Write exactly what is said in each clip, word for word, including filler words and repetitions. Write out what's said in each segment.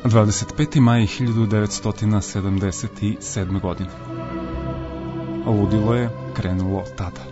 dvadeset peti maj hiljadu devetsto sedamdeset sedme. godine. Ludilo je krenulo tada.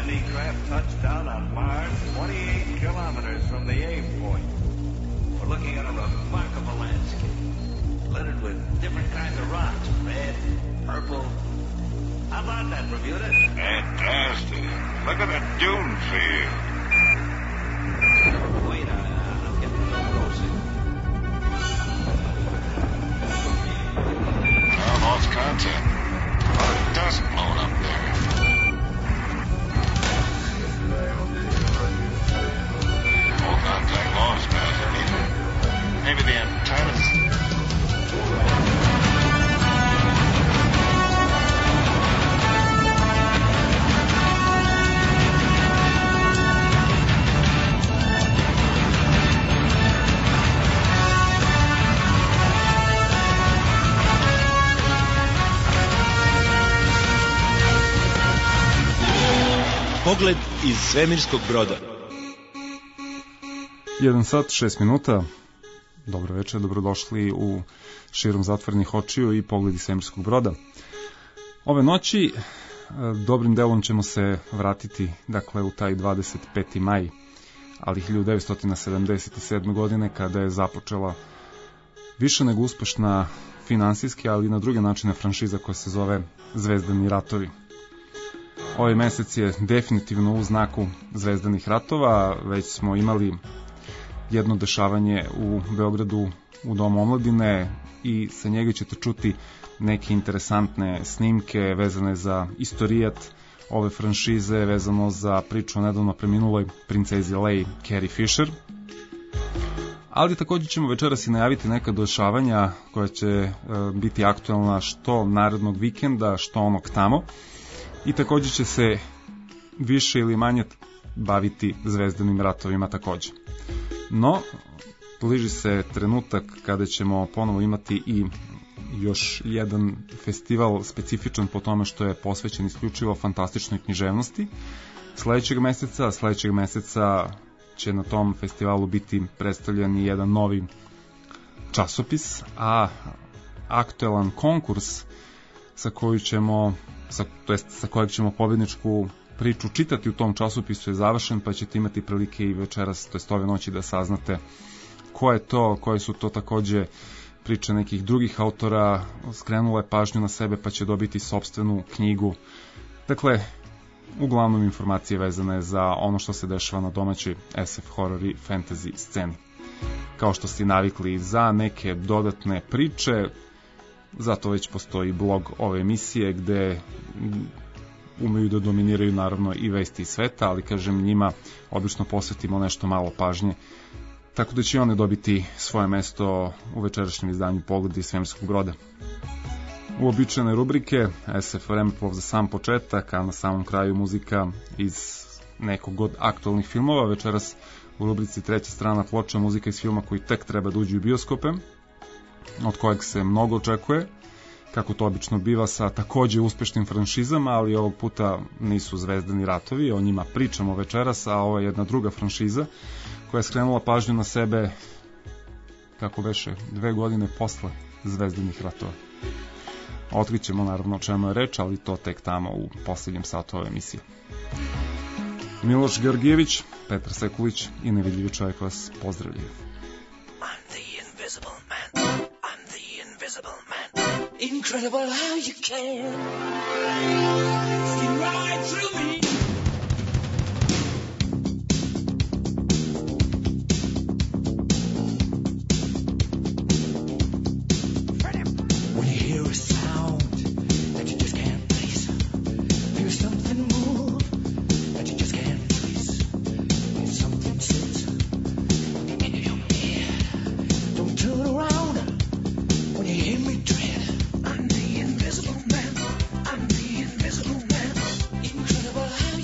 Kennedy craft touched down on Mars, twenty-eight kilometers from the aim point. We're looking at a remarkable landscape, littered with different kinds of rocks, red, purple. How about that, Bermuda? Fantastic. Look at the dune field. Wait, I, I'm getting a little closer. I lost contact. About a dozen blown up there. All contact lost, Master. Maybe, maybe the antennas. Pogled iz svemirskog broda. jedan sat, šest minuta. Dobro večer, dobrodošli u Širom zatvorenih očiju i Pogled iz svemirskog broda. Ove noći dobrim delom ćemo se vratiti, dakle, u taj dvadeset peti maj, ali hiljadu devetsto sedamdeset sedme. godine, kada je započela više nego uspešna finansijski, ali i na druge načine franšiza koja se zove Zvezdani ratovi. Ovaj mesec je definitivno u znaku Zvezdanih ratova. Već smo imali jedno dešavanje u Beogradu u Domu omladine i sa njega ćete čuti neke interesantne snimke vezane za istorijat ove franšize, vezano za priču o nedavno preminuloj princezi Leiji Carrie Fisher. Ali također ćemo večeras i najaviti neka dešavanja koja će e, biti aktualna što narednog vikenda, što onog tamo. I također će se više ili manje baviti Zvezdanim ratovima također. No, bliži se trenutak kada ćemo ponovo imati i još jedan festival specifičan po tome što je posvećen isključivo fantastičnoj književnosti. Sledećeg meseca, sledećeg meseca će na tom festivalu biti predstavljen i jedan novi časopis, a aktuelan konkurs sa koju ćemo Sa, to jest sa kojeg ćemo pobedničku priču čitati u tom časopisu je završen, pa ćete imati prilike i večeras, to jest ove noći, da saznate ko je to, koje su to takođe priče nekih drugih autora, skrenula je pažnju na sebe pa će dobiti sopstvenu knjigu. Dakle, uglavnom informacije vezane za ono što se dešava na domaćoj es ef horror i fantasy sceni. Kao što ste navikli, za neke dodatne priče, zato već postoji blog ove emisije gde umeju da dominiraju naravno i vesti iz sveta, ali kažem, njima obično posvetimo nešto malo pažnje, tako da će one dobiti svoje mesto u večerašnjem izdanju Pogled iz svemirskog broda. Uobičajene rubrike es ef vremeplov za sam početak, a na samom kraju muzika iz nekog od aktualnih filmova. Večeras u rubrici Treća strana ploča, muzika iz filma koji tek treba da uđu u bioskope, od kojeg se mnogo očekuje, kako to obično biva sa takođe uspešnim franšizama, ali ovog puta nisu Zvezdani ratovi, o njima pričamo večeras, a ovo je jedna druga franšiza koja je skrenula pažnju na sebe, kako beše, dve godine posle Zvezdanih ratova. Otkrićemo naravno o čemu je reč, ali to tek tamo u poslednjem satu ove emisije. Miloš Georgijević, Petar Sekulić i Nevidljivi čovjek vas pozdravljaju. I'm the invisible man. I'm the invisible man. Incredible how you can see right through me. When you hear a sound that you just can't place, feel something move that you just can't trace, feel something sit in your ear. Don't turn around when you hear me tread. I'm the invisible man. I'm the invisible man. Incredible how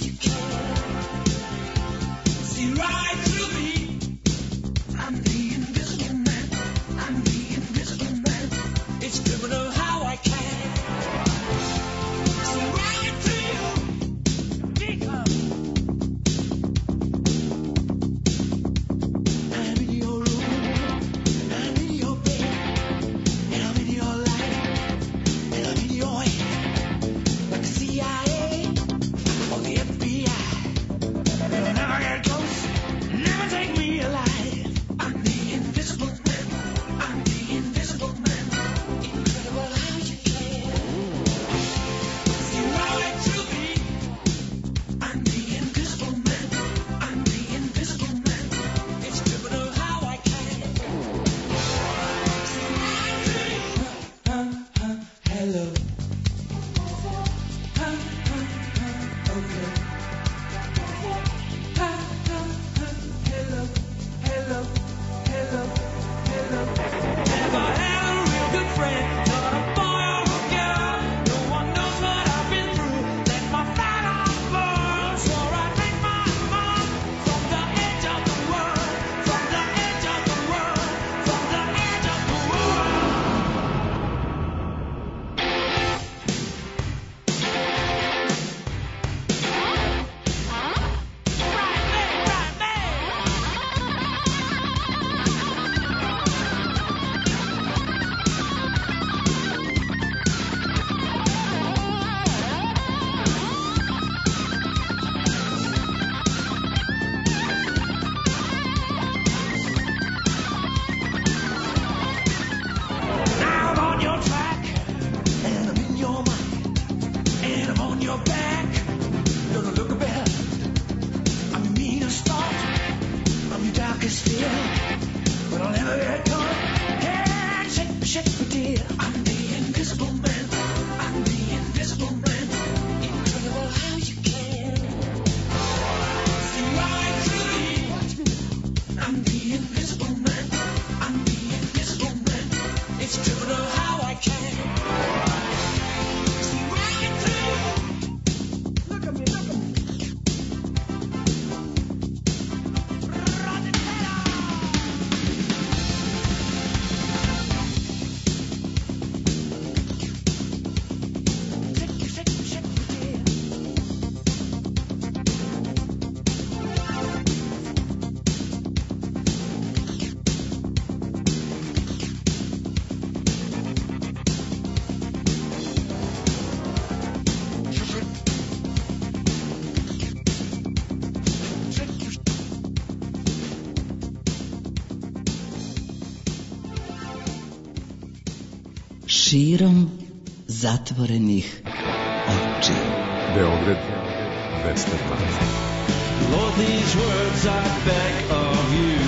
Širom zatvorenih očiju. Beograd, Westerland. Lord, these words I beg of you,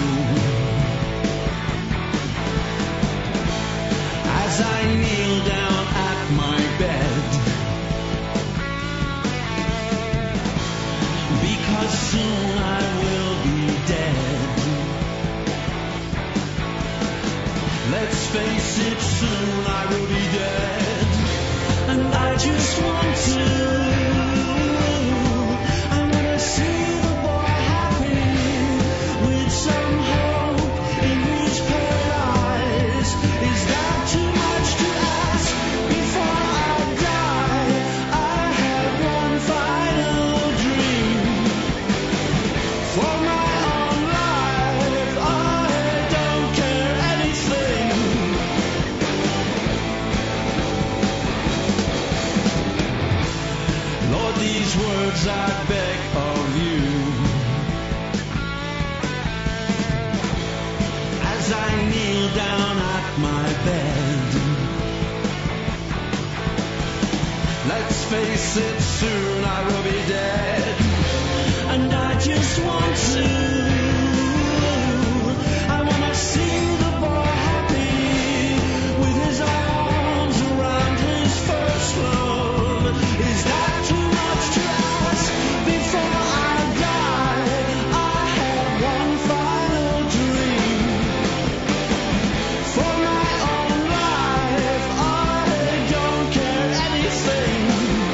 as I kneel down at my bed, because soon I will be dead. Let's face it, soon I will be dead, and I just want to I beg of you, as I kneel down at my bed. Let's face it, soon I will be dead, and I just want to, I want to see the boy happy with his arms around his first love. Is that too much to ask? Before I die, I have one final dream. For my own life, I don't care anything.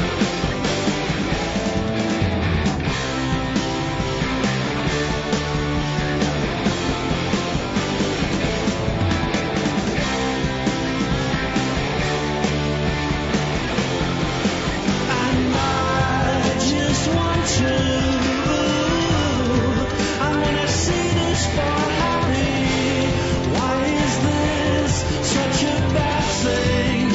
And I just want to, I want to see this boy happy. Why is this such a bad thing?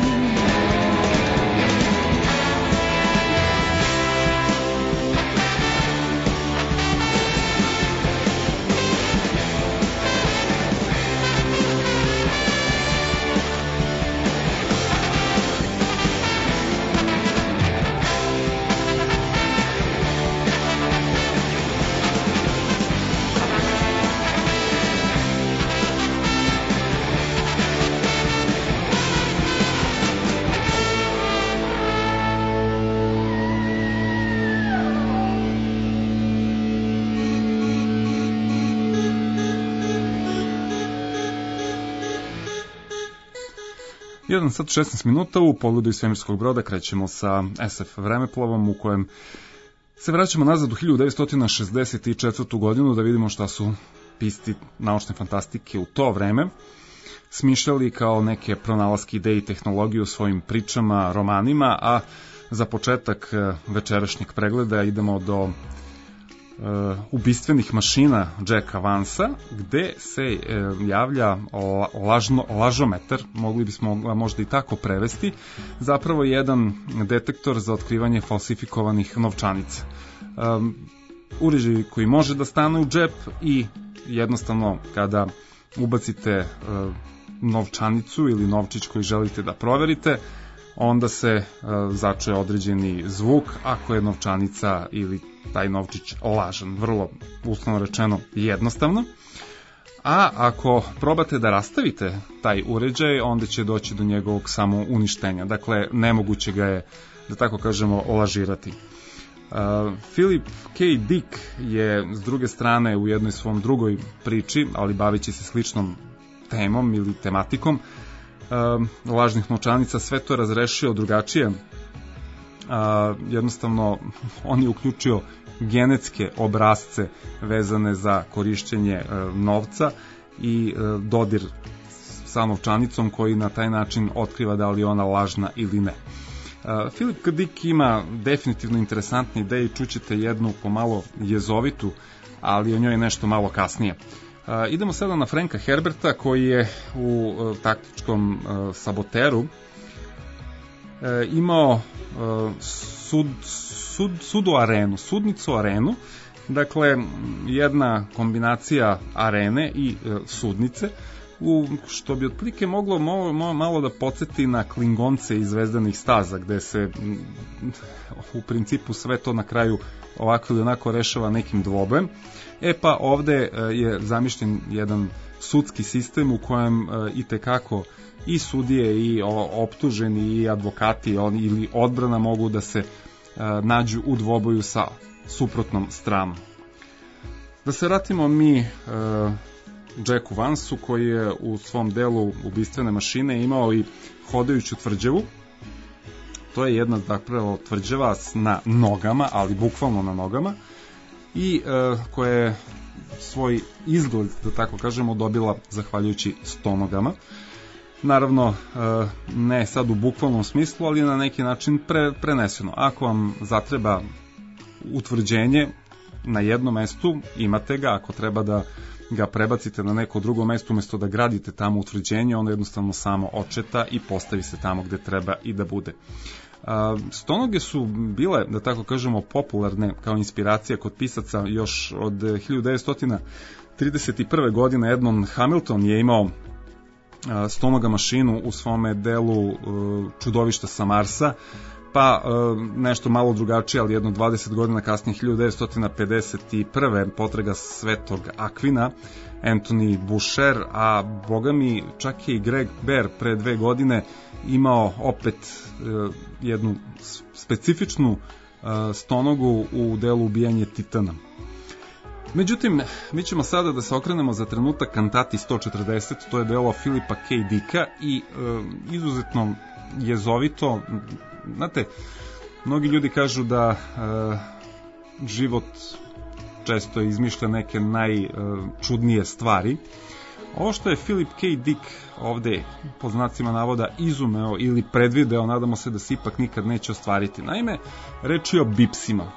jedan sat šesnaest minuta u pogledu iz svemirskog broda krećemo sa es ef vremeplovom u kojem se vraćamo nazad u hiljadu devetsto šezdeset četvrtu godinu da vidimo šta su pisti naučne fantastike u to vreme smišljali kao neke pronalaske ideje i tehnologije u svojim pričama, romanima, a za početak večerašnjeg pregleda idemo do uh, ubistvenih mašina Jacka Vansa, gde se uh, javlja lažno, lažometar, mogli bismo možda i tako prevesti, zapravo jedan detektor za otkrivanje falsifikovanih novčanica. Um, uređaj koji može da stane u džep i jednostavno kada ubacite uh, novčanicu ili novčić koji želite da proverite, onda se uh, začuje određeni zvuk ako je novčanica ili taj novčić lažan, vrlo uslovno rečeno jednostavno. A ako probate da rastavite taj uređaj, onda će doći do njegovog samouništenja. Dakle, nemoguće ga je, da tako kažemo, lažirati. Uh, Philip K. Dick je s druge strane u jednoj svom drugoj priči, ali bavići se sličnom temom ili tematikom uh, lažnih novčanica, sve to razrešio drugačije. Uh, jednostavno on je uključio genetske obrazce vezane za korišćenje uh, novca i uh, dodir sa novčanicom koji na taj način otkriva da li je ona lažna ili ne. Uh, Philip K. Dick ima definitivno interesantne ideje i čućete jednu pomalo jezovitu, ali o njoj nešto malo kasnije. Uh, idemo sada na Franka Herberta koji je u uh, taktičkom uh, saboteru uh, imao uh, sud, sud, sudu arenu, sudnicu arenu, dakle jedna kombinacija arene i uh, sudnice u, što bi otprilike moglo malo, malo da podsjeti na Klingonce iz Zvezdanih staza, gde se u principu sve to na kraju ovako ili onako rešava nekim dvobojem. E pa ovde je zamišljen jedan sudski sistem u kojem i tekako i sudije i optuženi i advokati on, ili odbrana mogu da se nađu u dvoboju sa suprotnom stranom. Da se vratimo mi Jacku Vansu, koji je u svom delu ubistvene mašine imao i hodajuću tvrđavu. To je jedna zapravo tvrđava na nogama, ali bukvalno na nogama, i e, koja je svoj izgled, da tako kažemo, dobila zahvaljujući stonogama. Naravno, e, ne sad u bukvalnom smislu, ali na neki način pre, preneseno. Ako vam zatreba utvrđenje na jednom mestu, imate ga. Ako treba da ga prebacite na neko drugo mesto, umesto da gradite tamo utvrđenje, onda jednostavno samo očeta i postavi se tamo gde treba i da bude. Stonoge su bile, da tako kažemo, popularne kao inspiracija kod pisaca još od hiljadu devetsto trideset prve. godine. Edmond Hamilton je imao stonoga mašinu u svome delu Čudovišta sa Marsa, pa nešto malo drugačije, ali jedno dvadeset godina kasnije, hiljadu devetsto pedeset prve. potraga Svetog Akvina, Anthony Boucher, a boga mi čak je i Greg Bear pre dve godine imao opet uh, jednu specifičnu uh, stonogu u delu Ubijanje Titana. Međutim, mi ćemo sada da se okrenemo za trenutak kantati sto četrdeset, to je delo Philipa K. Dicka i uh, izuzetno jezovito. Znate, mnogi ljudi kažu da uh, život često izmišlja neke najčudnije stvari. Ovo što je Philip K. Dick ovde, po znacima navoda, izumeo ili predvideo, nadamo se da se ipak nikad neće ostvariti. Naime, reč je o bipsima.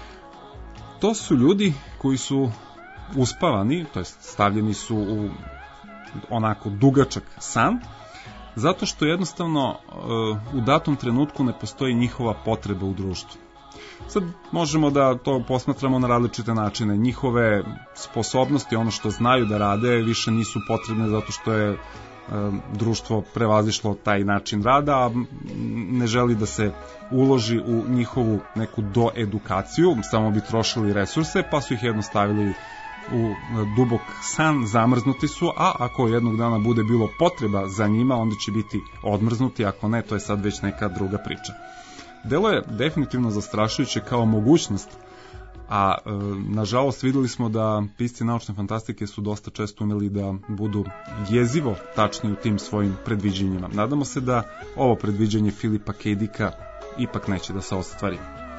To su ljudi koji su uspavani, to jest stavljeni su u onako dugačak san, zato što jednostavno u datom trenutku ne postoji njihova potreba u društvu. Sad možemo da to posmatramo na različite načine. Njihove sposobnosti, ono što znaju da rade, više nisu potrebne zato što je e, društvo prevazišlo taj način rada, a ne želi da se uloži u njihovu neku doedukaciju, samo bi trošili resurse, pa su ih jedno stavili u dubok san, zamrznuti su, a ako jednog dana bude bilo potreba za njima, onda će biti odmrznuti, ako ne, to je sad već neka druga priča. Delo je definitivno zastrašujuće kao mogućnost, a e, nažalost videli smo da pisci naučne fantastike su dosta često umeli da budu jezivo tačni u tim svojim predviđenjima. Nadamo se da ovo predviđanje Philipa K. Dicka ipak neće da se ostvari.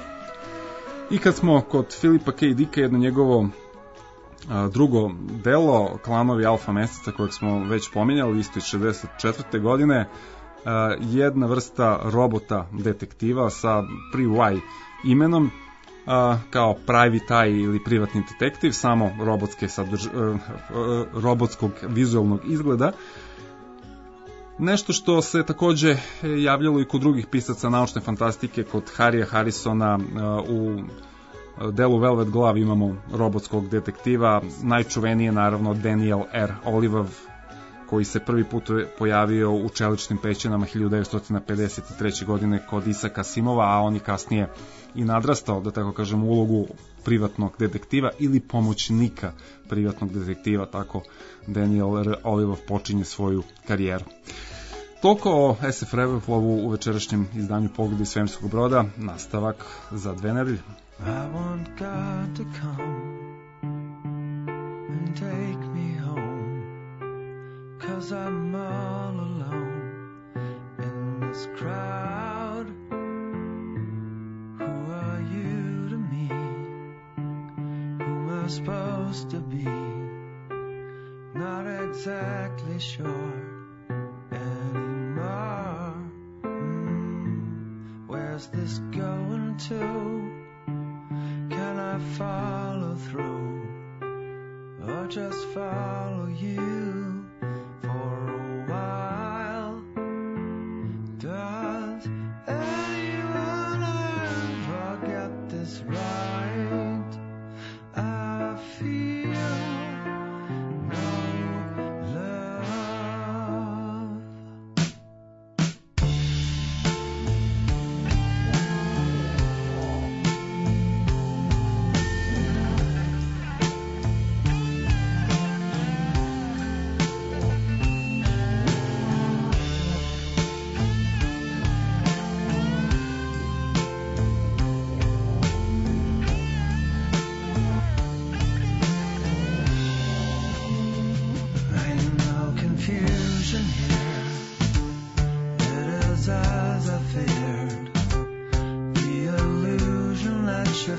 I kad smo kod Philipa K. Dicka, jedno njegovo a, drugo delo, Klanovi Alfa Meseca, kojeg smo već pominjali, isto iz šezdeset četvrte. godine, Uh, jedna vrsta robota detektiva sa pre-Y imenom, uh, kao private eye ili privatni detektiv, samo robotske sadrž... uh, uh, robotskog vizualnog izgleda. Nešto što se takođe javljalo i kod drugih pisaca naučne fantastike, kod Harrya Harrisona uh, u delu Velvet Glove imamo robotskog detektiva, najčuvenije naravno Daniel R. Olivav, koji se prvi put pojavio u Čeličnim pećinama hiljadu devetsto pedeset treće. godine kod Isaka Asimova, a on je kasnije i nadrastao, da tako kažem, ulogu privatnog detektiva ili pomoćnika privatnog detektiva, tako Daniel R. Olivav počinje svoju karijeru. Toliko o S F Revlovu u večerašnjem izdanju Pogledi svemirskog broda, nastavak za dve nedelje. I want God to come and take me home, 'cause I'm all alone in this crowd. Who are you to me? Who am I supposed to be? Not exactly sure anymore. Mm, where's this going to? Can I follow through or just follow you for a while? Does anyone ever get this right? I feel no love.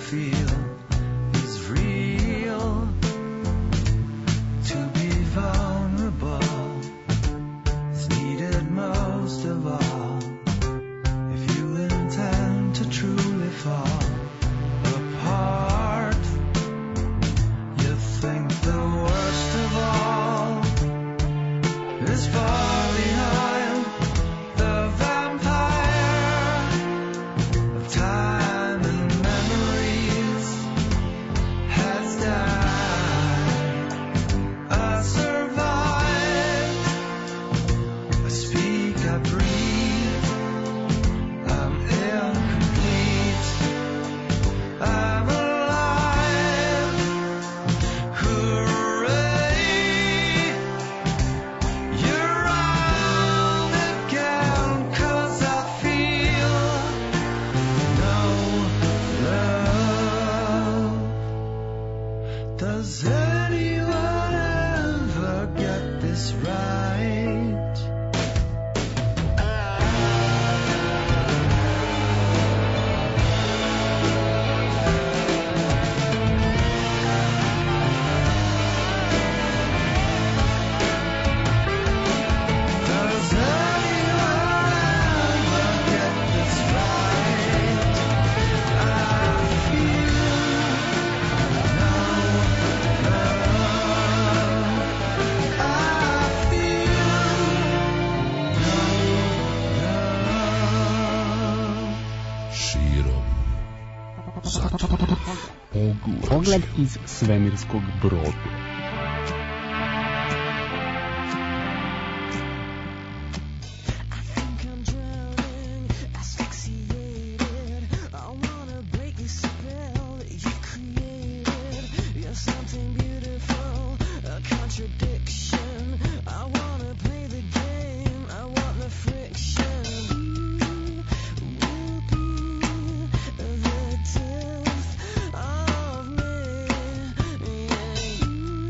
feel is real. To be vulnerable is needed most of all. If you intend to truly fall apart, you think the worst of all is far behind the vampire of time and memories has died. I survived, I speak, I breathe, I'm incomplete, I'm alive. Hooray, you're round again, 'cause I feel no love. Does anyone ever get this right? Does anyone ever get this right? I feel no love. I feel no love. Širom zatvorenih Pogled očiju. iz svemirskog broda. think I'm drowning, asphyxiated. I wanna break the spell that you created. You're something beautiful, a contradiction. I wanna play the game, I want the friction. You will be the death of me. Yeah, you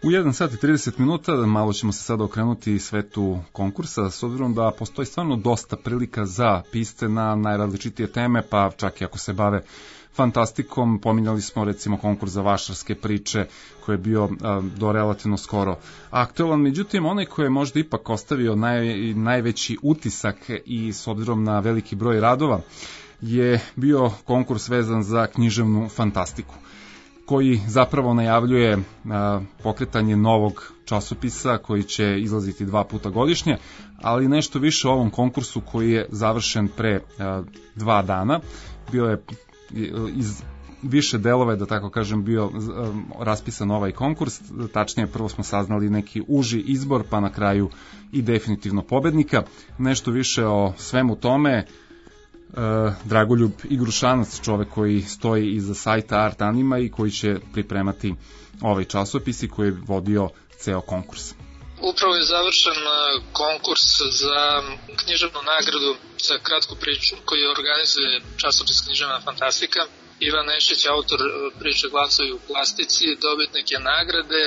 U jedan sat i trideset minuta malo ćemo se sada okrenuti svetu konkursa, s obzirom da postoji stvarno dosta prilika za piste na najrazličitije teme, pa čak i ako se bave fantastikom. Pominjali smo recimo konkurs za vašarske priče koji je bio a, do relativno skoro aktualan, međutim onaj koji je možda ipak ostavio naj, najveći utisak i s obzirom na veliki broj radova je bio konkurs vezan za književnu fantastiku, koji zapravo najavljuje a, pokretanje novog časopisa koji će izlaziti dva puta godišnje, ali nešto više o ovom konkursu koji je završen pre a, dva dana. Bio je iz više delova, da tako kažem, bio a, raspisan ovaj konkurs. Tačnije, prvo smo saznali neki uži izbor, pa na kraju i definitivno pobednika. Nešto više o svemu tome Uh, Dragoljub Igrušanac, čovek koji stoji iza sajta Art Anima i koji će pripremati ovaj časopis i koji je vodio ceo konkurs. Upravo je završen konkurs za književnu nagradu za kratku priču koji organizuje časopis Književna fantastika. Ivan Nešić, autor priče Glasovi u plastici, dobitnik je nagrade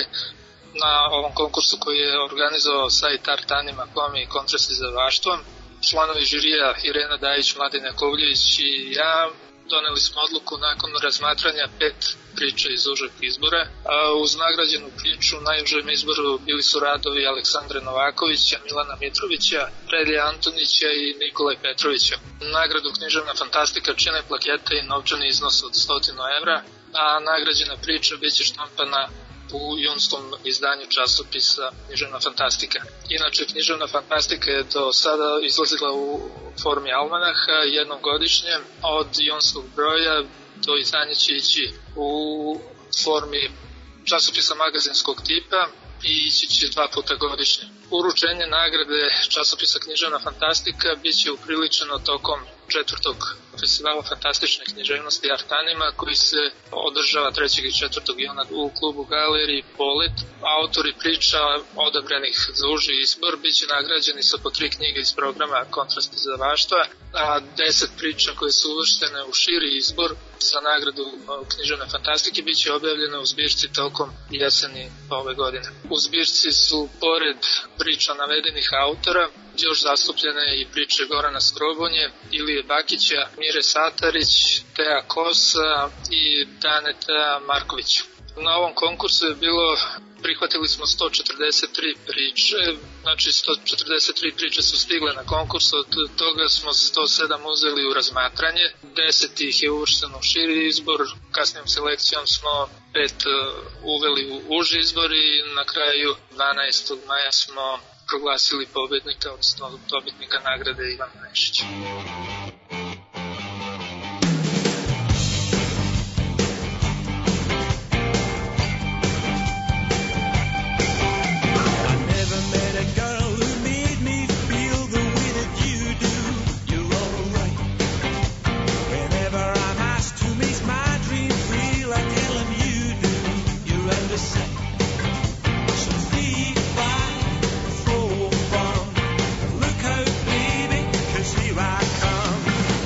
na ovom konkursu koji je organizovao sajt Art Anima punkt com i Kontrast izdavaštvo. Članovi žirija Irena Dajić, Mladen Jakovljević i ja doneli smo odluku nakon razmatranja pet priča iz užeg izbora. A uz nagrađenu priču u najužem izboru bili su radovi Aleksandra Novakovića, Milana Mitrovića, Predlja Antonića i Nikolaj Petrovića. Nagradu Književna fantastika čine plaketa i novčani iznos od sto evra, a nagrađena priča biće štampana u junskom izdanju časopisa Književna fantastika. Inače, Književna fantastika je do sada izlazila u formi almanaha jednom godišnje. Od junskog broja to izdanje će ići u formi časopisa magazinskog tipa i ići će dva puta godišnje. Uručenje nagrade časopisa Književna fantastika biće upriličeno tokom četvrtog festivala fantastične književnosti Art Anima koji se održava trećeg i četvrtog juna u klubu Galeriji Polet. Autori priča odabranih za uži izbor biće nagrađeni sa po tri knjige iz programa Kontrast izdavaštva, a deset priča koje su uvrštene u širi izbor za nagradu Književne fantastike biće objavljene u zbirci tokom jeseni ove godine. U zbirci su pored priča navedenih autora još zastupljene i priče Gorana Skrobonje, Ilije Bakića, Mire Satarić, Teja Kosa i Daneta Markovića. Na ovom konkursu je bilo, prihvatili smo sto četrdeset tri priče, znači sto četrdeset tri priče su stigle na konkurs, od toga smo sto sedam uzeli u razmatranje, deset ih je uvršteno u širi izbor, kasnijom selekcijom smo pet uveli u uži izbor i na kraju dvanaestog maja smo proglasili pobednika, odnosno dobitnika nagrade Ivana Nešića. Look out, baby, 'cause here I come.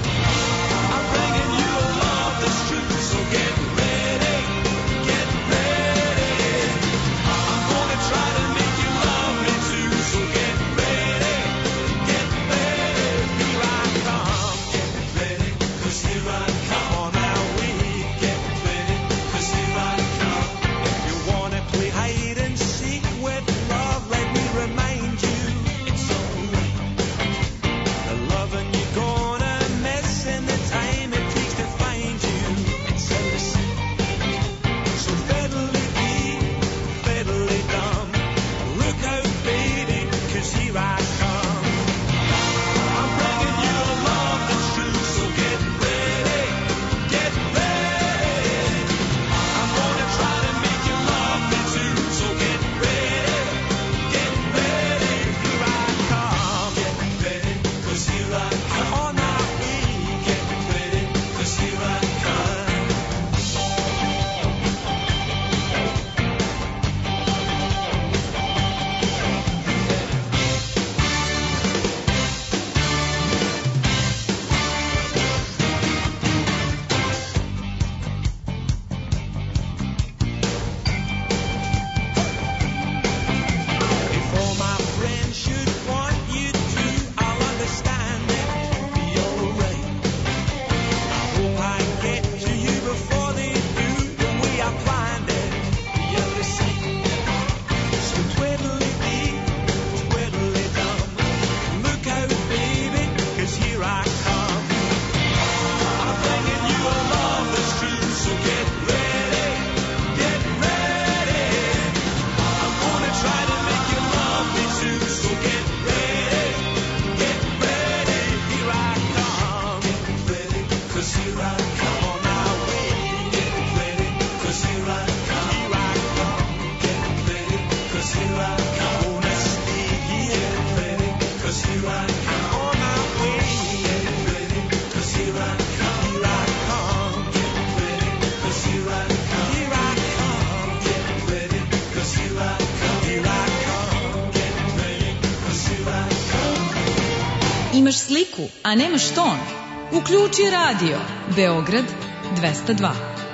Imaš sliku, a nemaš ton? Uključi radio. Beograd dvesta dva.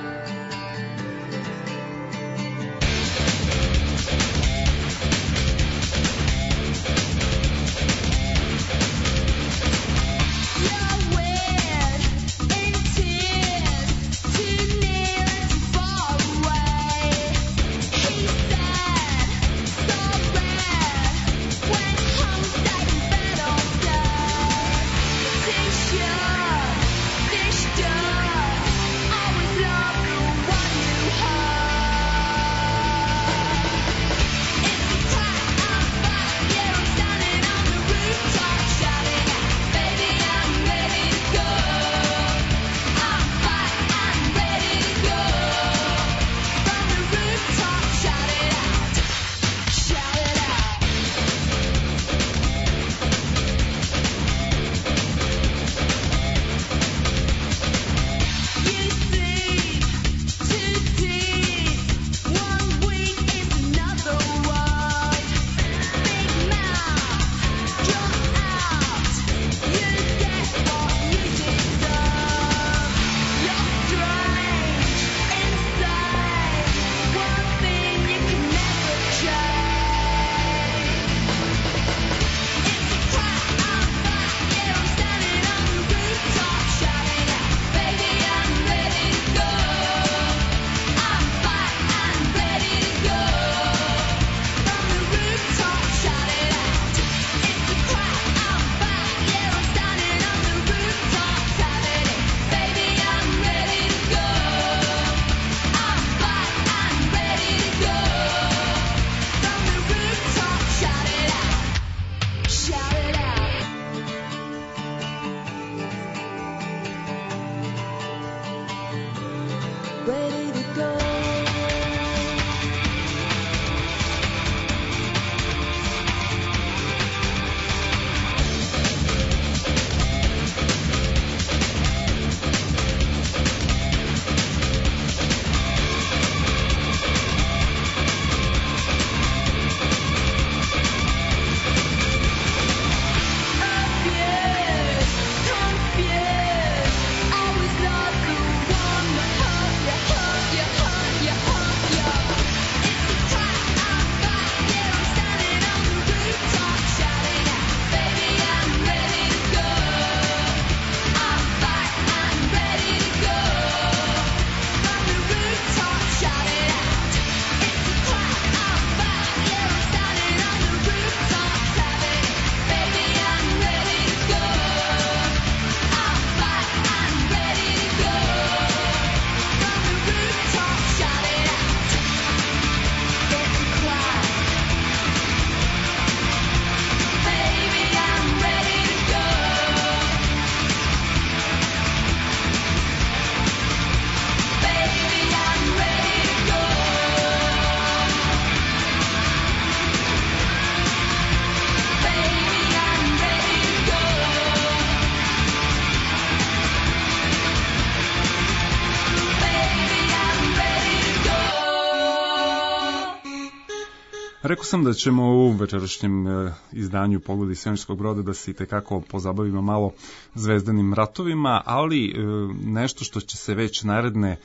Rekao sam da ćemo u večerašnjem e, izdanju Pogledi svemirskog broda da se i tekako pozabavimo malo zvezdanim ratovima, ali e, nešto što će se već naredne e,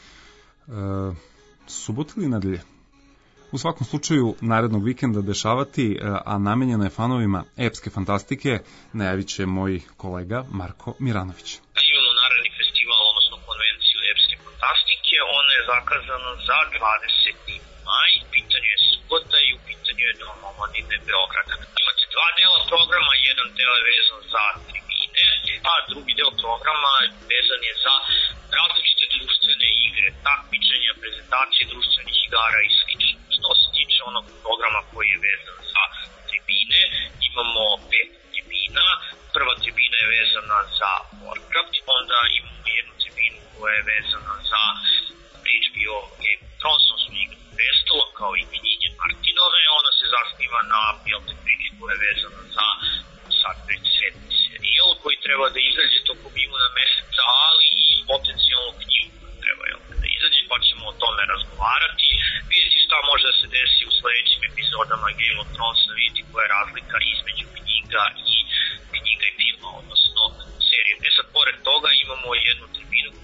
subote ili nedelje, u svakom slučaju narednog vikenda dešavati, e, a namenjeno je fanovima epske fantastike, najavit će moj kolega Marko Miranović. Imamo naredni festival, odnosno konvenciju epske fantastike, ona je zakazana za dvadeseti maj, u pitanju je subota i u pitanju je Dom omladine Beograda. Imate dva dela programa, jedan deo je vezan za tribine, a drugi deo programa vezan je za različite društvene igre, takmičenja, prezentacije društvenih igara i sl. Što se tiče onog programa koji je vezan za tribine, imamo pet tribina. Prva tribina je vezana za Warcraft, onda imamo jednu tribinu koja je vezana za H B O Game of Thrones, odnosno Igru prestola, kao i knjige Martinove. Ona se zasniva na Bilte priči koja je vezana za sad već sedmi serijal koji treba da izađe tokom juna meseca, ali i potencijalnu knjigu koja treba da izađe, pa ćemo o tome razgovarati. Vidjeti šta može da se desi u sledećim epizodama Game of Thronesa, vidjeti koja je razlika između knjiga i knjiga i filma,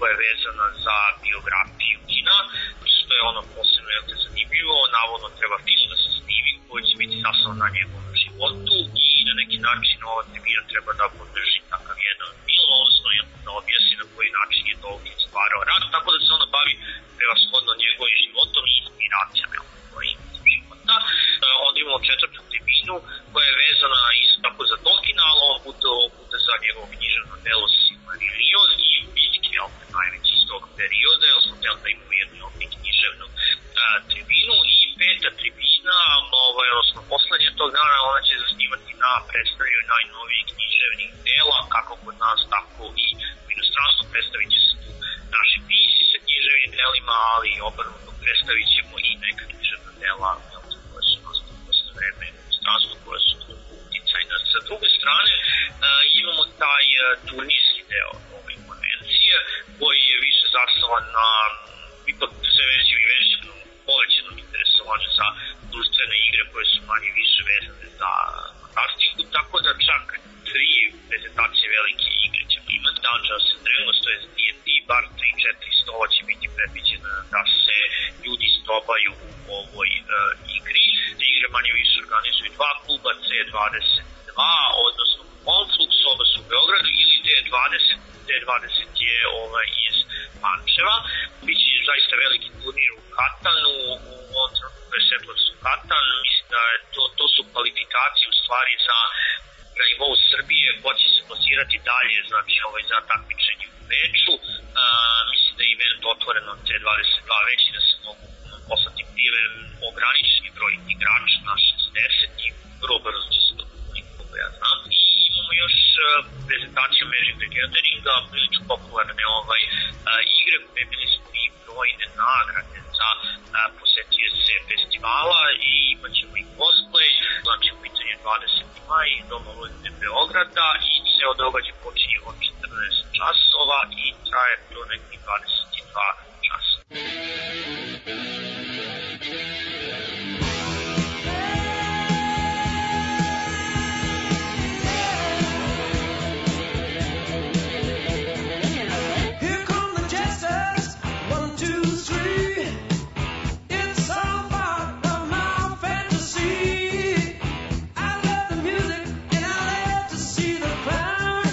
koja je vezana za biografiju kina, što je ono posebno je zanimljivo, navodno treba film da se snimi koji će biti zasnovan na njegovom životu i na neki način ova tribina treba da podrži takav jedan film, odnosno da objasni na koji način je Tolkien stvarao rad, tako da se ona bavi prevashodno njegovim životom i inspiracijama svojim života. Onda imamo četvrtu tribinu koja je vezana isto tako za Tolkiena, ali ovog puta, ovog puta za njegovo književno delo Silmarillion i Bitke opet najveći iz tog perioda, jer smo htjeli da imamo jednu opet književnu a, tribinu. I peta tribina, ovaj, odnosno poslednje tog dana, ona će zasnivati na predstavljanju najnovijih književnih dela, kako kod nas, tako i u inostranstvu. Predstavit će se tu naši pisci sa književnim delima, ali i obrnuto predstavit ćemo i neka književna dela koje su nastali posle vreme u inostranstvu, koje su tu uticajne. Sa druge strane, a, imamo taj a, turnirski deo ove konvencije, koji je više zasnovan na ipak sve većim i većim povećanom interesovanju za društvene igre koje su manje više vezane za fantastiku, tako da čak tri prezentacije velike igre ćemo imati. Dungeons and Dragons, to je D and D, bar tri četiri stola će biti predviđena da se ljudi stobaju u ovoj uh, igri. Te igre manje više organizuju dva kluba, C dvadeset dva, odnosno Conflux, oba su u Beogradu, ili D dvadeset, D dvadeset je ovaj, iz Pančeva. Biće zaista veliki turnir u Katanu, u ovom trenutku je Settlers u Katan, mislim da je to, to su kvalifikacije u stvari za na nivou Srbije, ko će se plasirati dalje, znači ovaj, za takmičenje u Beču. Uh, mislim da je event otvoreno C dvadeset dva već i da se mogu poslati prijave ograničeni broj igrača na šezdeset i vrlo brzo će se dobiti, koliko ja znam. I imamo još uh, prezentaciju Magic the Gatheringa, prilično popularne ovaj, uh, igre, dobili smo i brojne nagrade za uh, posetioce festivala i imat ćemo i cosplay, znači u pitanju dvadeset maj, Dom omladine Beograda, i ceo događaj počinje od četrnaest časova i traje do nekih dvadeset dva časa.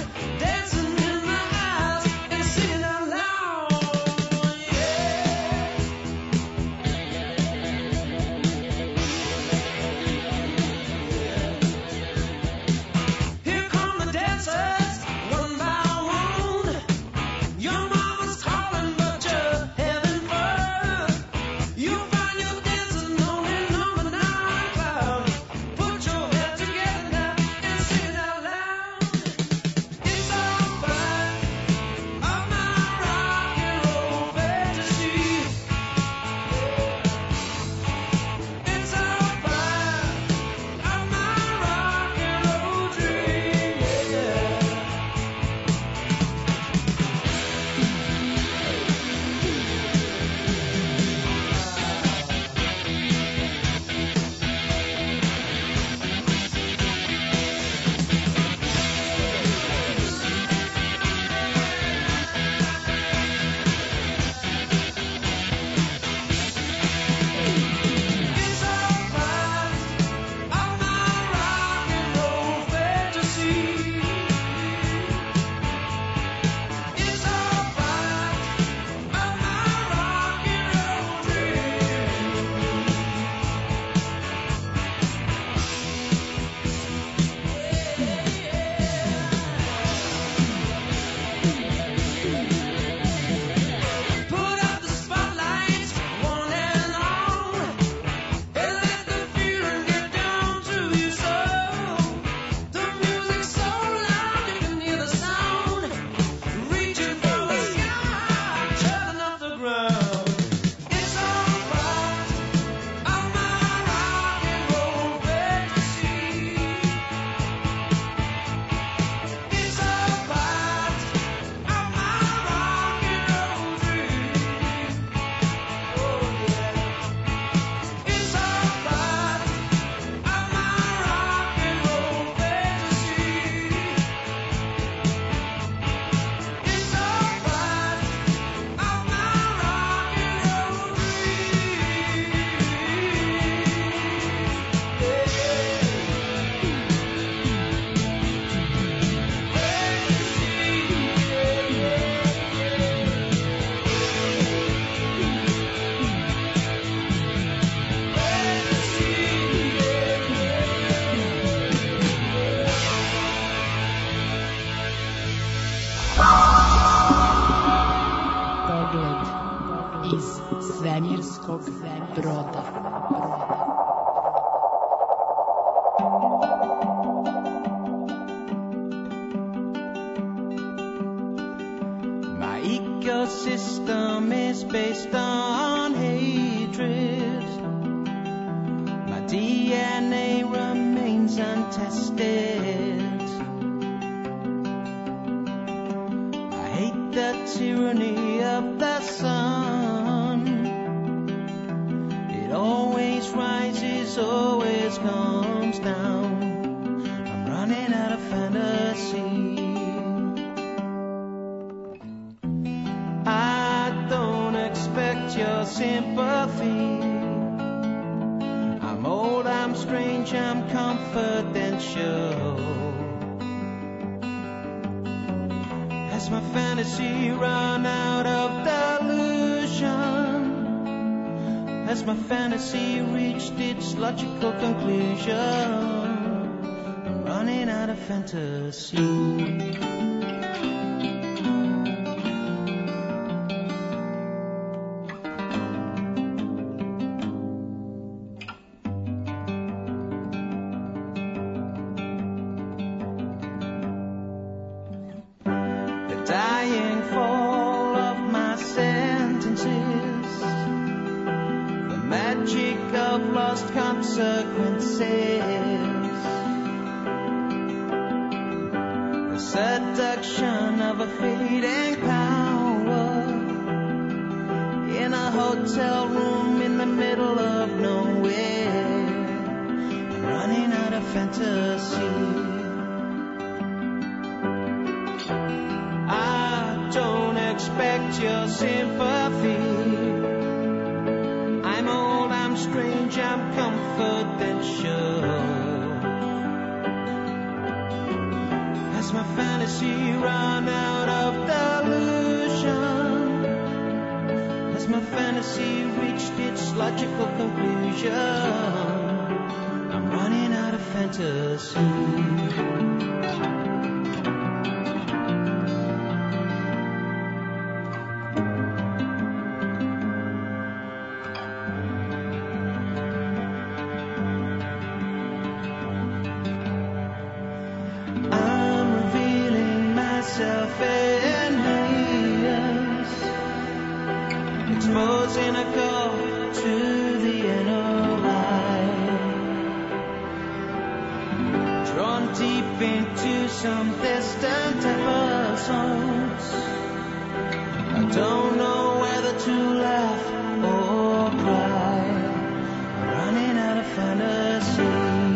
Dancing in my eyes and singing out loud. Yeah. svemirskog broda. My ecosystem is based on hatred. My D N A remains untested. I hate the tyranny of the sun. It always rises, always comes down. I'm running out of fantasy. I don't expect your sympathy. I'm old, I'm strange, I'm confidential. Has my fantasy run out of delusion? Has my fantasy reached its logical conclusion? I'm running out of fantasy. Dying fall of my sentences, the magic of lost consequences, the seduction of a fleeting power, in a hotel room in the middle of nowhere. I'm running out of fantasy. Don't expect your sympathy. I'm old, I'm strange, I'm confidential. Has my fantasy run out of delusion? Has my fantasy reached its logical conclusion? I'm running out of fantasy. Exposing a call to the inner light, drawn deep into some distant episodes. I don't know whether to laugh or cry. I'm running out of fantasy.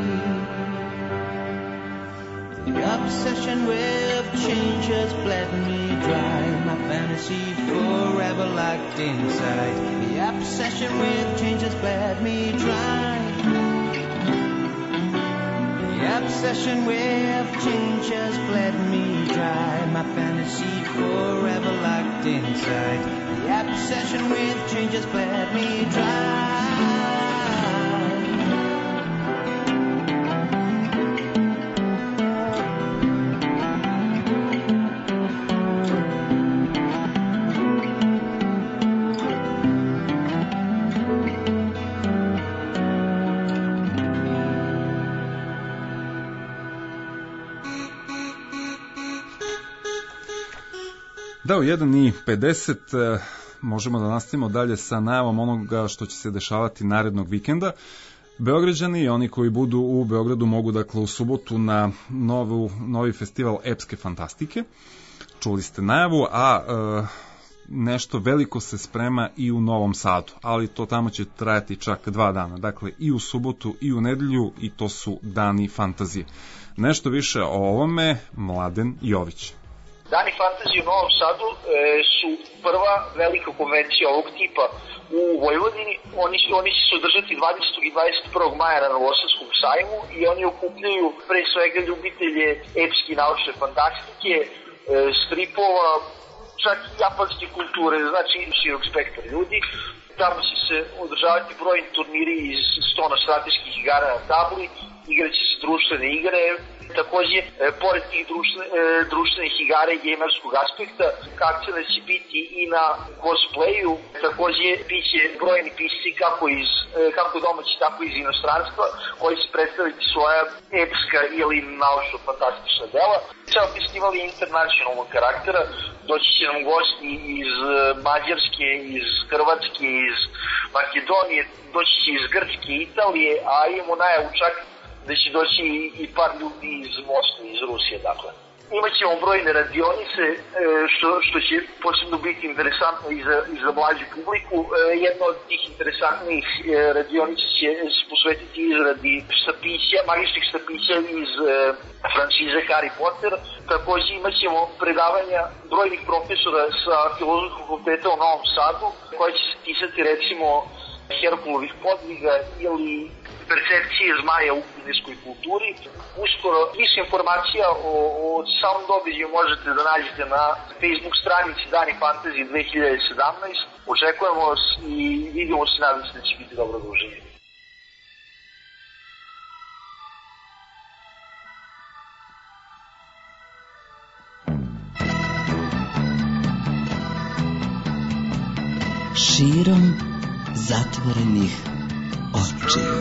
The obsession with change has bled me dry. My fantasy forever locked inside. The obsession with change has bled me dry. The obsession with change has bled me dry. My fantasy forever locked inside. The obsession with change has bled me dry. Da, u jedan i pedeset možemo da nastavimo dalje sa najavom onoga što će se dešavati narednog vikenda. Beograđani i oni koji budu u Beogradu mogu dakle u subotu na novu, novi festival epske fantastike. Čuli ste najavu, a e, nešto veliko se sprema i u Novom Sadu, ali to tamo će trajati čak dva dana. Dakle, i u subotu i u nedelju, i to su dani fantazije. Nešto više o ovome Mladen Jović. Dani fantazije u Novom Sadu e, su prva velika konvencija ovog tipa u Vojvodini. Oni, oni će se održati dvadesetog i dvadeset prvog maja na Novosadskom sajmu i oni okupljaju pre svega ljubitelje epske i naučne fantastike, e, stripova, čak i japanske kulture, znači širok spektar ljudi. Tamo će se održavati brojni turniri iz sto strateških igara na tabli, igraće se društvene igre, Takođe, e, pored tih društvene, e, društvenih igara i gamerskog aspekta, akcenat će biti i na cosplayu. Takođe, bit će brojni pisci kako, iz, e, kako domaći, tako iz inostranstva, koji će predstaviti svoja epska ili naučno-fantastična dela. Ceo festival je internacionalnog karaktera, doći će nam gosti iz Mađarske, iz Hrvatske, iz Makedonije, doći će iz Grčke, Italije, a imamo najavu čak da će doći i par ljudi iz Moskve, iz Rusije, dakle. Imaćemo brojne radionice, što, što će posebno biti interesantno i za, i za mlađu publiku. Jedna od tih interesantnih radionica će se posvetiti izradi štapića, magičnih štapića iz franšize Harry Potter. Takođe imaćemo predavanja brojnih profesora sa Filozofskog fakulteta u Novom Sadu, koja će se tisati recimo Herkulovih podviga ili percepcije zmaja u kineskoj kulturi. Uskoro više informacija o, o samom događaju možete da nađete na Facebook stranici Dani Fantazije dve hiljade sedamnaeste. Očekujemo vas i vidimo se, nadam se da će biti dobro druženje. Širom zatvorenih očiju.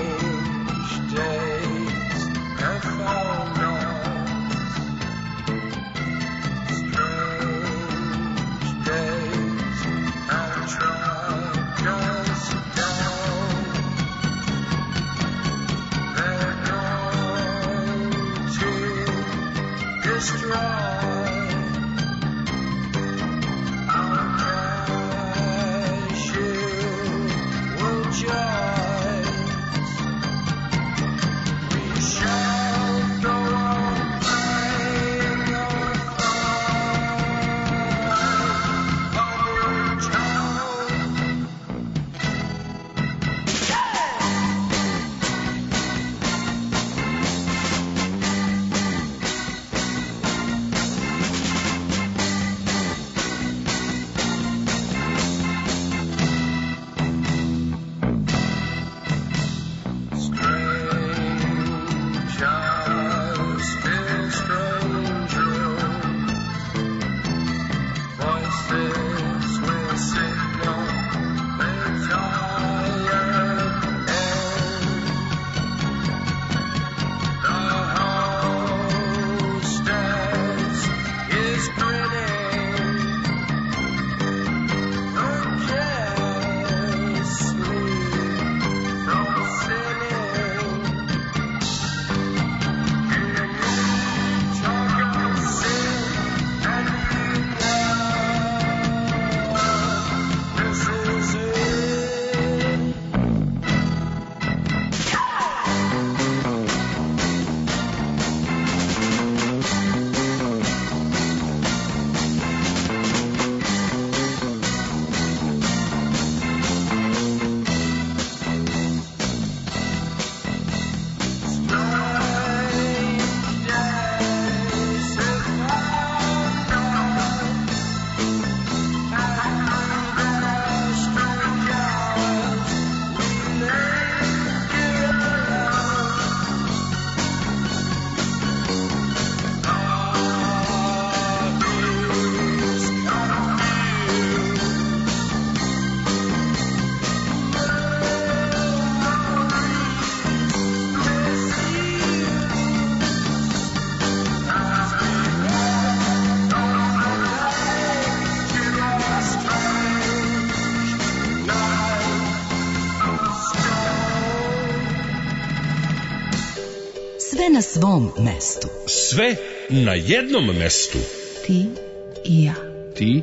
Na svom mestu. Sve na jednom mestu. Ti i ja. Ti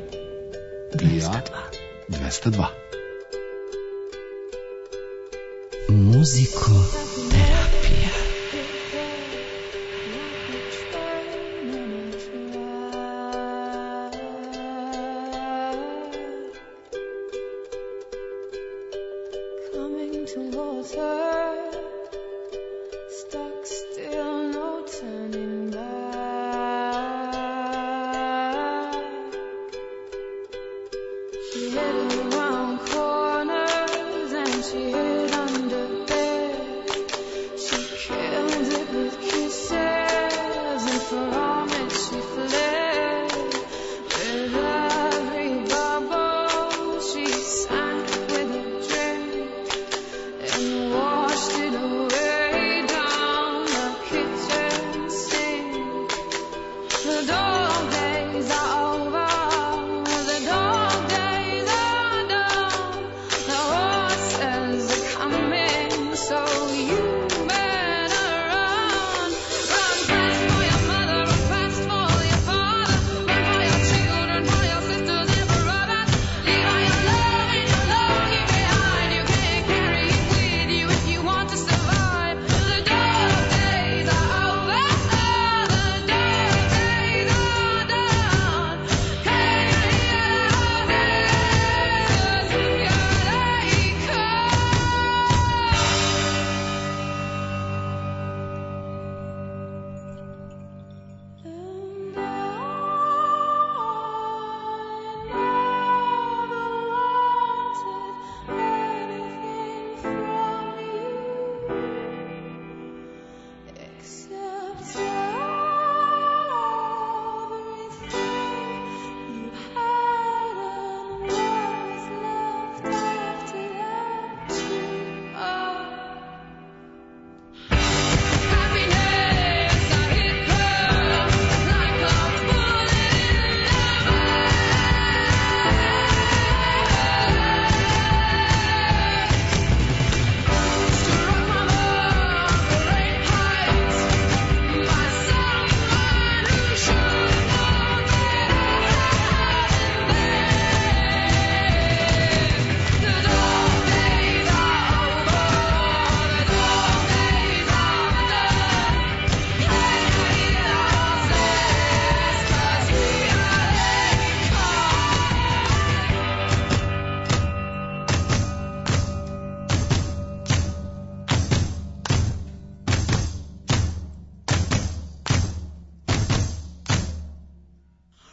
i ja. dvesta dva. Muzikoterapija. Coming towards her, stuck still, no turning back. She headed around corners and she hid under bed.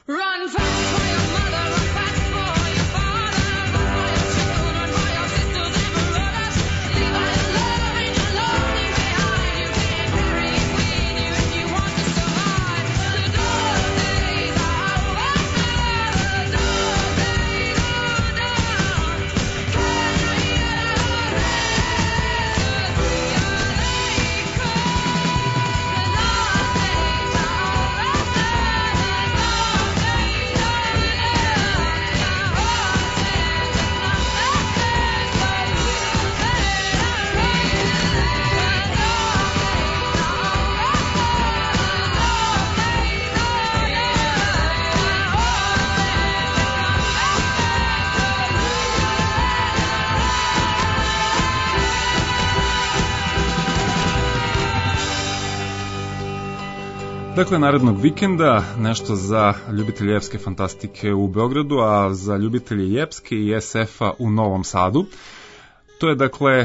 Run fast for your mother, run fast for your father, run for your children, for your sisters and brothers. Leave all your love and your longing behind. You can't carry it with you if you want to survive. The dark days are over, the dark days are done. Can you hear the restless echo? The dark days are over, the dark days are done. Dakle, narednog vikenda nešto za ljubitelje epske fantastike u Beogradu, a za ljubitelje jepske i es efa u Novom Sadu. To je, dakle,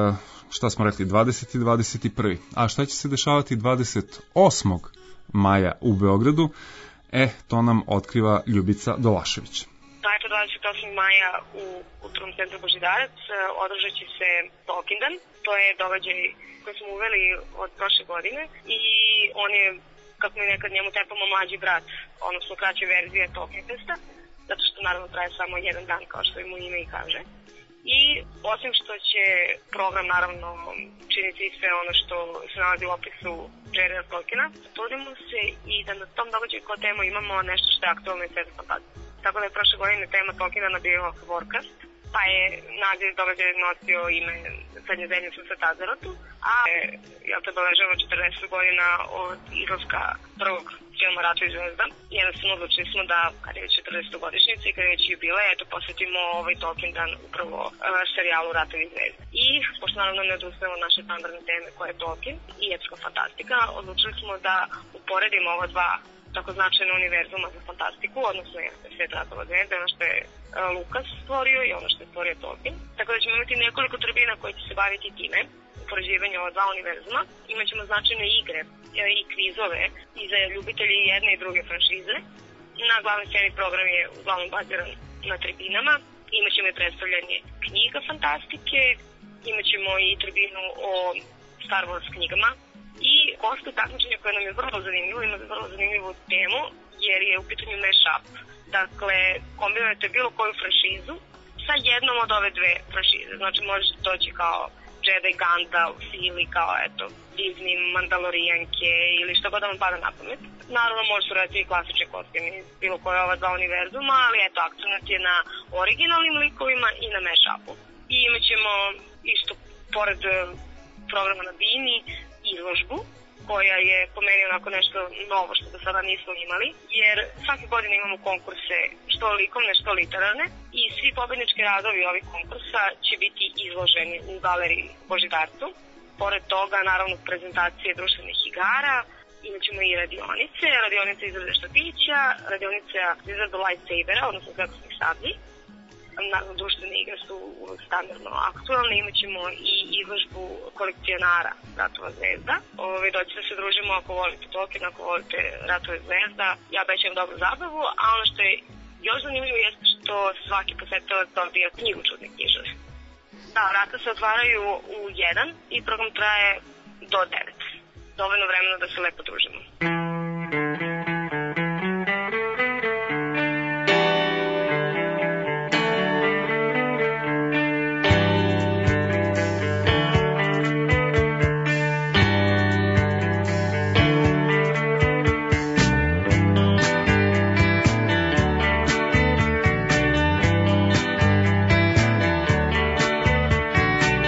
šta smo rekli, dvadeset i dvadeset prvi A šta će se dešavati dvadeset osmog maja u Beogradu? E, to nam otkriva Ljubica Dolašević. Dakle, dvadeset osmog maja u Kulturnom centru Božidarac održat će se Tolkiendan. To je događaj koji smo uveli od prošle godine i on je, kako mi nekad njemu tepamo, mlađi brat, odnosno kraća verzija Tolkien Festa, zato što naravno traje samo jedan dan, kao što mu ime i kaže. I osim što će program naravno činiti sve ono što se nalazi u opisu J R R Tolkiena, trudimo se i da na tom događaju kao temu imamo nešto što je aktualno i svetu fantazije. Tako da je prošle godine tema Tolkiena bio Warcraft, pa je naziv događaj nosio ime Srednjozemlju sa Tazarotu, a ja to obeležavamo četrdeset godina od izlaska prvog filma Ratovi zvezda. Jednostavno odlučili smo da, kad je četrdeset godišnjica i kad je već jubilej, eto, posvetimo ovaj Tolkien dan upravo uh, serijalu Ratovi zvezda. I, pošto naravno ne odustajemo naše standardne teme koje je Tolkien i epska fantastika, odlučili smo da uporedimo ova dva tako značajna univerzuma za fantastiku, odnosno jeste Svet Ratova zvezda, ono što je uh, Lukas stvorio i ono što je stvorio Tolkien. Tako da ćemo imati nekoliko tribina koji će se baviti time, upoređivanje ova dva univerzuma. Imaćemo značajne igre i kvizove i za ljubitelji jedne i druge franšize. Na glavnoj sceni program je uglavnom baziran na tribinama. Imaćemo i predstavljanje knjiga fantastike, imaćemo i tribinu o Star Wars knjigama i goste takmičenja koje nam je vrlo zanimljivo, ima vrlo zanimljivu temu jer je u pitanju mash-up. Dakle, kombinujete bilo koju franšizu sa jednom od ove dve franšize. Znači, možete doći kao Jedi Gandalf ili kao, eto, Disney Mandalorijanke ili što god da vam pada na pamet. Naravno, može su raditi i klasične kostime iz bilo koje ova dva univerzuma, ali eto, akcenat je na originalnim likovima i na mash-upu. I imat ćemo isto, pored programa na Bini, izložbu, koja je po meni onako nešto novo što do sada nismo imali, jer svake godine imamo konkurse što likovne, što literarne i svi pobednički radovi ovih konkursa će biti izloženi u galeriji Božidarcu. Pored toga, naravno, prezentacije društvenih igara, imat ćemo i radionice, radionice izrade štapića, radionice izrade lightsabera, odnosno svekosnih sablji. Naravno, društvene igre su standardno aktualne, imat ćemo i izložbu kolekcionara Ratova zvezda. Ove, doći da se družimo ako volite Tolkien, ako volite Ratove zvezda. Ja obećajem dobru zabavu, a ono što je još zanimljivo jeste što svaki posetilac dobija knjigu čudne književe. Da, vrata se otvaraju u jedan i program traje do devet. Dovoljno vremena da se lepo družimo.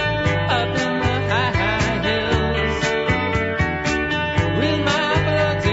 With my blood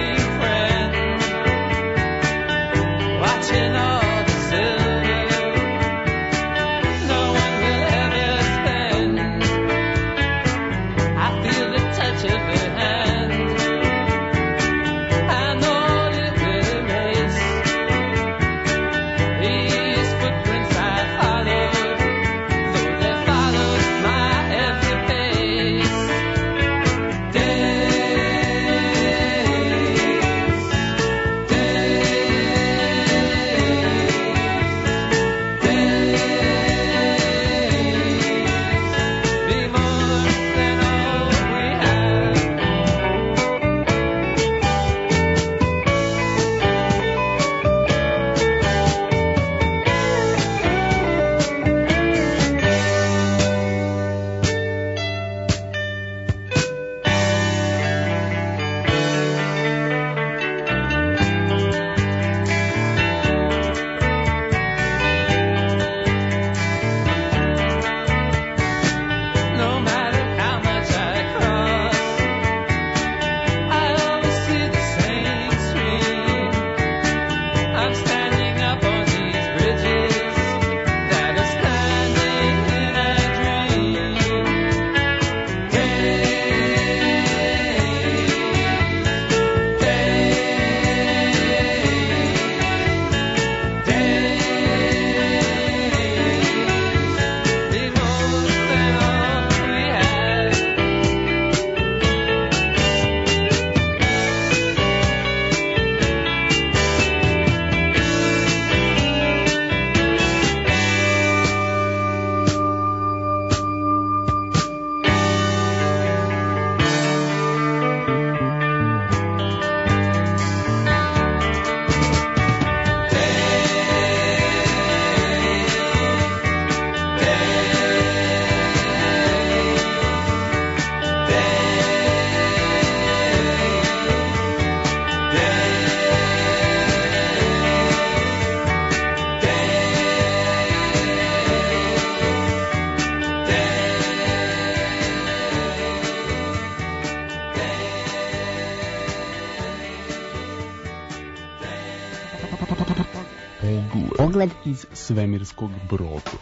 Pogled. Pogled iz svemirskog broda.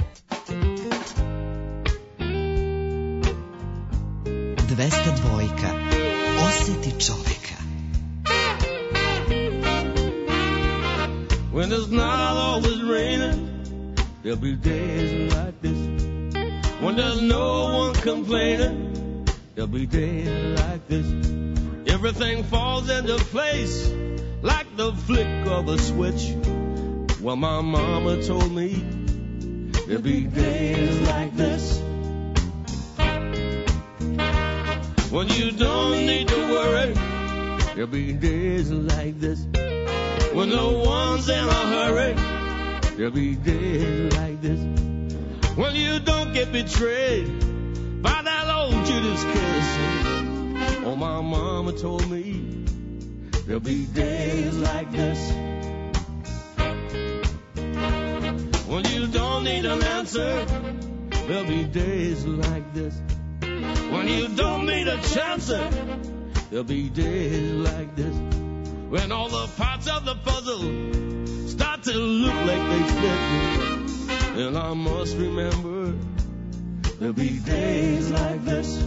dvesta dvojka. Osjeti čoveka. When it's not always raining, there'll be days like this. When there's no one complaining, there'll be days like this. Everything falls into place like the flick of a switch. Well, my mama told me there'll be days like this. When you don't need to worry, there'll be days like this. When no one's in a hurry, there'll be days like this. When you don't get betrayed by that old Judas kiss. Oh, my mama told me there'll be days like this. When you don't need an answer, there'll be days like this. When you don't need a chance, there'll be days like this. When all the parts of the puzzle start to look like they fit. And I must remember there'll be days like this.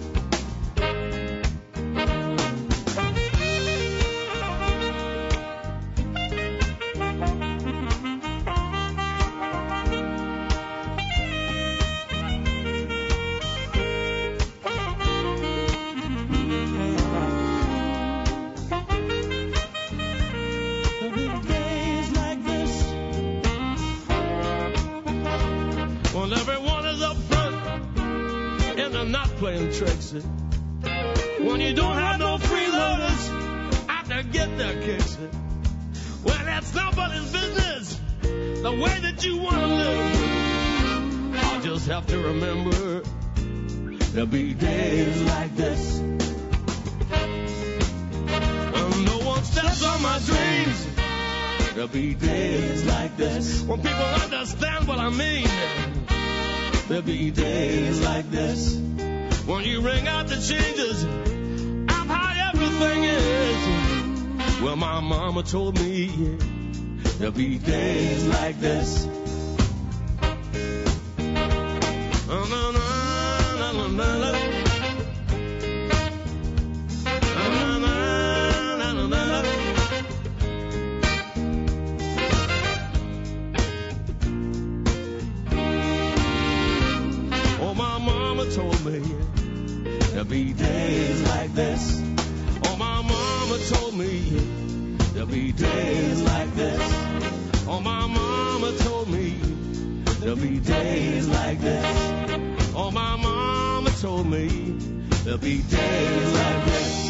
Playing tricks. When you don't have no freeloaders out to get their kicks. Well, that's nobody's business, the way that you want to live. I'll just have to remember there'll be days like this. When no one steps on my dreams, there'll be days like this. When people understand what I mean, there'll be days like this. When you ring out the changes of how everything is. Well, my mama told me there'll be days like this. Oh, no, no, no, no, no, no. Told me there'll be days like this. Oh, my mama told me there'll be days like this. Oh, my mama told me there'll be days like this. Oh, my mama told me there'll be days like this.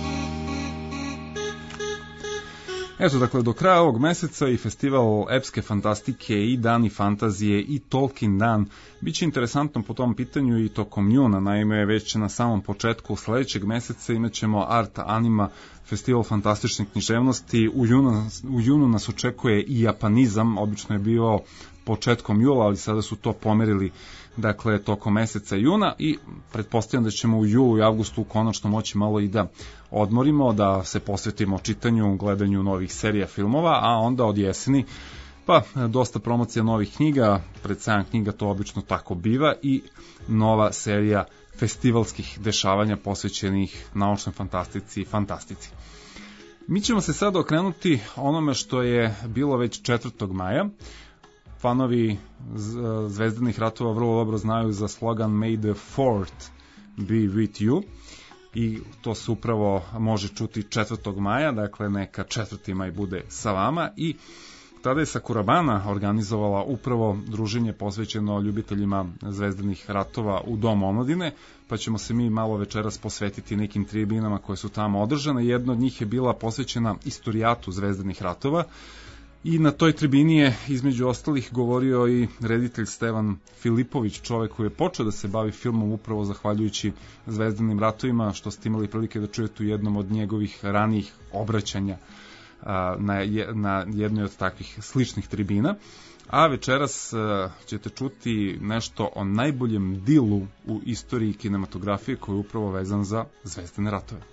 Eto, dakle, do kraja ovog meseca i festival epske fantastike i dani fantazije i Tolkien dan biće interesantno po tom pitanju i tokom juna. Naime, već na samom početku sledećeg meseca imat ćemo Art Anima, festival fantastične književnosti. U junu, u junu nas očekuje i japanizam, obično je bio početkom jula, ali sada su to pomerili, dakle, tokom meseca juna i pretpostavljam da ćemo u julu i avgustu konačno moći malo i da odmorimo, da se posvetimo čitanju, gledanju novih serija, filmova, a onda od jeseni pa dosta promocija novih knjiga, pred sajam knjiga to obično tako biva i nova serija festivalskih dešavanja posvećenih naučnoj fantastici i fantastici. Mi ćemo se sada okrenuti onome što je bilo već četvrtog maja. Fanovi Zvezdanih ratova vrlo dobro znaju za slogan May the fourth be with you i to se upravo može čuti četvrtog maja, dakle neka četvrti maj bude sa vama i tada je Sakurabana organizovala upravo druženje posvećeno ljubiteljima Zvezdanih ratova u Domu omladine, pa ćemo se mi malo večeras posvetiti nekim tribinama koje su tamo održane. Jedna od njih je bila posvećena istorijatu Zvezdanih ratova i na toj tribini je između ostalih govorio i reditelj Stevan Filipović, čovek koji je počeo da se bavi filmom upravo zahvaljujući Zvezdanim ratovima, što ste imali prilike da čujete u jednom od njegovih ranijih obraćanja na, na jednoj od takvih sličnih tribina. A večeras ćete čuti nešto o najboljem dilu u istoriji kinematografije koji je upravo vezan za Zvezdane ratove.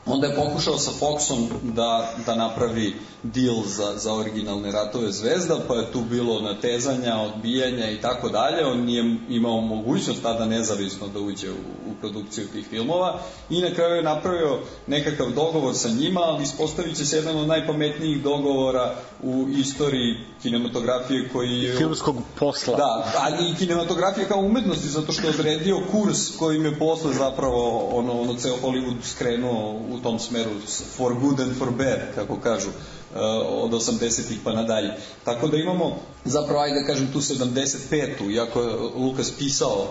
Onda je pokušao sa Foxom da, da napravi deal za, za originalne Ratove zvezda, pa je tu bilo natezanja, odbijanja i tako dalje. On nije imao mogućnost tada nezavisno da uđe u, u produkciju tih filmova i na kraju je napravio nekakav dogovor sa njima, ali ispostavit će se jedan od najpametnijih dogovora u istoriji kinematografije koji je... Filmskog posla. Da, ali i kinematografije kao umetnosti, zato što je odredio kurs kojim je posle zapravo ono, ono ceo Hollywood skrenuo u tom smeru, for good and for bad, kako kažu, od osamdesetih pa nadalje. Tako da imamo, zapravo, ajde da kažem, tu sedamdeset petu, iako je Lukas pisao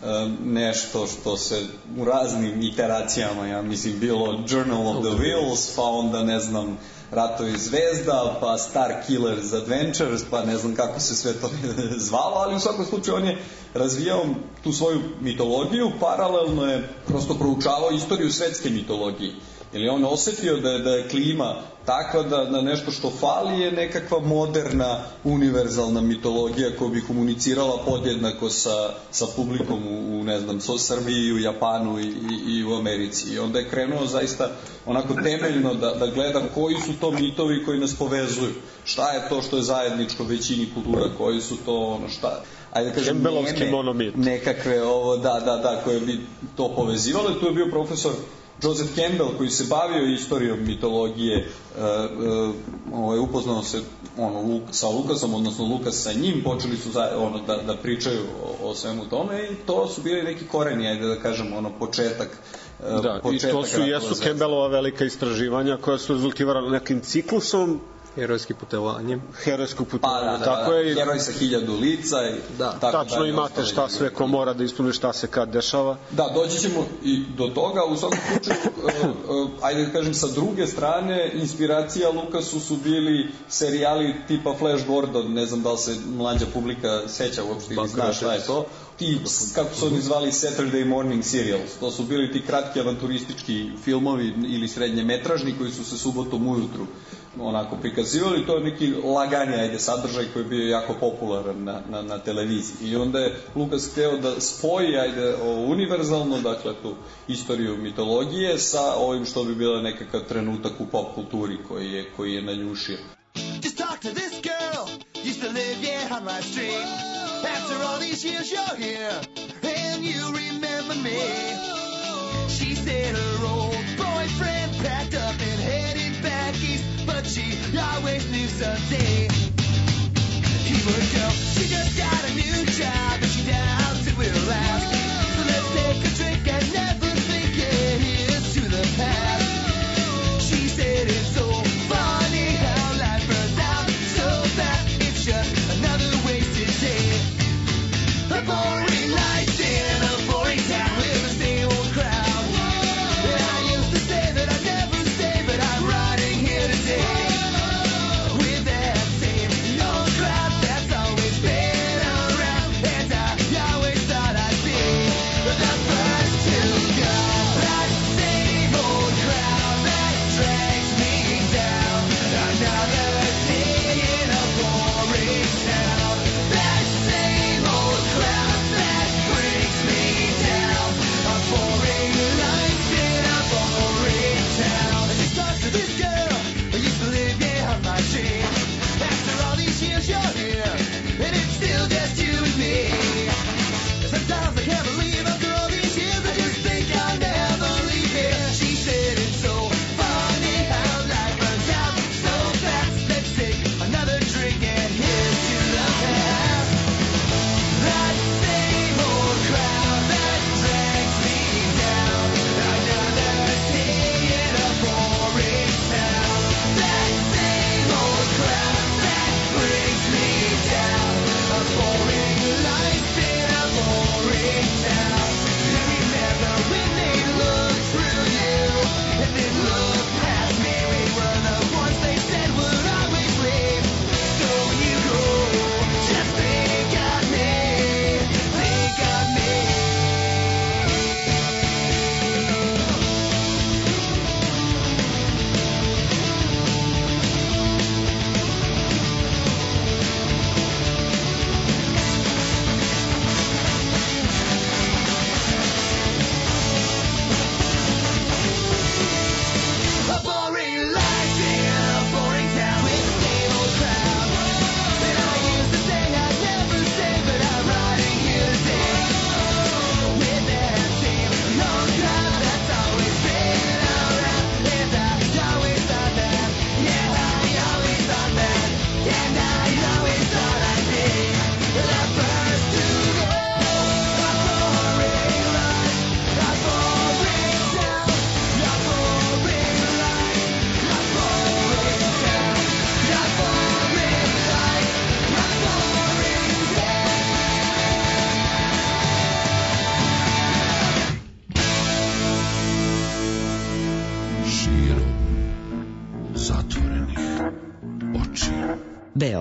nešto što se u raznim iteracijama, ja mislim, bilo Journal of the Wills, pa onda, ne znam, Ratovi zvezda, pa Star Killers Adventures, pa ne znam kako se sve to zvalo, ali u svakom slučaju on je razvijao tu svoju mitologiju, paralelno je prosto proučavao istoriju svetske mitologije. Jer je on osetio da je, da je klima takva da, da nešto što fali je nekakva moderna, univerzalna mitologija koja bi komunicirala podjednako sa, sa publikom u, u ne znam, u Srbiji, u Japanu i, i, i u Americi. I onda je krenuo zaista onako temeljno da, da gleda koji su to mitovi koji nas povezuju. Šta je to što je zajedničko većini kultura, koji su to ono šta... Ajde da kažem, neme, nekakve ovo, da, da, da, koje bi to povezivale. Tu je bio profesor Joseph Campbell koji se bavio istorijom mitologije, uh, uh, upoznao se ono, sa Lukasom, odnosno Lukas sa njim, počeli su za, ono, da, da pričaju o, o svemu tome i to su bili neki koreni, ajde da kažem, ono, početak. Uh, da, početak i to su jesu Campbellova velika istraživanja koja su rezultirala nekim ciklusom, herojskim putovanjem. Herojskog putovanja, pa, da, tako da, je. Heroj sa hiljadu lica i da, tako tačno dalje, imate šta sve ko mora da ispuni, šta se kad dešava. Da, doći ćemo i do toga. U svakom slučaju, uh, uh, ajde da kažem, sa druge strane, inspiracija Lukasu su bili serijali tipa Flash Gordon, ne znam da li se mlađa publika seća uopšte ili zna šta je to. Ti, kako su oni zvali, Saturday morning serials. To su bili ti kratki avanturistički filmovi ili srednje metražni koji su se subotom ujutru onako prikazivali. To je neki laganje, ajde, sadržaj koji je bio jako popularan na, na, na televiziji. I onda je Lukas hteo da spoji, ajde, univerzalno, dakle, tu istoriju mitologije sa ovim što bi bila nekakav trenutak u pop kulturi koji je, koji je naljušio. Just talk to this girl, used to live, yeah, on my street. After all these years you're here, and you remember me. She said her old boyfriend packed up and headed back east, but she always knew someday he would go. She just got a new job and she doubts it will last. So let's take a drink and never think it is to the past. She said it's so funny how life burns out so fast. It's just another wasted day. A boring life in a boring town with the same old crowd. And I used to say that I'd never stay, but I'm riding here today with that same old crowd that's always been around. And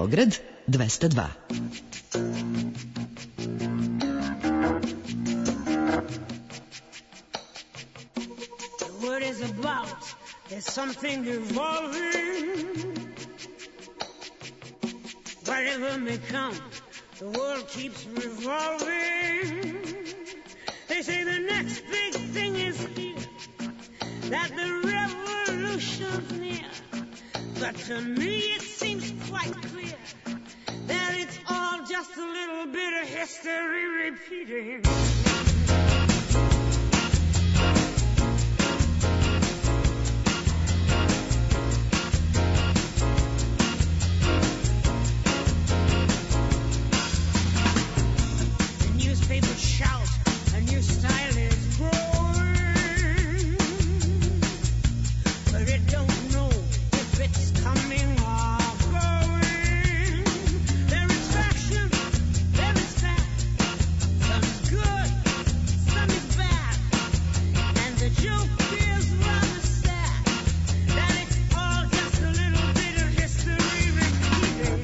Beograd dvesta dva. What is about? There's something evolving. Whatever may come, the world keeps revolving. They say the next big thing is here, that the revolution's near. But to me it seems quite clear that it's all just a little bit of history repeating. People shout, a new style is growing, but it don't know if it's coming or going. There is faction, there is fact, some is good, some is bad, and the joke is rather sad, that it's all just a little bit of history repeating.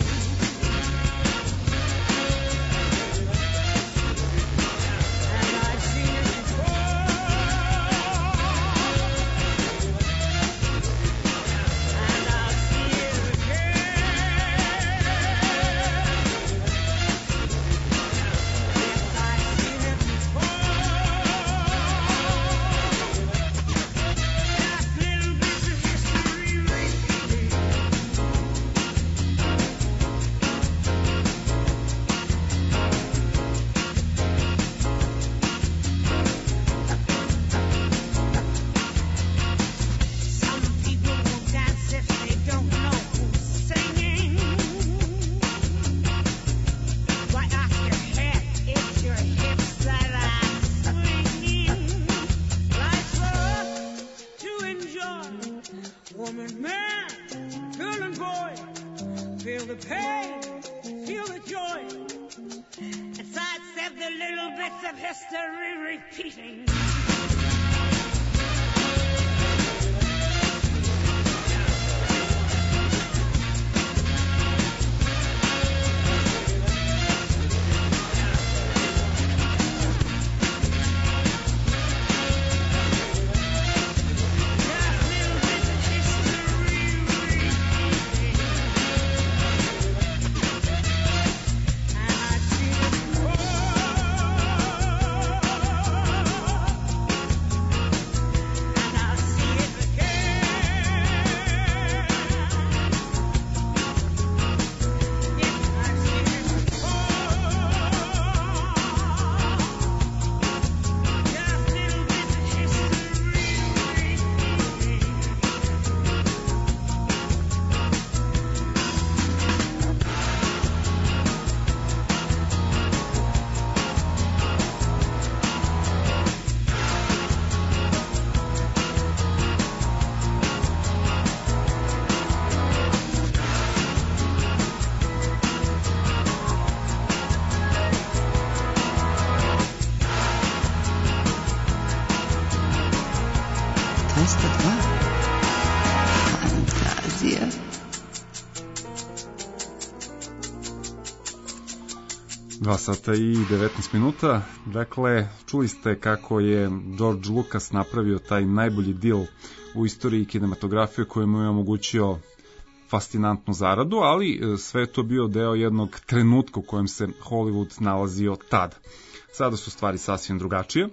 dva sata i devetnaest minuta. Dakle, čuli ste kako je George Lucas napravio taj najbolji deal u istoriji kinematografije koji mu je omogućio fascinantnu zaradu, ali sve je to bio deo jednog trenutka u kojem se Hollywood nalazio tada. Sada su stvari sasvim drugačije,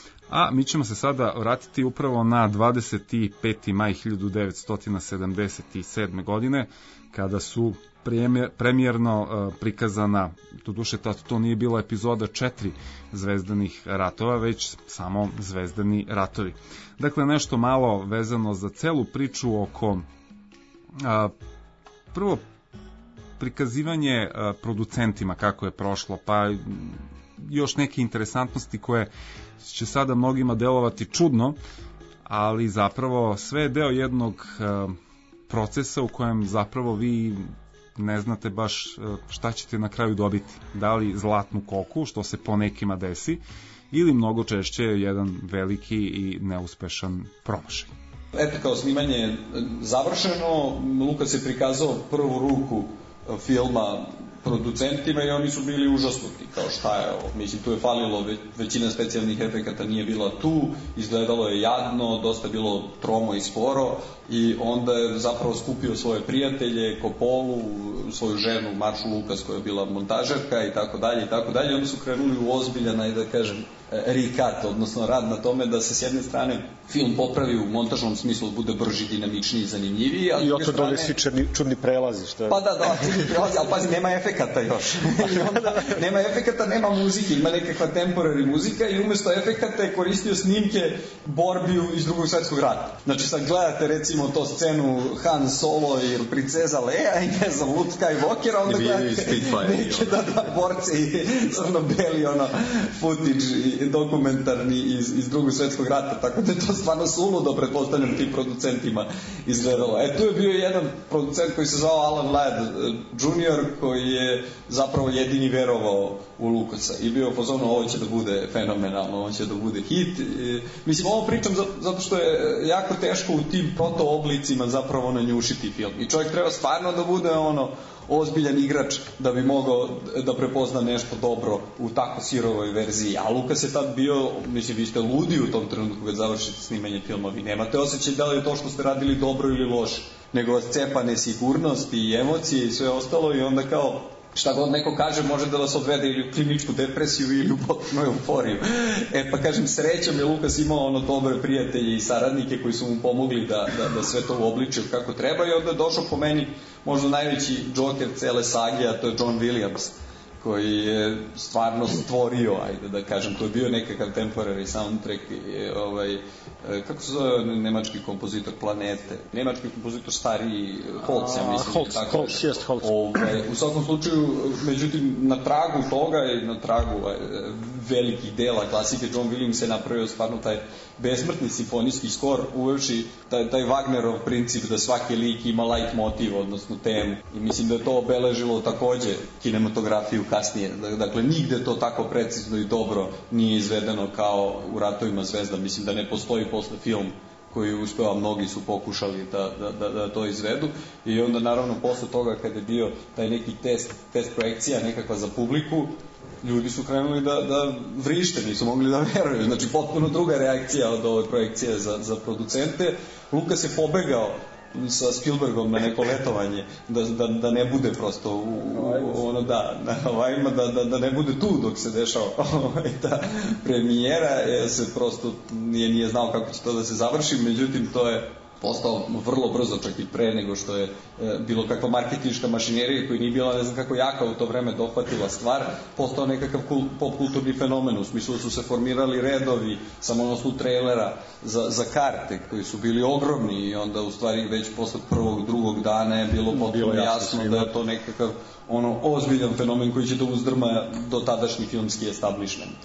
a mi ćemo se sada vratiti upravo na dvadeset peti maj hiljadu devetsto sedamdeset sedme. godine, kada su premijer, premijerno uh, prikazana, doduše tad to nije bila epizoda četiri Zvezdanih ratova, već samo Zvezdani ratovi. Dakle, nešto malo vezano za celu priču oko uh, prvo prikazivanje uh, producentima kako je prošlo, pa još neke interesantnosti koje će sada mnogima delovati čudno, ali zapravo sve je deo jednog uh, procesa u kojem zapravo vi ne znate baš šta ćete na kraju dobiti. Da li zlatnu koku, što se po nekima desi, ili mnogo češće jedan veliki i neuspešan promašaj. Eto, kao snimanje je završeno, Lukas je prikazao prvu ruku filma producentima i oni su bili užasnuti, kao šta je ovo, mislim tu je falilo, većina specijalnih efekata nije bila tu, izgledalo je jadno, dosta bilo tromo i sporo i onda je zapravo skupio svoje prijatelje, Coppolu, svoju ženu Maršu Lukas koja je bila montažerka i tako dalje i tako dalje, onda su krenuli u ozbiljan, ajde da kažem, recut, odnosno rad na tome da se s jedne strane film popravi u montažnom smislu, bude brži, dinamičniji, zanimljiviji, a s i druge oto dole strane... svi čudni, čudni prelazi, što je... Pa da, da, čudni prelazi, ali pazi, nema efekata još. I onda, nema efekata, nema muzike, ima nekakva temporary muzika i umesto efekata je koristio snimke borbi iz drugog svetskog rata. Znači sad gledate recimo to scenu Han Solo i princeza Leia i ne znam, Luke Skywalker, onda gledate neke da, da, borce i crno-beli ono, footage i dokumentarni iz, iz drugog svetskog rata, tako da je to stvarno suludo, pretpostavljam, tim producentima izgledalo. E, tu je bio jedan producent koji se zvao Alan Ladd junior, koji je zapravo jedini verovao u Lucasa i bio u fazonu, ovo će da bude fenomenalno, ovo će da bude hit. E, mislim, ovo pričam zato što je jako teško u tim proto-oblicima zapravo nanjušiti film. I čovjek treba stvarno da bude ono ozbiljan igrač da bi mogao da prepozna nešto dobro u tako sirovoj verziji. A Lukas je tad bio, mislim, vi ste ludi u tom trenutku kad završite snimanje filma. Vi nemate osjećaj da li je to što ste radili dobro ili loše, nego vas cepa nesigurnost i emocije i sve ostalo i onda kao šta god neko kaže može da vas odvede ili u kliničku depresiju ili u potpunu euforiju. E pa kažem, srećom je Lukas imao ono dobre prijatelje i saradnike koji su mu pomogli da, da, da sve to uobliče kako treba i onda je došao po meni možda najveći džoker cele sage, a to je John Williams, koji je stvarno stvorio, ajde da kažem, to je bio nekakav temporary soundtrack, ovaj, kako se zove nemački kompozitor Planete, nemački kompozitor stariji, Holtz, ja mislim. Holtz, Holtz, jest Holtz. Ovaj, u svakom slučaju, međutim, na tragu toga i na tragu velikih dela klasike, John Williams je napravio stvarno taj besmrtni simfonijski skor, uvevši taj, taj Wagnerov princip da svaki lik ima light motiv, odnosno temu. I mislim da je to obeležilo takođe kinematografiju kasnije. Dakle, nigde to tako precizno i dobro nije izvedeno kao u Ratovima zvezda. Mislim da ne postoji posle film koji uspeva, mnogi su pokušali da, da, da, da to izvedu i onda naravno posle toga kad je bio taj neki test, test projekcija nekakva za publiku, ljudi su krenuli da, da vrište, nisu mogli da veruju, znači potpuno druga reakcija od ove projekcije za, za producente. Lukas je pobegao sa Spielbergom na neko letovanje, da, da, da ne bude prosto u, u, ono da, na Havajima, da, da, da ne bude tu dok se dešava ta premijera, je se prosto nije, nije znao kako će to da se završi, međutim to je postao vrlo brzo, čak i pre nego što je e, bilo kakva marketinška mašinerija koja nije bila ne znam kako jaka u to vreme dohvatila stvar, postao nekakav kul, popkulturni fenomen, u smislu su se formirali redovi samo na osnovu trailera za, za karte koji su bili ogromni i onda u stvari već posle prvog, drugog dana je bilo potpuno jasno da je to nekakav ono ozbiljan fenomen koji će da uzdrma do tadašnji filmski establishment.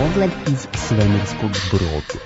Pogled iz svemirskog broda.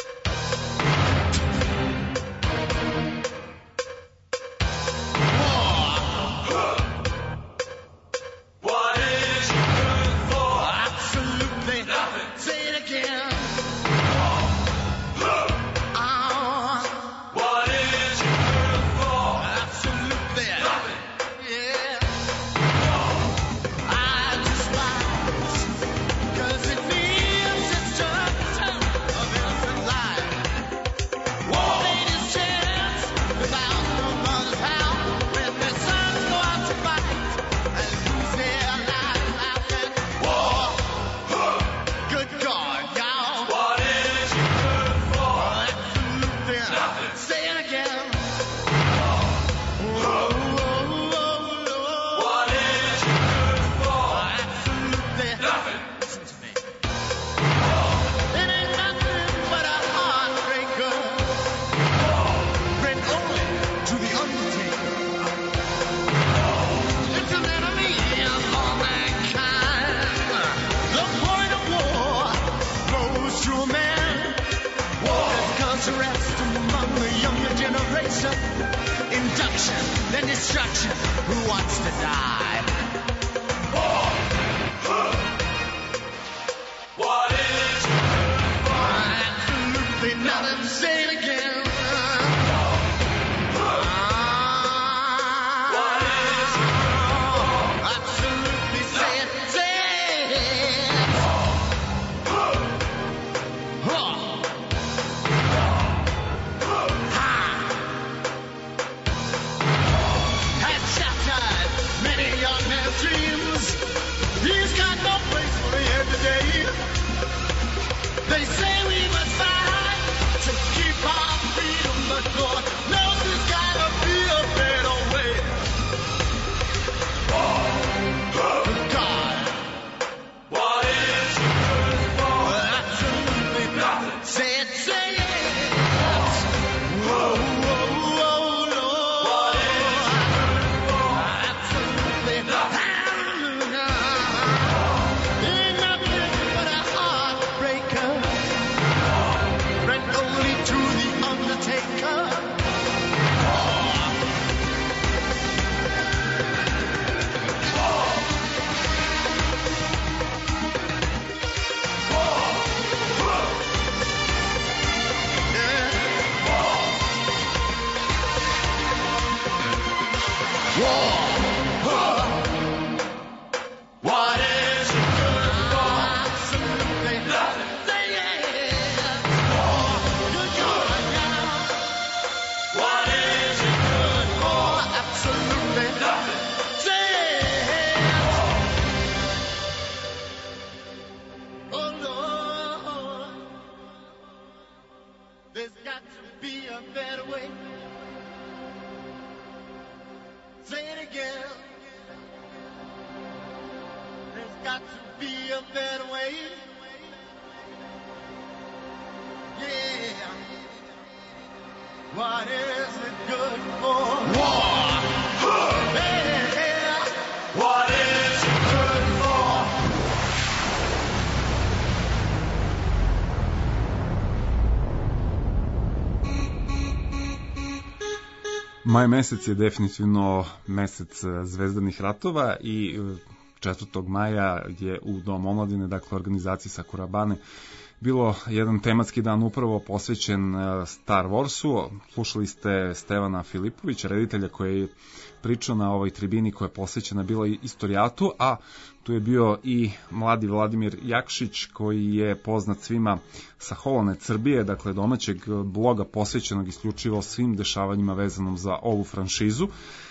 Maj mesec je definitivno mesec zvezdanih ratova i četvrtog maja je u Dom omladine, dakle organizaciji Sakurabane, bilo jedan tematski dan upravo posvećen Star Warsu. Slušali ste Stevana Filipovića, reditelja koji je pričao na ovoj tribini koja je posvećena bila istorijatu, a tu je bio i mladi Vladimir Jakšić koji je poznat svima sa Holonet Srbije, dakle domaćeg bloga posvećenog isključivo svim dešavanjima vezanom za ovu franšizu.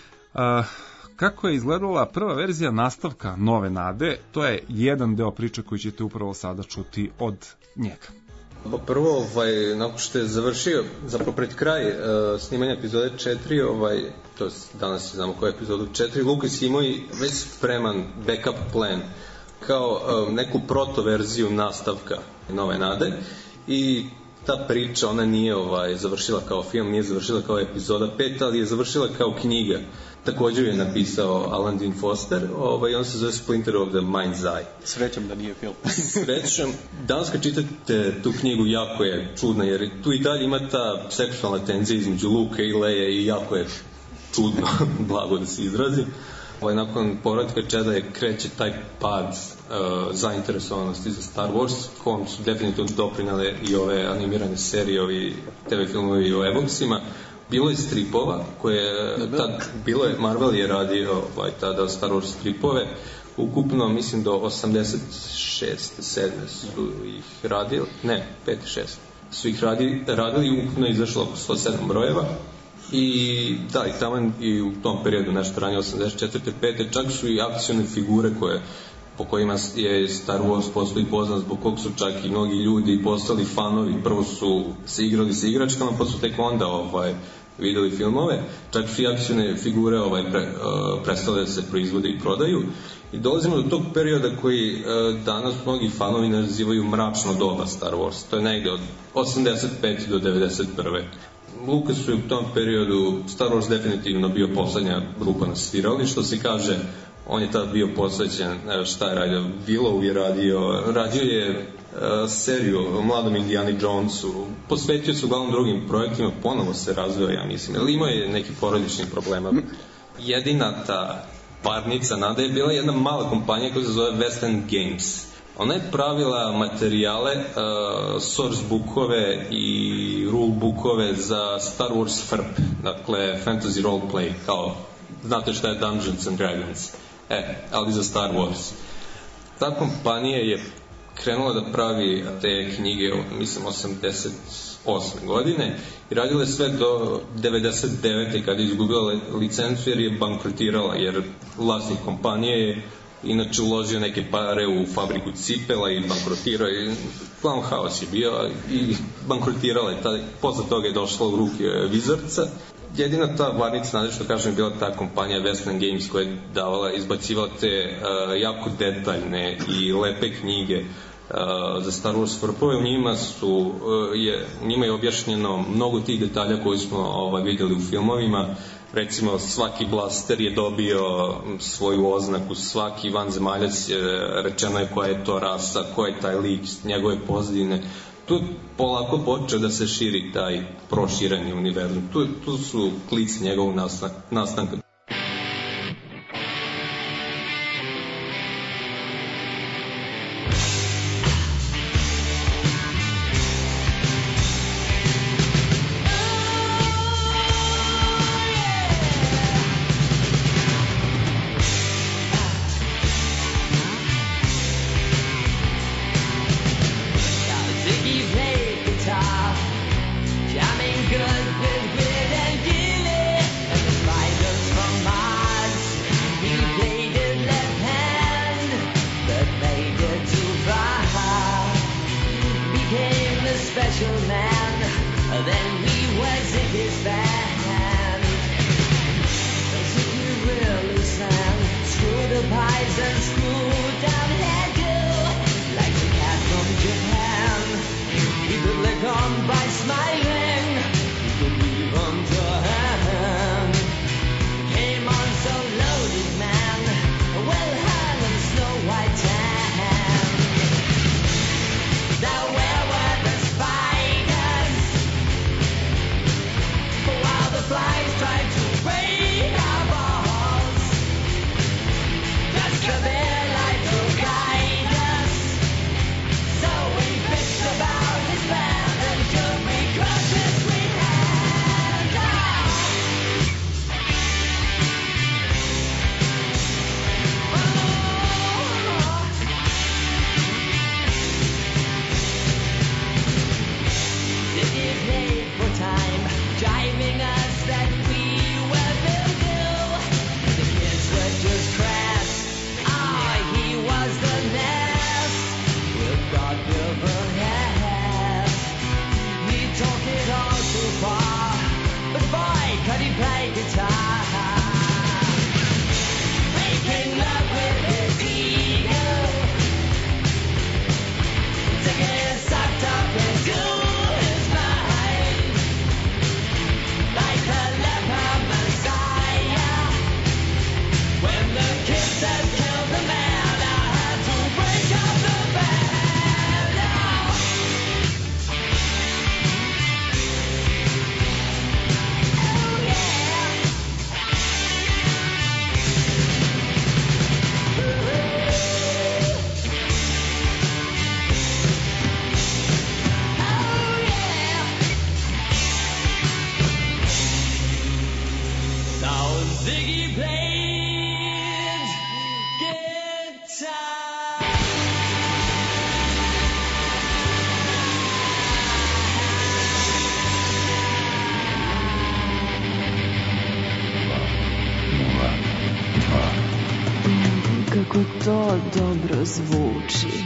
Kako je izgledala prva verzija nastavka Nove nade, to je jedan deo priče koji ćete upravo sada čuti od njega. Prvo, ovaj, nakon što je završio, zapravo pred kraj uh, snimanja epizode četiri, ovaj, to je, danas znamo koja je epizodu četiri, Lukas imao i već spreman backup plan, kao um, neku protoverziju nastavka Nove nade, i ta priča, ona nije ovaj, završila kao film, nije završila kao epizoda pet, ali je završila kao knjiga. Također je napisao Alan Dean Foster, ovaj, on se zove Splinter of the Mind's Eye. Srećom da nije film. Srećom, danas kad čitate tu knjigu jako je čudna, jer tu i dalje ima ta seksualna tenzija između Luka i Leje i jako je čudno, blago da se izrazi. Ovaj, nakon povratka Jedi kreće taj pad uh, zainteresovanosti za Star Wars, kom su definitivno doprinale i ove animirane serije, ovi te ve filmovi o Evoxima. Bilo je stripova koje tad, bilo je, Marvel je radio ovaj, tada Star Wars stripove, ukupno mislim do osamdeset šeste sedme su ih radili, ne, pet šest su ih radili, radili ukupno je izašlo oko sto sedam brojeva. I da, i tamo i u tom periodu, nešto ranije osamdeset četvrte pete čak su i akcione figure koje, po kojima je Star Wars postoji poznat, zbog kog su čak i mnogi ljudi postali fanovi. Prvo su se igrali sa igračkama, pa su tek onda ovaj, videli filmove. Čak su i akcione figure ovaj, pre, uh, prestale da se proizvode i prodaju. I dolazimo do tog perioda koji uh, danas mnogi fanovi nazivaju mračno doba Star Wars. To je negde od osamdeset pete do devedeset prve Lukasu je u tom periodu Star Wars definitivno bio poslednja grupa na svirali, što se kaže, on je tad bio posvećen, šta je radio, Willow je radio, radio je uh, seriju o mladom Indiana Jonesu, posvetio se uglavnom drugim projektima, ponovo se razvio, ja mislim, ali imao je neki porodični problema. Jedina ta parnica nada je bila jedna mala kompanija koja se zove West End Games. Ona je pravila materijale, uh, source bookove i rule bookove za Star Wars F R P, dakle Fantasy Roleplay, kao, znate šta je Dungeons and Dragons, e, ali za Star Wars. Ta kompanija je krenula da pravi te knjige, mislim, osamdeset osme godine i radila je sve do devedeset devete kada je izgubila licencu jer je bankrotirala, jer vlasnik kompanije je inače uložio neke pare u fabriku cipela i bankrotirao i plan haos je bio i bankrotirala je. Tada, posle toga je došla u ruke Wizardsa. Jedina ta varnica, nade što kažem, je bila ta kompanija West End Games koja je davala, izbacivala te uh, jako detaljne i lepe knjige uh, za Star Wars F R P-ove. U njima, su, uh, je, u njima je objašnjeno mnogo tih detalja koji smo ovaj, videli u filmovima. Recimo, svaki blaster je dobio svoju oznaku, svaki vanzemaljac je rečeno je koja je to rasa, koja je taj lik, njegove pozadine. Tu polako počeo da se širi taj prošireni univerzum. Tu, tu su klici njegovog nastanka. Jamming good with Will and Gilly, and the fighters from Ziggy played guitar. Kako to dobro zvuči.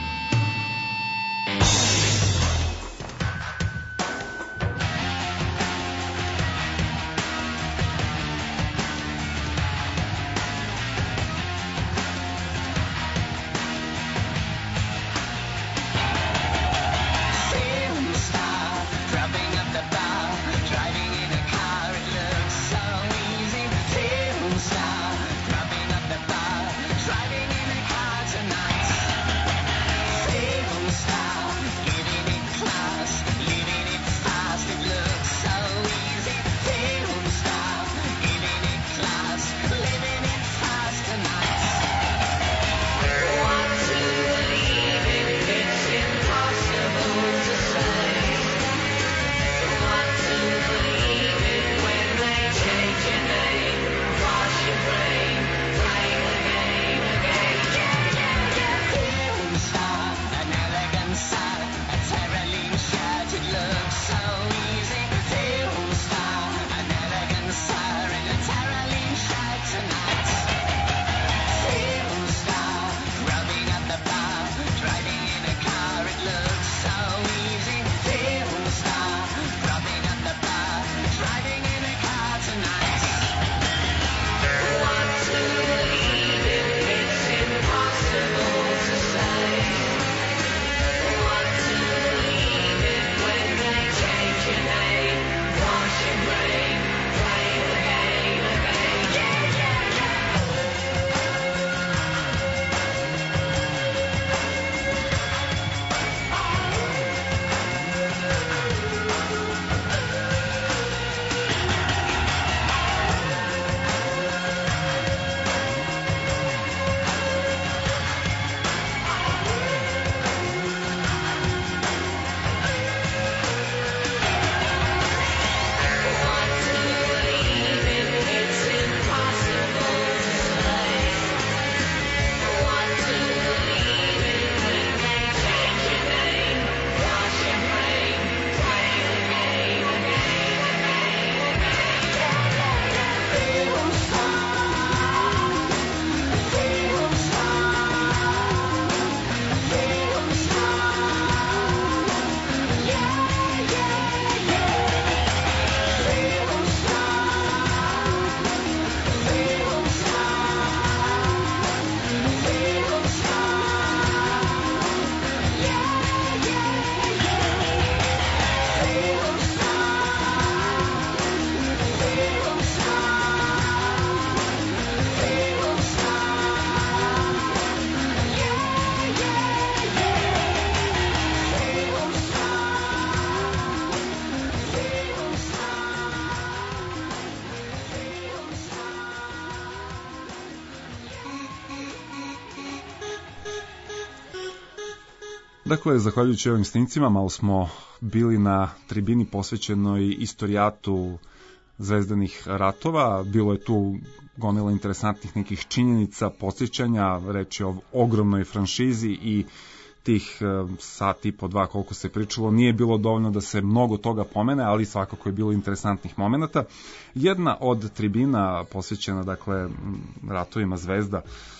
Dakle, zahvaljujući ovim snimcima, malo smo bili na tribini posvećenoj istorijatu zvezdanih ratova. Bilo je tu gomila interesantnih nekih činjenica, podsjećanja, reč je o ogromnoj franšizi i tih sat i po dva koliko se pričalo, nije bilo dovoljno da se mnogo toga pomene, ali svakako je bilo interesantnih momenata. Jedna od tribina posvećena, dakle, ratovima zvezda,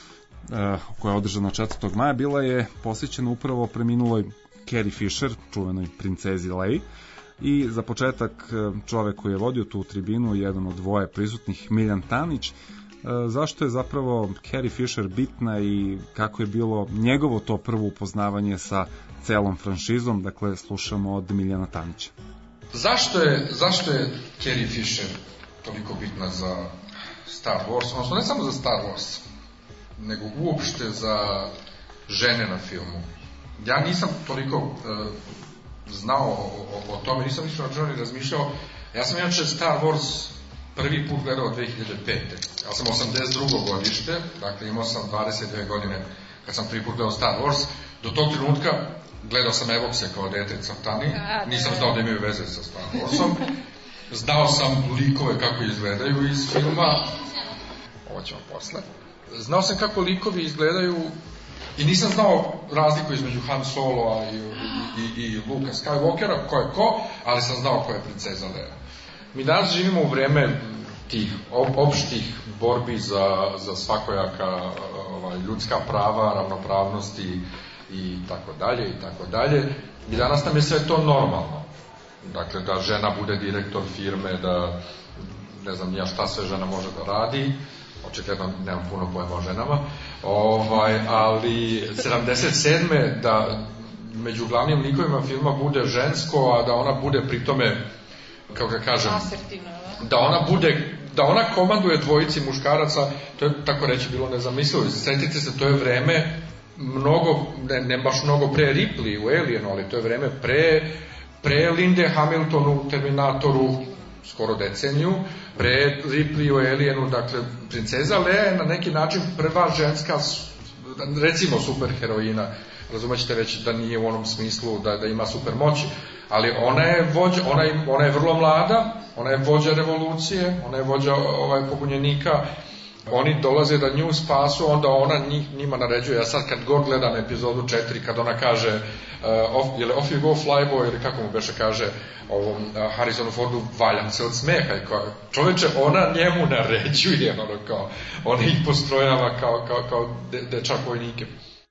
koja je održana četvrtog maja, bila je posvećena upravo preminuloj Carrie Fisher, čuvenoj princezi Leia. I za početak čovek koji je vodio tu tribinu, jedan od dvoje prisutnih, Miljan Tanić. Zašto je zapravo Carrie Fisher bitna i kako je bilo njegovo to prvo upoznavanje sa celom franšizom? Dakle, slušamo od Miljana Tanića. Zašto je, zašto je Carrie Fisher toliko bitna za Star Wars, odnosno ne samo za Star Wars, nego uopšte za žene na filmu? Ja nisam toliko uh, znao o, o, o tome, nisam ništa o ni razmišljao. Ja sam inače Star Wars prvi put gledao dve hiljade pete. Ja sam osamdeset drugo godište, dakle imao sam dvadeset dve godine kad sam prvi put gledao Star Wars. Do tog trenutka gledao sam Evokse kao dete crtani, nisam znao da imaju veze sa Star Warsom. Znao sam likove kako izgledaju iz filma. Ovo ćemo posle. Znao sam kako likovi izgledaju i nisam znao razliku između Han Soloa i, i, i, i Luka Skywalkera, ko je ko, ali sam znao ko je princeza Leia. Mi danas živimo u vreme tih opštih borbi za, za svakojaka ovaj, ljudska prava, ravnopravnosti i tako dalje i tako dalje. I danas nam je sve to normalno. Dakle, da žena bude direktor firme, da ne znam ja šta sve žena može da radi, očigledno nemam puno pojma o ženama, ovaj, ali sedamdeset sedme da među glavnim likovima filma bude žensko, a da ona bude pritome, kako ga kažem, da ona bude, da ona komanduje dvojici muškaraca, to je tako reći bilo nezamislivo. Sjetite se, to je vreme mnogo, ne, ne baš mnogo pre Ripley u Alienu, ali to je vreme pre pre Linde Hamiltonu u Terminatoru, skoro deceniju, pre Ripley u Alienu, dakle, princeza Leia je na neki način prva ženska, recimo superheroina, razumećete već da nije u onom smislu da, da ima super moći, ali ona je vođa, ona je, ona je vrlo mlada, ona je vođa revolucije, ona je vođa ovaj, pobunjenika, oni dolaze da nju spasu, onda ona njih, njima naređuje. Ja sad kad god gledam epizodu četiri, kad ona kaže uh, off, je li off you go flyboy, ili kako mu beše kaže ovom uh, Harrisonu Fordu, valjam se od smeha, i kao, čoveče, ona njemu naređuje, ono kao, ona ih postrojava kao, kao, kao de, dečak vojnike.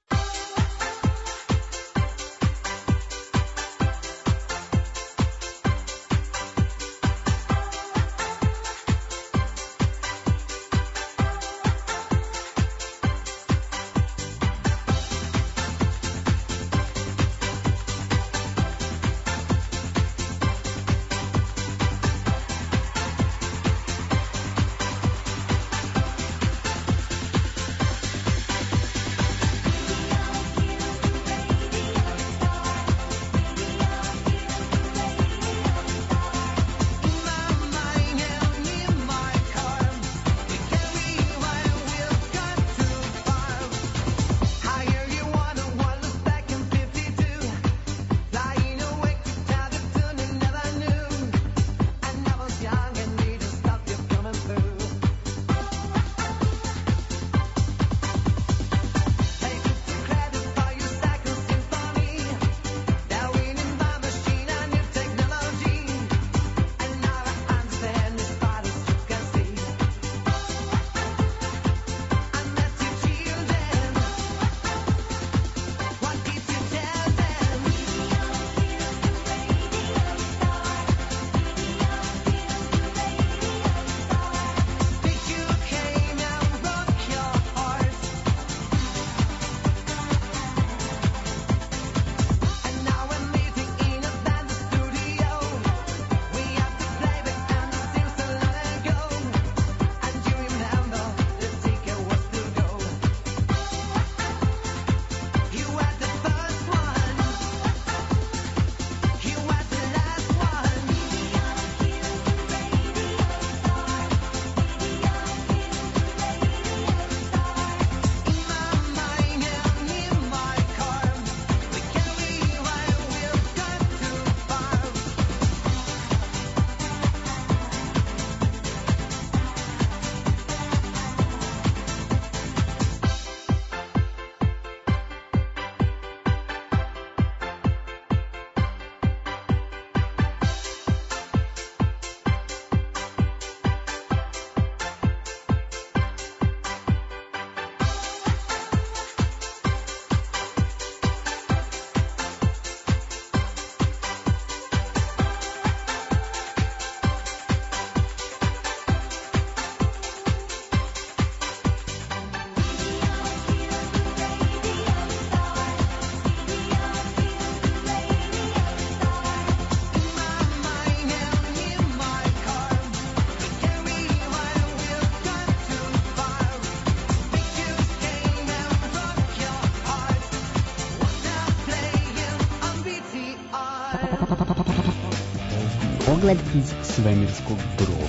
Pogled iz svemirskog broda.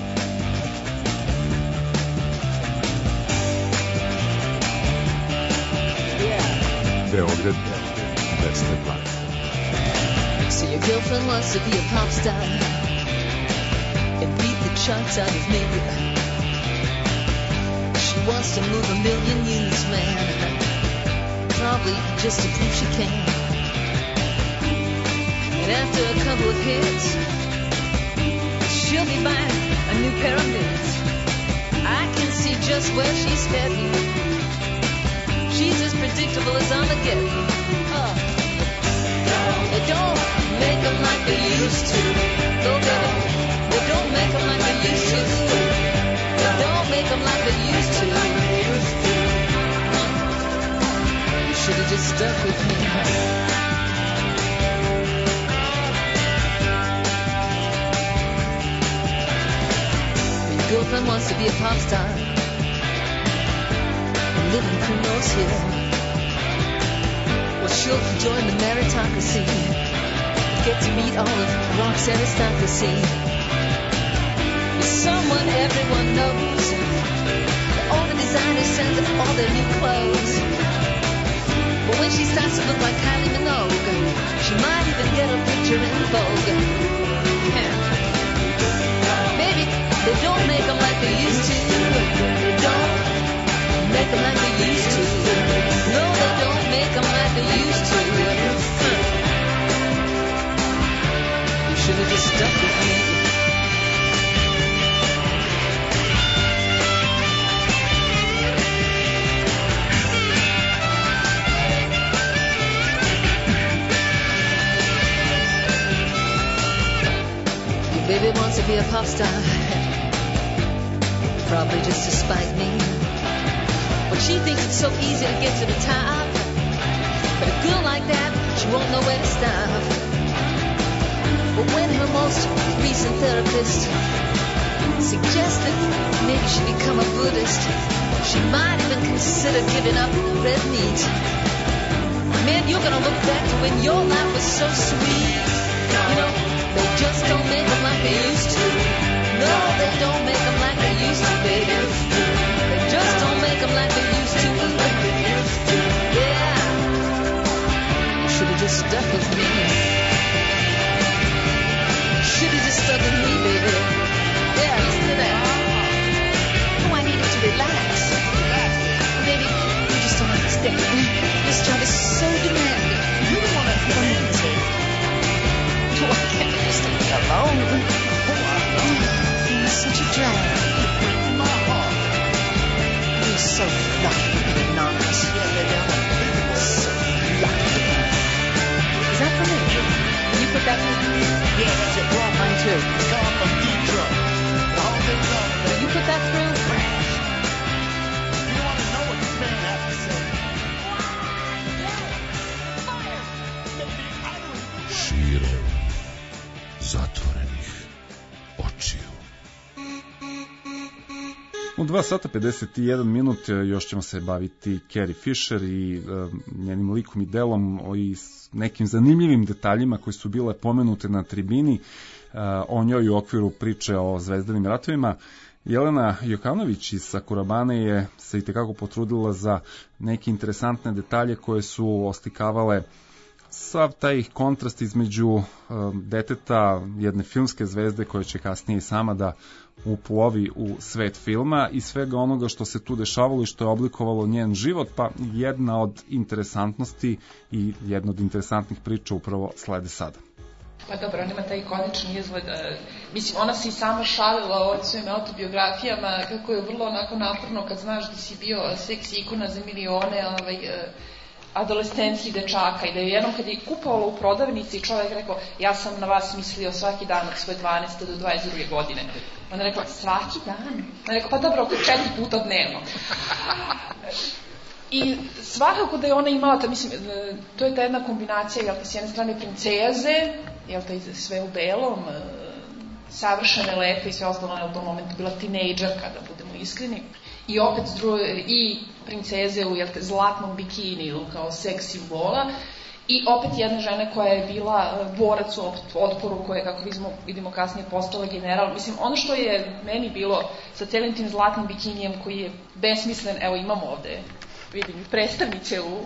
Beograd dvesta dva. So your girlfriend wants to be a pop star. shots out of me. She wants to move a million units, man. Probably just to prove she can. And after a couple of hits, she'll be buying a new pair of mittens. I can see just where she's heading. She's as predictable as Armageddon. Oh. They don't make them like they used to. No, they don't. They don't make them like they used to. They don't make them like they used to. You should have just stuck with me. Your girlfriend wants to be a pop star and live in Primrose Hill. Well, she'll join the meritocracy, get to meet all of rock's aristocracy. With someone everyone knows, all the designers send them all their new clothes. But when she starts to look like Kylie Minogue, she might even get a picture in Vogue. Baby, they don't make them like they used to. They don't make them like they used to. No, they don't make them like they used to. You should have just stuck with me. Your baby wants to be a pop star, probably just to spite me. But she thinks it's so easy to get to the top. But a girl like that, she won't know where to stop. But when her most recent therapist suggested maybe she become a Buddhist, she might even consider giving up red meat. Man, you're gonna look back to when your life was so sweet. You know, they just don't make them like they used to. No, they don't make them like they used to, baby. They just don't make them like they used to. Yeah. You should have just stuck with me. Should have just stuck with me, baby. Yeah, listen to that. Oh, I needed to relax. Baby, you just don't understand. This job is so demanding. You don't want to hit on me, too. Why can't you just leave me alone? You're such a drag. You're so lucky to be anonymous. So lucky. Is that for me? Can you put that through? Yeah, that's it. Well, mine too. Come from Detroit. The whole thing's over. Will you put that through? You want to know what this man has to say? Širom zatvorenih očiju. U dva sata pedeset jedan minut još ćemo se baviti Carrie Fisher i uh, njenim likom i delom i nekim zanimljivim detaljima koji su bile pomenute na tribini uh, o njoj u okviru priče o zvezdanim ratovima. Jelena Jokanović iz Sakurabane je se itekako potrudila za neke interesantne detalje koje su oslikavale sav taj kontrast između uh, deteta jedne filmske zvezde koja će kasnije sama da uplovi u svet filma i svega onoga što se tu dešavalo i što je oblikovalo njen život, pa jedna od interesantnosti i jedna od interesantnih priča upravo slede sada. Pa dobro, on ima taj ikonični izgled. Uh, mislim, ona se i sama šalila o svojim autobiografijama, kako je vrlo onako naporno kad znaš da si bio seksi ikona za milione ovaj, uh, adolescenskih dečaka i da je jednom kad je kupovalo u prodavnici čovjek rekao, ja sam na vas mislio svaki dan od svoje dvanaeste do dvadeset druge godine. Ona je rekla, svaki dan? Ona je rekla, pa dobro, oko četiri puta dnevno. I svakako da je ona imala, ta, mislim, to je ta jedna kombinacija, jel te, s jedne strane princeze, jel te, sve u belom, savršene, lepe i sve ostalo, ona je u tom momentu bila tinejdžerka, da budemo iskreni. I opet druge, i princeze u, jel te, zlatnom bikini ili kao seks simbola. I opet jedna žena koja je bila borac u otporu, koja je, kako vidimo, vidimo kasnije, postala general. Mislim, ono što je meni bilo sa celim tim zlatnim bikinijem koji je besmislen, evo imamo ovde, vidim, predstavnice u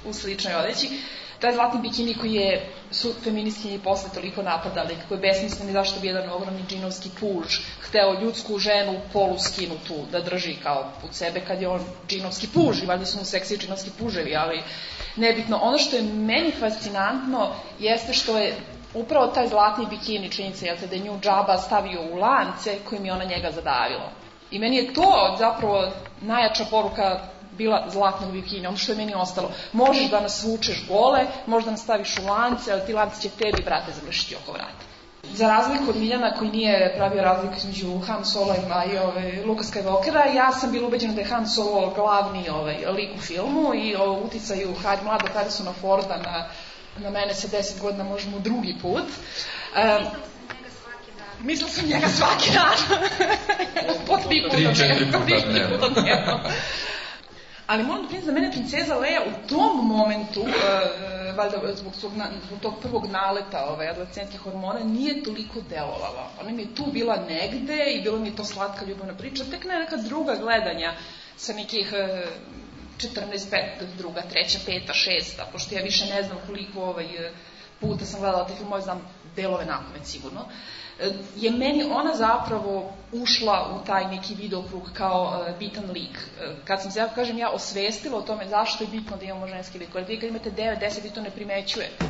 u sličnoj odeći. Taj zlatni bikini koji je, su feministkinji posle toliko napadali, kako je besmislen i zašto bi jedan ogromni džinovski puž hteo ljudsku ženu polu skinutu da drži kao pod sebe kad je on džinovski puž i valjda su mu seksi džinovski puževi, ali nebitno. Ono što je meni fascinantno jeste što je upravo taj zlatni bikini, činjenica je da je nju džaba stavio u lance kojim je ona njega zadavila. I meni je to zapravo najjača poruka bila zlatnog bikini, ono što je meni ostalo. Možeš da nas vučeš gole, možeš da nas staviš u lance, ali ti lance će tebi, brate, završiti oko vrata. Za razliku od Miljana koji nije pravio razliku između Han Soloa i ove, Luka Skywalkera, ja sam bila ubeđena da je Han Solo glavni ovaj, lik u filmu i o uticaju mladog Harrisona Forda na, na mene sa deset godina možemo drugi put. Um, Mislila sam njega svaki dan. Po tri puta dnevno. Tri, četiri puta dnevno. Ali moram da priznam, za mene princeza Leia u tom momentu, uh, valjda zbog, svog, zbog tog prvog naleta ove, adolescentske hormona, nije toliko delovala. Ona mi je tu bila negde i bila mi je to slatka ljubavna priča. Tek na neka druga gledanja sa nekih uh, četrnaest, pet, druga, treća, peta, šesta, pošto ja više ne znam koliko ovaj, puta sam gledala te filmove, znam delove napamet sigurno, je meni ona zapravo ušla u taj neki videokrug kao uh, bitan lik. Uh, kad sam se, ja kažem, ja osvestila o tome zašto je bitno da imamo ženski lik. Jer vi kad imate devet deset, vi to ne primećujete.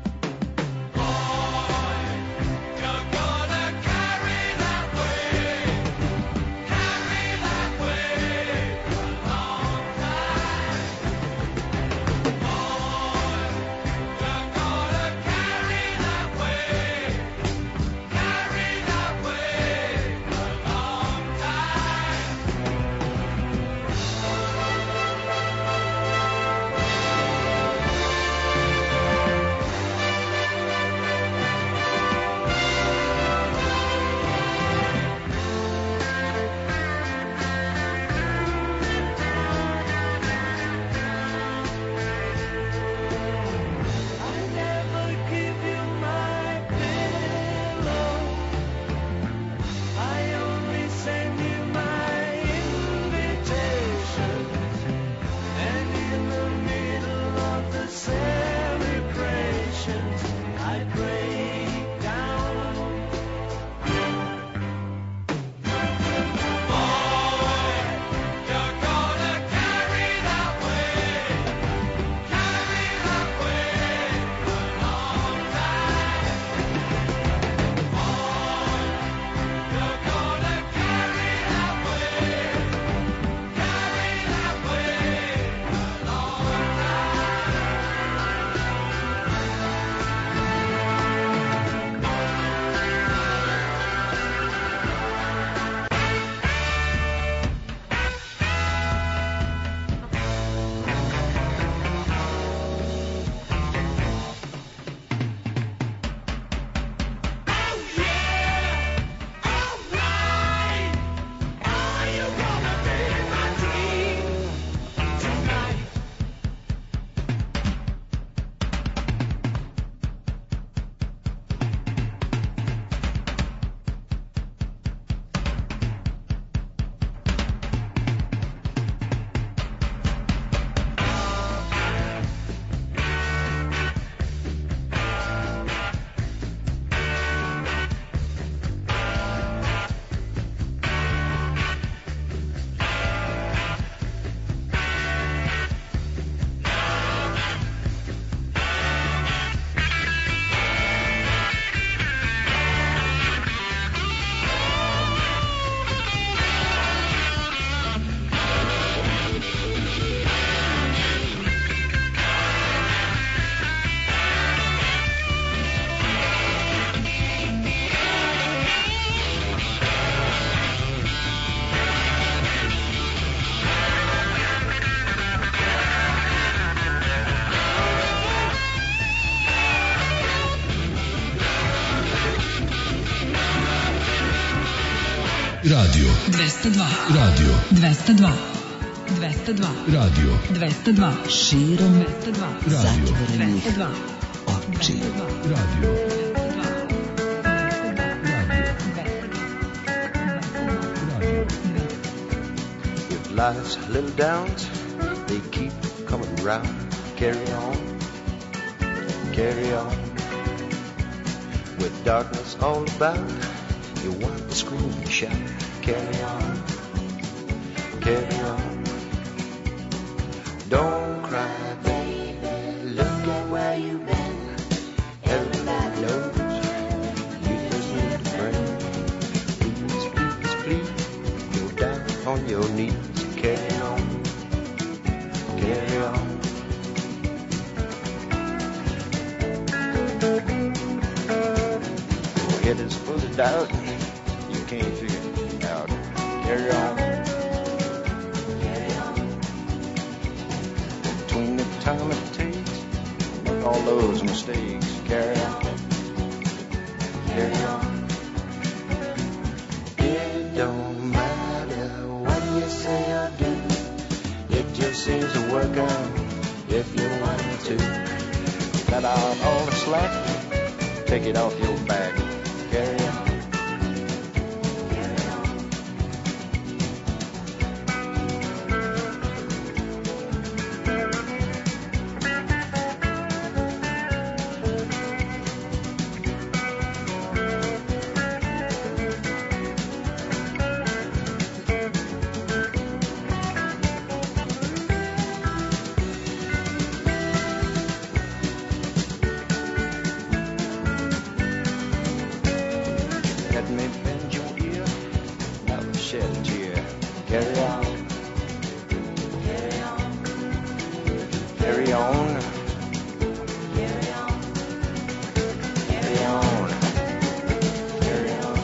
Radio dvesta dva. Radio dvesta dva. dvesta dva. Radio dvesta dva. Širom dvesta dva. zatvorenih dvesta dva. očiju. Radio Life's little downs, they keep coming round. carry on, carry on. With darkness all about, you want to scream and shout, carry on, carry on. Don't cry, baby, look at where you've been. Everybody knows you just need to pray. Please, please, please, go down on your knees, carry on, carry on. Your head is full of doubt, you can't figure it out. Carry on, carry on. Between the time it takes, make all those mistakes. Carry on, carry on. It don't matter what you say or do, it just seems to work out if you want to. Cut out all the slack, take it off your back. Carry on. Let me bend your ear, never shed a tear. Carry on, carry on, carry on, carry on, carry on, carry on.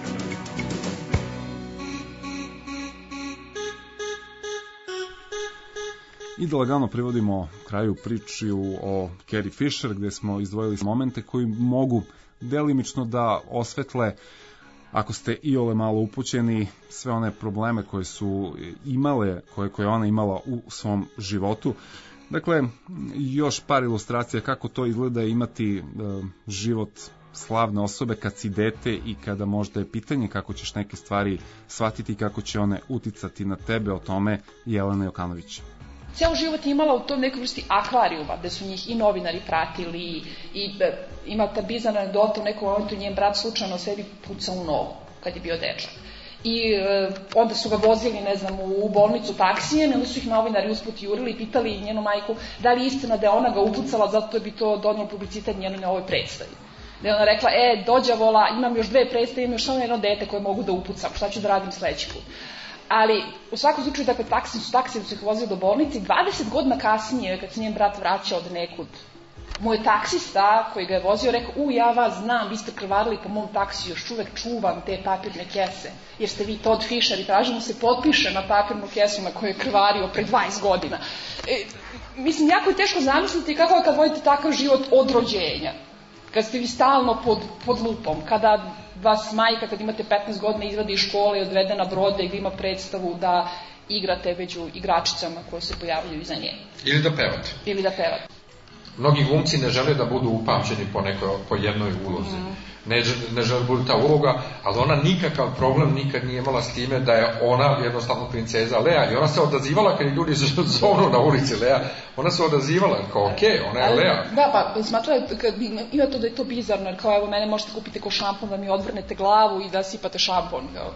I da lagano privodimo kraju priču o Carrie Fisher, gde smo izdvojili momente koji mogu delimično da osvetle, ako ste i ole malo upućeni, sve one probleme koje su imale, koje, koje ona imala u svom životu. Dakle, još par ilustracija kako to izgleda imati e, život slavne osobe kad si dete i kada možda je pitanje kako ćeš neke stvari shvatiti i kako će one uticati na tebe. O tome Jelena Jokanović. Ceo život je imala u tom nekoj vrsti akvarijuma, gde su njih i novinari pratili i, i e, ima ta bizarna anegdota, u nekom momentu njen brat slučajno sebi pucao u nogu kad je bio dečak. I e, onda su ga vozili, ne znam, u bolnicu taksijem, onda su ih novinari usput jurili i pitali njenu majku da li je istina da je ona ga upucala, zato bi to donijelo publicitet njenoj na ovoj predstavi. Da je ona rekla, e, dođavola, imam još dve predstave, imam još samo jedno dete koje mogu da upucam, šta ću da radim sledeći put. Ali, u svakom slučaju, dakle, taksi su taksi su ih vozili do bolnice i dvadeset godina kasnije, kad se njen brat vraćao od nekud, moj taksista koji ga je vozio rekao, u, ja vas znam, vi ste krvarili po mom taksiju, još uvek čuvam te papirne kese, jer ste vi Todd Fisher i tražimo se potpiše na papirnu kesu na koju je krvario pre dvadeset godina. E, mislim, jako je teško zamisliti kako je kad vodite takav život od rođenja, kad ste vi stalno pod, pod lupom, kada vas majka, kad imate petnaest godina, izvadi iz škole i odvede na brode i ima predstavu da igrate među igračicama koje se pojavljaju iza nje. Ili da pevate. Ili da pevate. Mnogi glumci ne žele da budu upamćeni po, nekoj, po jednoj ulozi. Mm. Ne, ne žele da budu ta uloga, ali ona nikakav problem nikad nije imala s time da je ona jednostavno princeza Lea. I ona se odazivala kad je ljudi zovnu na ulici Lea. Ona se odazivala kao, okej, okay, ona je ali, Lea. Da, pa smatrala ima to da je to bizarno, jer kao evo mene možete kupiti ko šampon da mi odvrnete glavu i da sipate šampon. Kao.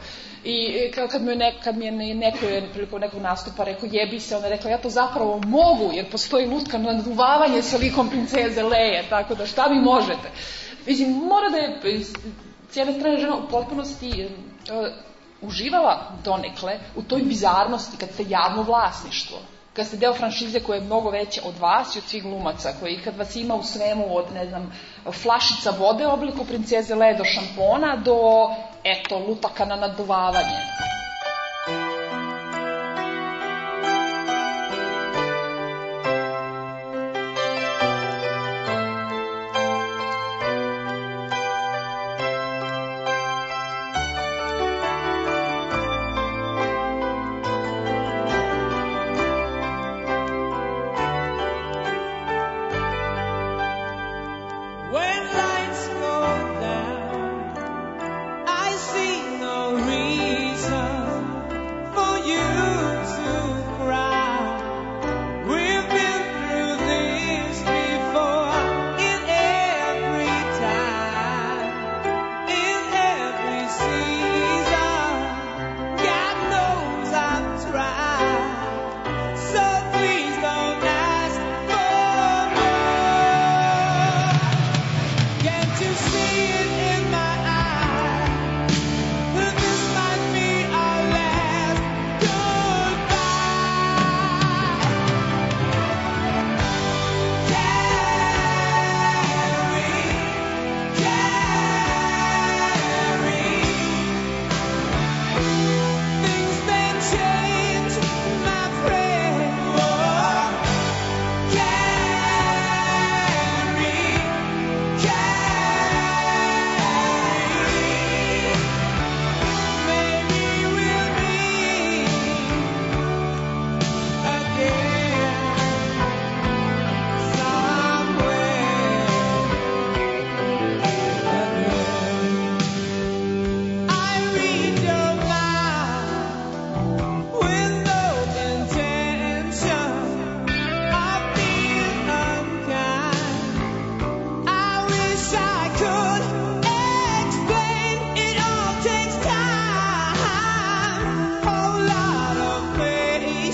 I kad mi je, ne, kad mi je neko je prilikom nekog nastupa rekao jebi se, ona je rekla ja to zapravo mogu, jer postoji lutka naduvavanje sa likom princeze Leje, tako da šta vi možete. Mislim, mora da je s jedne strane žena u potpunosti uh, uživala donekle u toj bizarnosti kad ste javno vlasništvo, kad ste deo franšize koja je mnogo veća od vas i od svih glumaca, koji kad vas ima u svemu od, ne znam, flašica vode u obliku princeze Leje do šampona do, eto, lutaka na naduvavanje. When lights go down, I see no reason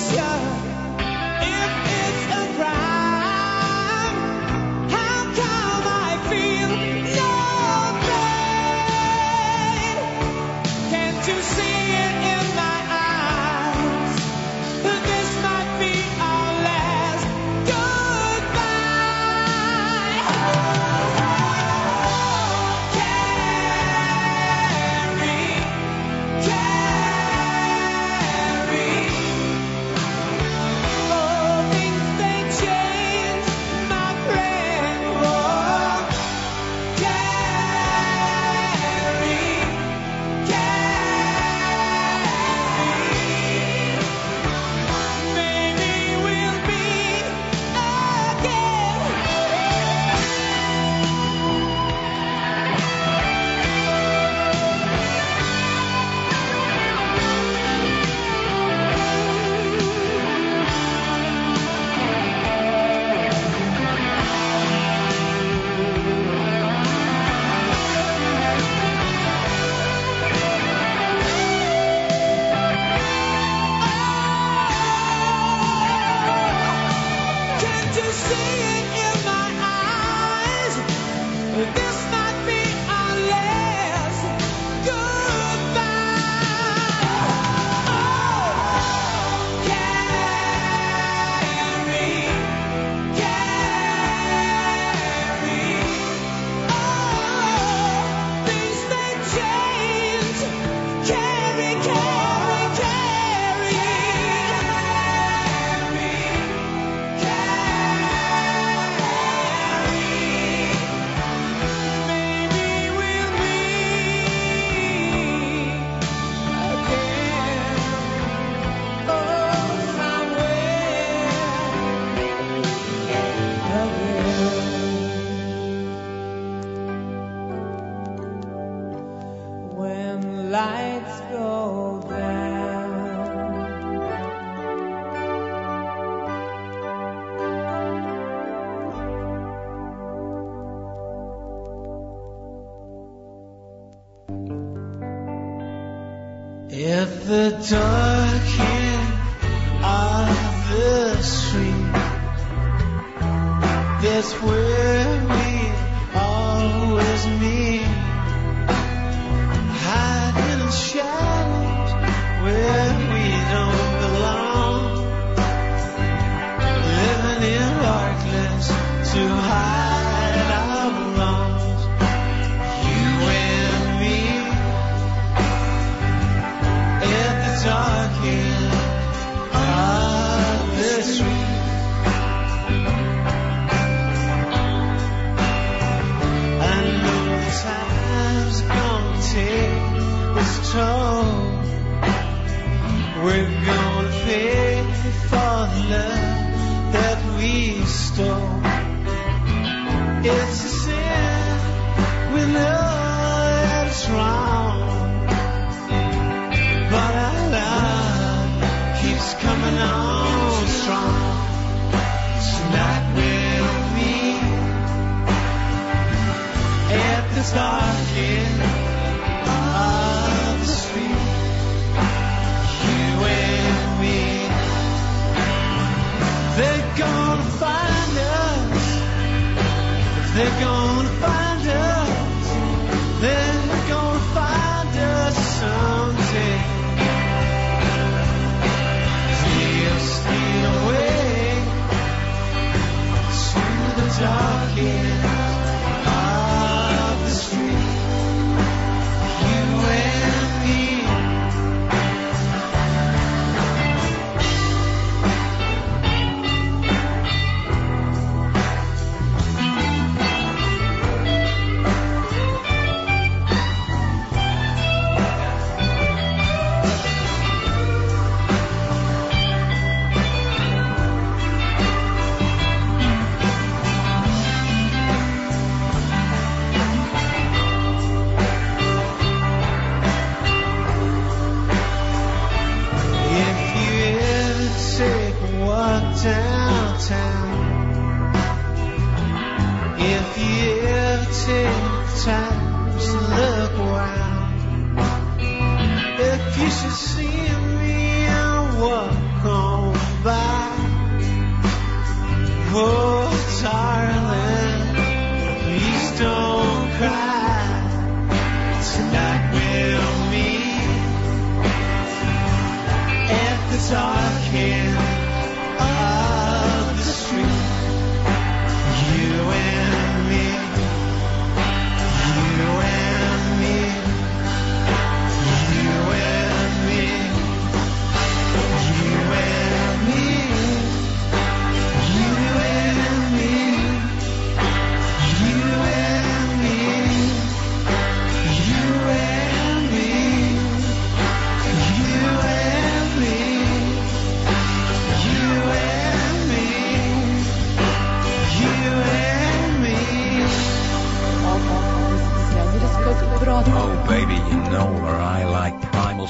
At the dark end of the street, that's where we always meet. Hiding in shadows where we don't belong, living in darkness to hide our wrongs. You and me at the dark end of the street. I know the time's gonna take its toll. We're gonna pay for the love that we stole. It's a sin, we know that it's wrong, but our love keeps coming on strong. Tonight with me at the dark end of the street. You and me, they're gonna find us. They're gonna find us. They're gonna find us someday. We'll steal away to the dark end of the street. You and me. Downtown, if you ever take time to look around, if you should see me, I'll walk on the dark end of the street. You and me, you and me, you and me, you and me, you and me, you and me, you and me, you and me, you and me, you and me. Oh baby, you know where I like primals.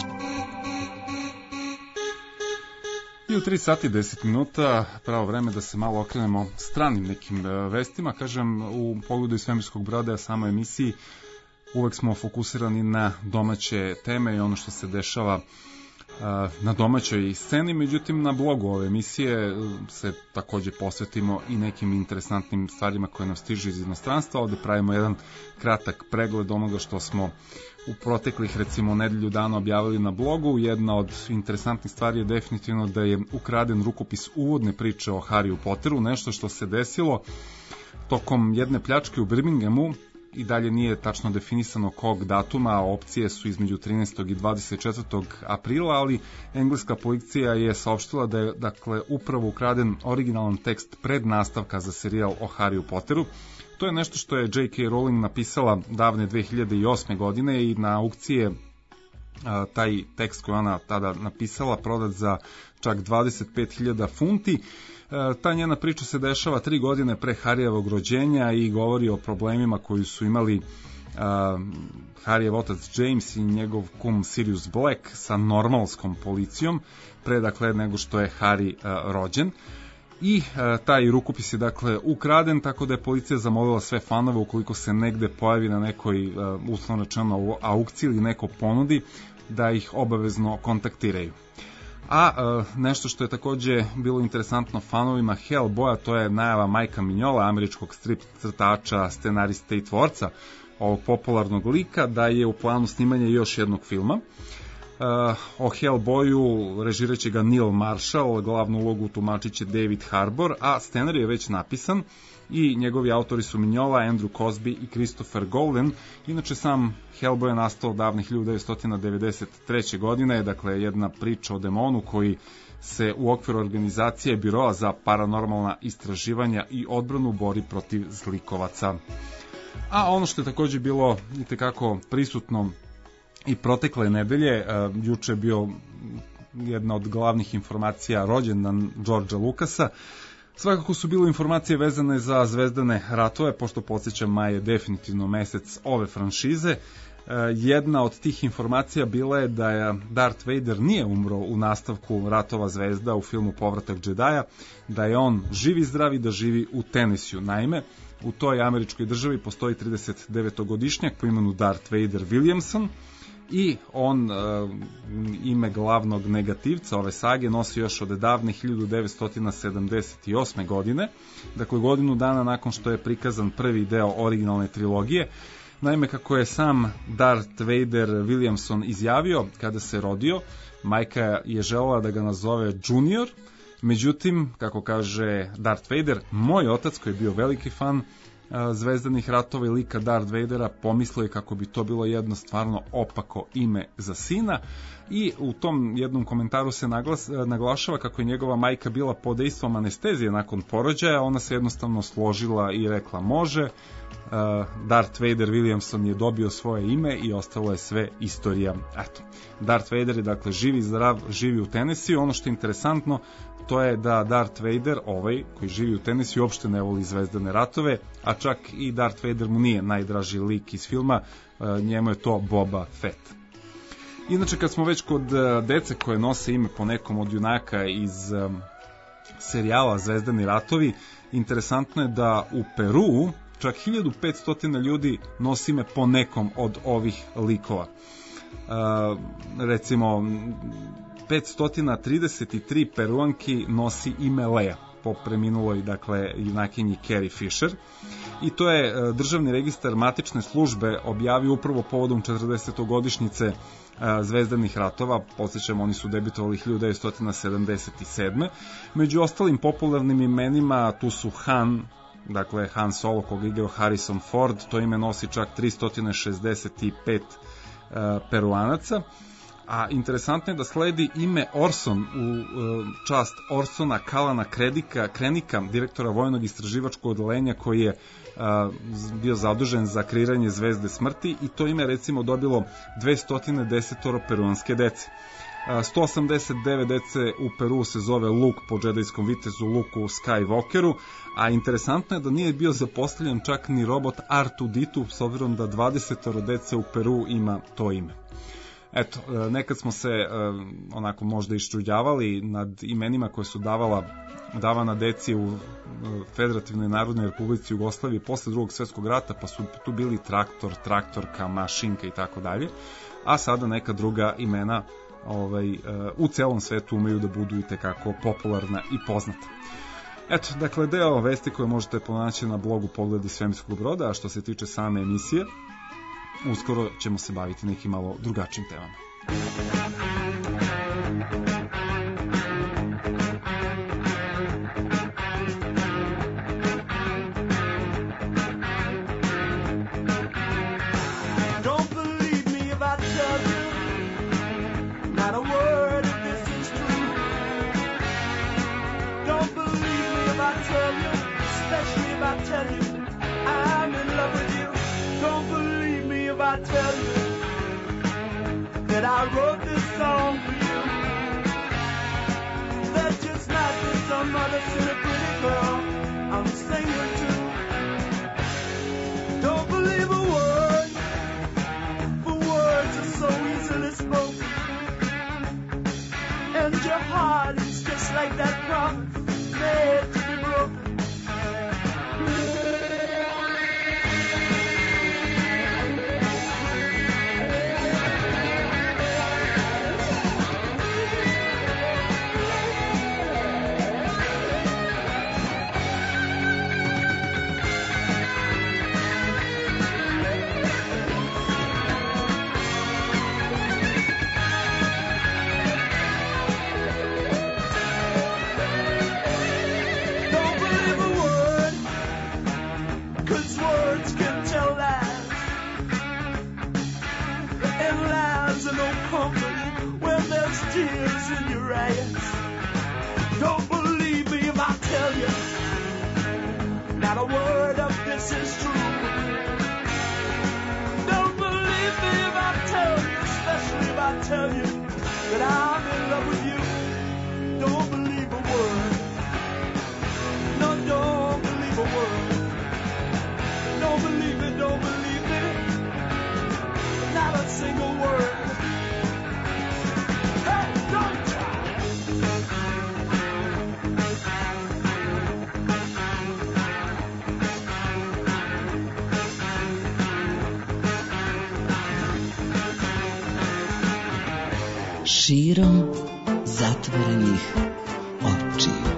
I u tri sati deset minuta pravo vreme da se malo okrenemo stranim nekim vestima. Kažem, u pogledu iz svemirskog broda, a samoj emisiji uvek smo fokusirani na domaće teme i ono što se dešava na domaćoj sceni, međutim na blogu ove emisije se takođe posvetimo i nekim interesantnim stvarima koje nam stižu iz inostranstva. Ovde pravimo jedan kratak pregled onoga što smo u proteklih recimo nedelju dana objavili na blogu. Jedna od interesantnih stvari je definitivno da je ukraden rukopis uvodne priče o Harryu Potteru, nešto što se desilo tokom jedne pljačke u Birminghamu. I dalje nije tačno definisano kog datuma, a opcije su između trinaestog i dvadeset četvrtog aprila, ali engleska policija je saopštila da je dakle upravo ukraden originalan tekst pred nastavka za serijal o Harryu Potteru. To je nešto što je J K. Rowling napisala davne dve hiljade osme godine i na aukcije a, taj tekst koji ona tada napisala prodat za čak dvadeset pet hiljada funti. Ta njena priča se dešava tri godine pre Harryjevog rođenja i govori o problemima koji su imali uh, Harryjev otac James i njegov kum Sirius Black sa normalskom policijom pre dakle nego što je Harry uh, rođen. I uh, taj rukopis je dakle ukraden, tako da je policija zamolila sve fanove ukoliko se negde pojavi na nekoj uh, uslovno rečeno aukciji ili neko ponudi da ih obavezno kontaktiraju. A e, nešto što je takođe bilo interesantno fanovima Hellboya, to je najava Majka Mignola, američkog strip crtača, scenariste i tvorca ovog popularnog lika, da je u planu snimanja još jednog filma. E, o Hellboyu režiraće ga Neil Marshall, glavnu ulogu tumačit će David Harbour, a scenarij je već napisan i njegovi autori su Mignola, Andrew Cosby i Christopher Golden. Inače, sam Hellboy je nastao davne hiljadu devetsto devedeset treće. godine, dakle jedna priča o demonu koji se u okviru organizacije Biroa za paranormalna istraživanja i odbranu bori protiv zlikovaca. A ono što je takođe bilo itekako prisutno i protekle nedelje, uh, juče je bio jedna od glavnih informacija rođendan Georgea Lucasa. Svakako su bile informacije vezane za Zvezdane ratove, pošto podsjećam, maj je definitivno mesec ove franšize. Jedna od tih informacija bila je da je Darth Vader nije umro u nastavku Ratova zvezda u filmu Povratak Džedaja, da je on živ i zdrav i da živi u Tennesseeu. Naime, u toj američkoj državi postoji trideset devetogodišnjak po imenu Darth Vader Williamson, i on e, ime glavnog negativca ove sage nosi još od davne hiljadu devetsto sedamdeset osme. godine, dakle godinu dana nakon što je prikazan prvi deo originalne trilogije. Naime, kako je sam Darth Vader Williamson izjavio kada se rodio, majka je želela da ga nazove Junior, međutim, kako kaže Darth Vader, moj otac koji je bio veliki fan Zvezdanih ratova i lika Darth Vadera pomislio je kako bi to bilo jedno stvarno opako ime za sina, i u tom jednom komentaru se naglas, naglašava kako je njegova majka bila pod dejstvom anestezije nakon porođaja. Ona se jednostavno složila i rekla može. Darth Vader Williamson je dobio svoje ime i ostalo je sve istorija. Eto, Darth Vader je dakle živi, zdrav, živi u Tennesseeu. Ono što je interesantno, to je da Darth Vader, ovaj koji živi u Tennesseeu, uopšte ne voli Zvezdane ratove, a čak i Darth Vader mu nije najdraži lik iz filma, njemu je to Boba Fett. Inače, kad smo već kod dece koje nose ime po nekom od junaka iz serijala Zvezdani ratovi, interesantno je da u Peruu čak hiljadu petsto ljudi nosi ime po nekom od ovih likova. Uh, recimo, petsto trideset tri Peruanki nosi ime Leia. po preminuloj, dakle, junakinji Carrie Fisher. I to je Državni registar matične službe objavio upravo povodom četrdesetogodišnjice Zvezdanih ratova. Podsjećam, oni su debitovali hiljadu devetsto sedamdeset sedme. Među ostalim popularnim imenima tu su Han, dakle Han Solo, koga igrao Harrison Ford, to ime nosi čak tristo šezdeset pet uh, peruanaca. A interesantno je da sledi ime Orson u uh, čast Orsona Kalana Kredika, Krenika, direktora vojnog istraživačkog odeljenja koji je uh, bio zadužen za kreiranje Zvezde smrti, i to ime recimo dobilo dvesta deset peruanske dece. sto osamdeset devet dece u Peru se zove Luke po džedajskom vitezu Luku Skywalkeru, a interesantno je da nije bio zapostavljen čak ni robot R dva D dva, s obzirom da dvadeset dece u Peru ima to ime. Eto, nekad smo se onako možda iščuđavali nad imenima koje su davala, davana deci u Federativnoj Narodnoj Republici Jugoslaviji posle drugog svjetskog rata, pa su tu bili traktor, traktorka, mašinka i tako dalje, a sada neka druga imena ovaj, u celom svetu umeju da budu i tekako popularna i poznata. Eto, dakle, deo vesti koje možete pronaći na blogu Pogledi svemirskog broda, a što se tiče same emisije, uskoro ćemo se baviti nekim malo drugačijim temama. Don't believe me if I tell you, not a word of this is true. Don't believe me if I tell you, especially if I tell you I'm in love with you. Don't believe me if I tell you that I wrote this song for you. That just might be some other silly pretty girl I'm singing to. Don't believe a word, for words are so easily spoken. And your heart is just like that promise made to be broken. Tears in your eyes. Don't believe me if I tell you, not a word of this is true. Don't believe me if I tell you, especially if I tell you that I'm in love with you. Don't believe a word. No, don't believe a word. Don't believe me, don't believe me. Not a single word. Širom zatvorenih očiju.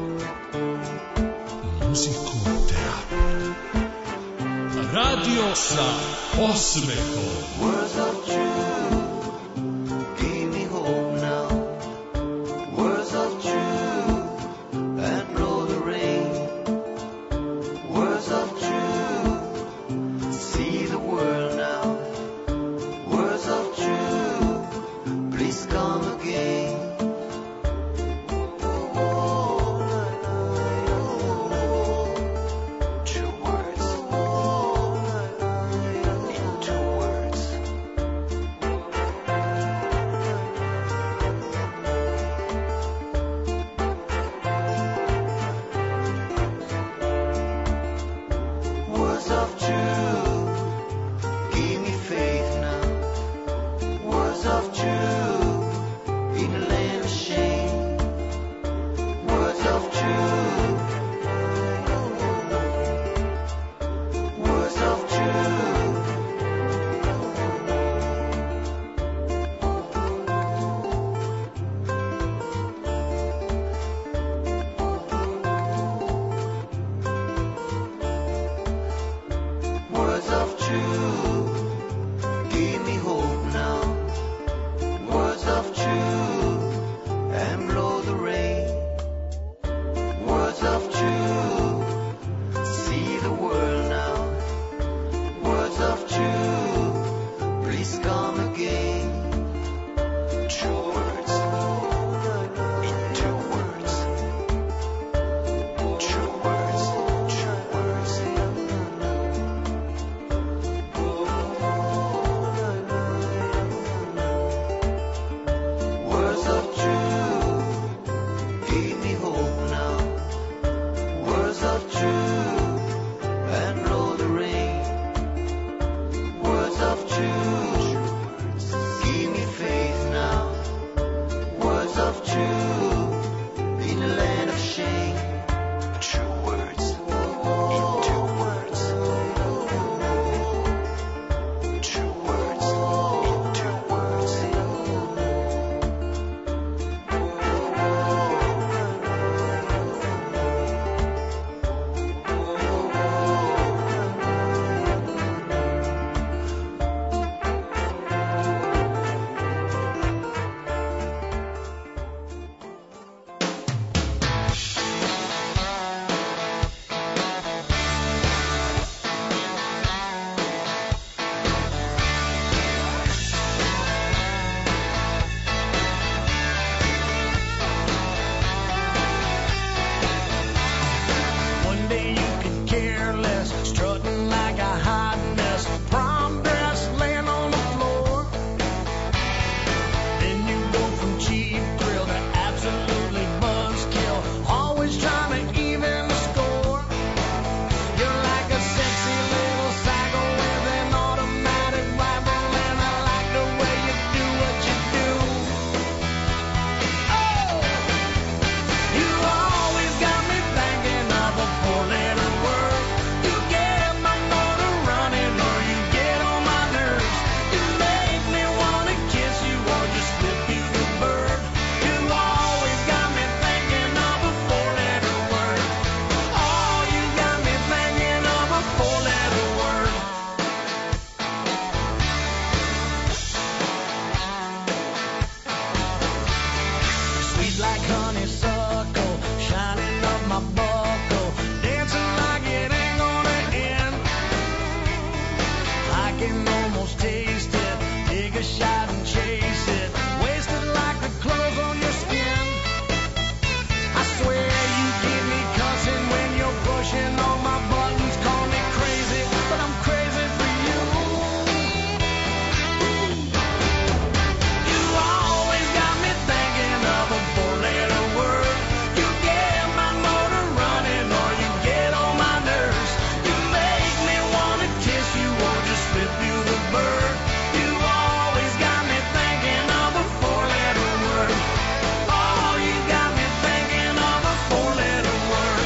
Muziku teatra. Radio sa osmehom. Words of truth give me hope now. Words of truth that know the rain. Words of truth see the world now. Words of truth, please come again. Two words. In two words. Give me hope now, words of truth, and blow the rain. Words of truth, give me faith now, words of truth, in the land of shame. True words, in two words. True words, in two words. One day you could care less, strutting like a hot mess, prom dress laying on the floor. Then you go from cheap thrill to absolutely buzzkill, always trying to even the score. You're like a sexy little psycho with an automatic rifle, and I like the way you do what you do. Oh, you always got me thinking of a four-letter word. You get my motor running, or you get on my nerves. You make me wanna kiss you, or just flip you the bird. You always got me thinking of a four-letter word. Oh, you got me thinking of a four-letter word. Sweet like honeysuckle, shining up my buckle, dancing like it ain't gonna end. I can almost taste it, take a shot and chase it, wasted like the clothes on your skin. I swear you keep me cussing when you're pushing all my buttons, call me crazy, but I'm crazy for you. You always got me thinking of a four-letter word. You get my motor running, or you get on my nerves. You make me wanna kiss you, or just flip you the bird. You always got me thinking of a four-letter word. Oh, you got me thinking of a four-letter word.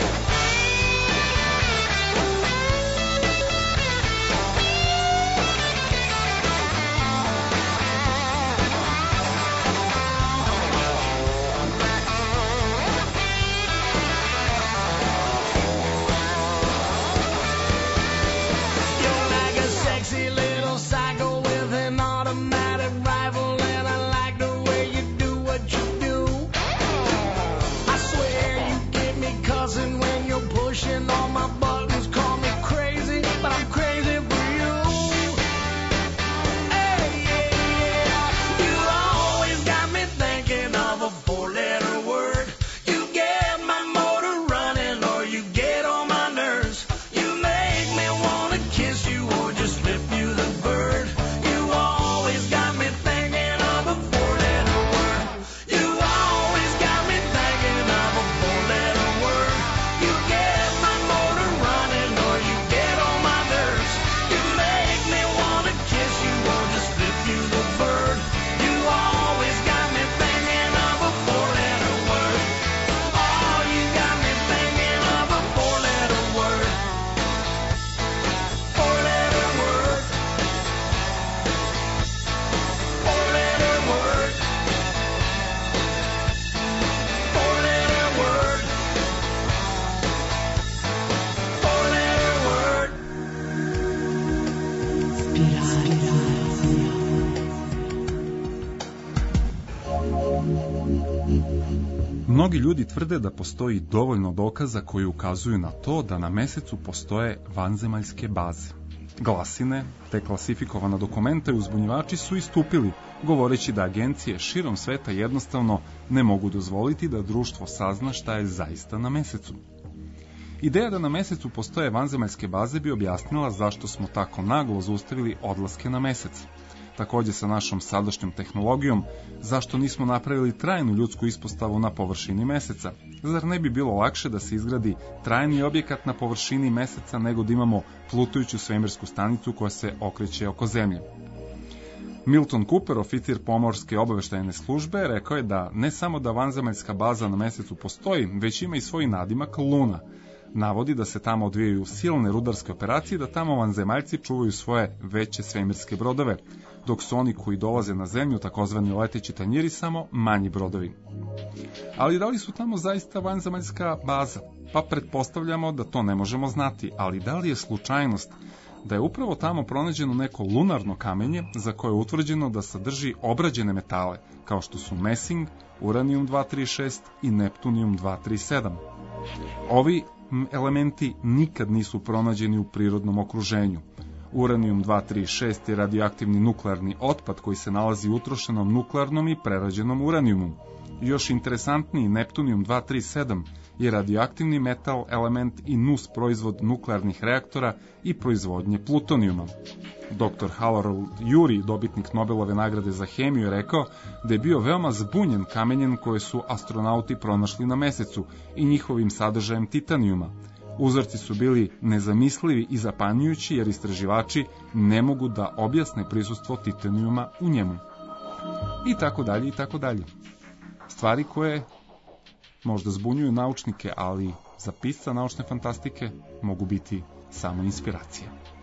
You're like a sexy little psycho with an automatic rifle, and I like the way you do what you do. I swear you get me cussing when you're pushing all my buttons, call me crazy, but I'm crazy for you. Hey, yeah, yeah. You always got me thinking of a four-letter word. You get my motor running, or you get on my nerves. You make me wanna kiss you, or just flip you the bird. You always got me thinking of a four-letter word. You always got me thinking of a four-letter word. You get my motor running, or you get on my nerves. You make me wanna kiss you, or just flip you the bird. You always got me thinking of a four-letter word. Oh, you got me thinking of a four-letter word. Four-letter word. Four-letter word. Four-letter word. Four-letter word. Mnogi ljudi tvrde da postoji dovoljno dokaza koji ukazuju na to da na mesecu postoje vanzemaljske baze. Glasine, te klasifikovana dokumenta i uzbunjivači su istupili, govoreći da agencije širom sveta jednostavno ne mogu dozvoliti da društvo sazna šta je zaista na mesecu. Ideja da na mesecu postoje vanzemaljske baze bi objasnila zašto smo tako naglo zaustavili odlaske na mesec. Takođe sa našom sadašnjom tehnologijom, zašto nismo napravili trajnu ljudsku ispostavu na površini meseca? Zar ne bi bilo lakše da se izgradi trajni objekat na površini meseca nego da imamo plutajuću svemirsku stanicu koja se okreće oko Zemlje? Milton Cooper, oficir pomorske obaveštajne službe, rekao je da ne samo da vanzemaljska baza na mesecu postoji, već ima i svoj nadimak Luna. Navodi da se tamo odvijaju silne rudarske operacije i da tamo vanzemaljci čuvaju svoje veće svemirske brodove, dok su oni koji dolaze na Zemlju, takozvani leteći tanjiri, samo manji brodovi. Ali da li su tamo zaista vanzemaljska baza? Pa pretpostavljamo da to ne možemo znati, ali da li je slučajnost da je upravo tamo pronađeno neko lunarno kamenje za koje je utvrđeno da sadrži obrađene metale, kao što su mesing, uranijum dva tri šest i neptunijum dva tri sedam. Ovi elementi nikad nisu pronađeni u prirodnom okruženju. Uranijum dva tri šest je radioaktivni nuklearni otpad koji se nalazi u utrošenom nuklearnom i prerađenom uranijumu. Još interesantniji, neptunijum dva tri sedam je radioaktivni metal element i nus proizvod nuklearnih reaktora i proizvodnje plutonijuma. doktor Harold Urey, dobitnik Nobelove nagrade za hemiju, je rekao da je bio veoma zbunjen kamenjem koje su astronauti pronašli na mesecu i njihovim sadržajem titanijuma. Uzorci su bili nezamislivi i zapanjujući jer istraživači ne mogu da objasne prisustvo titanijuma u njemu. I tako dalje, i tako dalje. Stvari koje možda zbunjuju naučnike, ali za pisca naučne fantastike mogu biti samo inspiracija.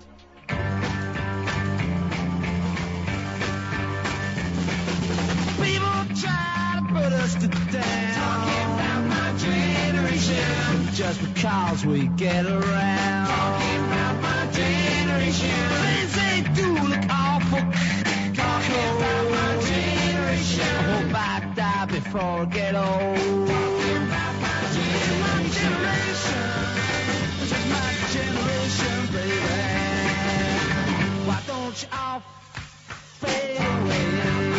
Just because we get around. Talking about my generation. Things they do look awful. Talking about my generation. I hope I die before I get old. Talking about my generation. Just my generation, baby. Why don't you all fade away?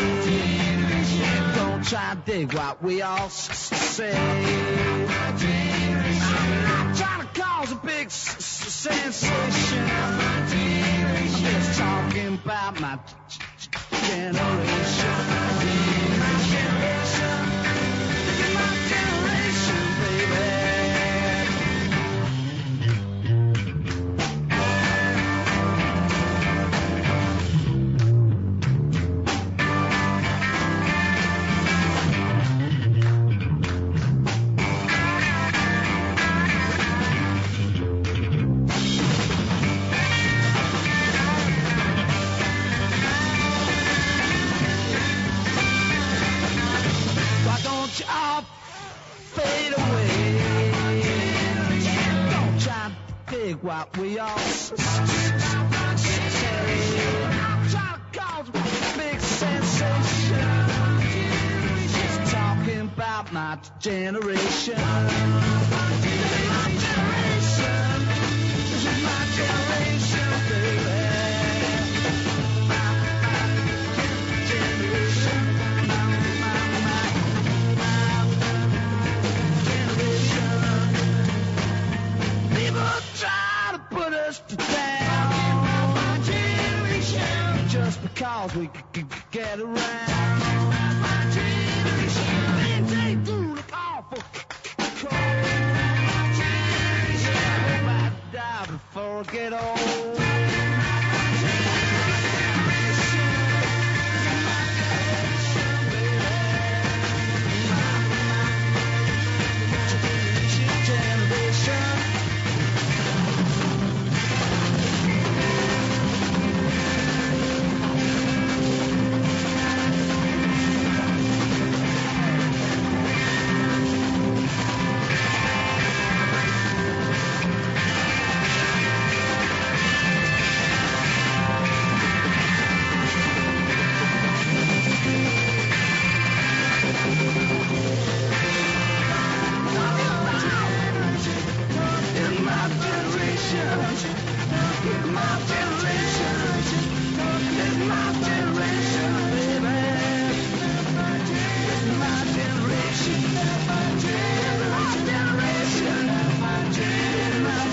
Don't try to dig what we all say. I'm not trying to cause a big s- s- sensation. I'm just talking about my g- g- generation. My generation. My generation, baby. What we all s- s- say. I'm trying to cause a big sensation. Just talking about my generation. My generation. This is my generation, baby. My, my generation. My, my, my, my generation. People try to put us down. My generation. Just because we c- c- get around. My generation. Things they do look awful cold. My generation. I hope I die before I get old. My generation. My generation, baby. My, my generation.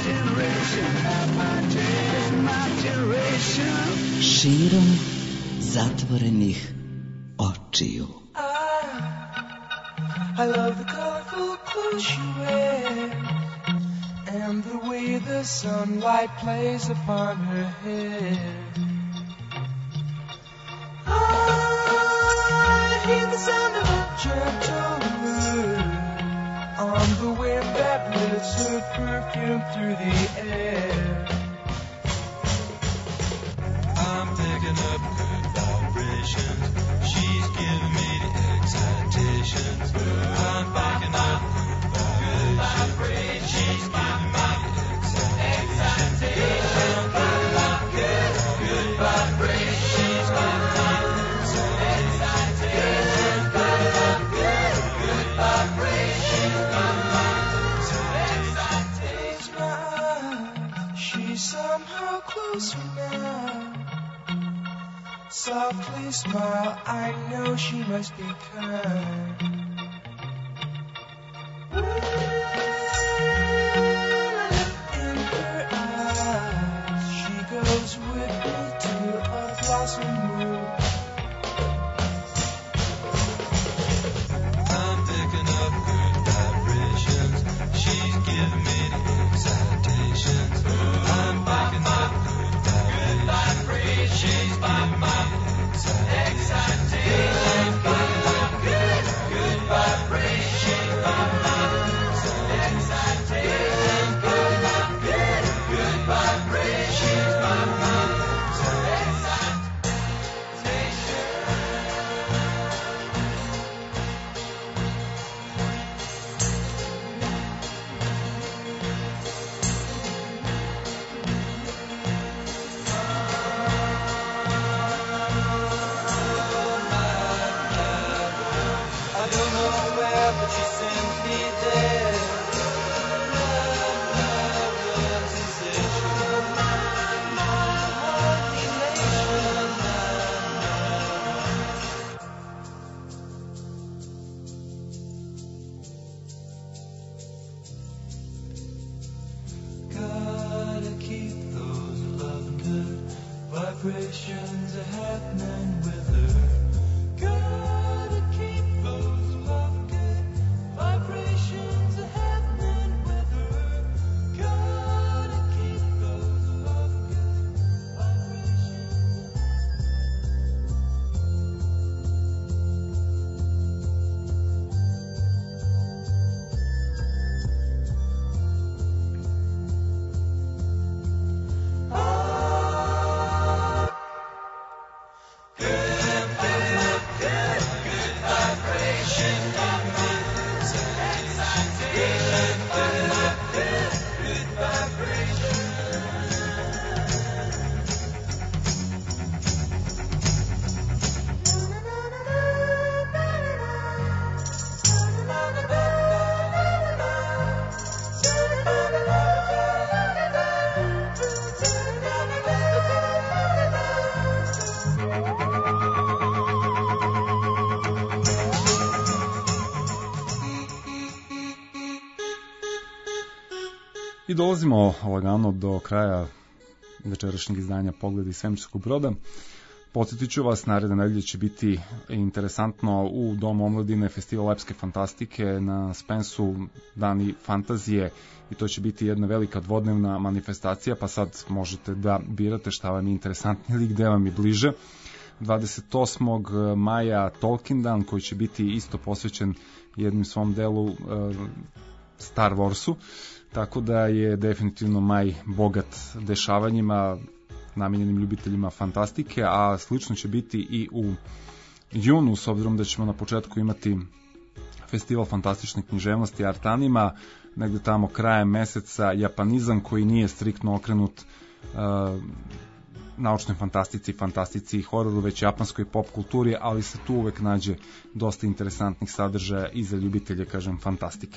Širom zatvorenih očiju. I love the colorful clothes you wear and the way the sunlight plays upon her hair. I hear the sound of a gentle mood on the wind that lifts her perfume through the air. I'm picking up good vibrations. She's giving me the excitations. I'm picking up good vibrations. She's giving me the excitations. I'm picking up good, good vibrations. She's giving me the excitations. I'm picking up good, good vibrations. She's mine. She's somehow closer now. Softly smile, I know she must be kind. In her eyes, she goes with me to a blossom room. I'm picking up good vibrations. She's giving me the excitations. I'm picking up good vibrations. She's giving me excitation, good, good vibration. Excitation, good, good, good vibration. Vibrations are happening with her. Gotta keep those love good. Vibrations are happening with her. Gotta keep those love good. I dolazimo lagano do kraja večerašnjeg izdanja Pogledi svemirskog broda. Podsjetit ću vas, naredne nedelje će biti interesantno u Domu omladine Festival epske fantastike na Spensu, Dani fantazije, i to će biti jedna velika dvodnevna manifestacija, pa sad možete da birate šta vam je interesantnije ili gde vam je bliže. dvadeset osmog maja Tolkien dan, koji će biti isto posvećen jednim svom delu uh, Star Warsu, tako da je definitivno maj bogat dešavanjima namenjenim ljubiteljima fantastike, a slično će biti i u junu, s obzirom da ćemo na početku imati festival fantastične književnosti Artanima, negde tamo krajem meseca japanizam koji nije striktno okrenut uh, naučnoj fantastici, fantastici i hororu, već japanskoj pop kulturi, ali se tu uvek nađe dosta interesantnih sadržaja i za ljubitelje, kažem, fantastike.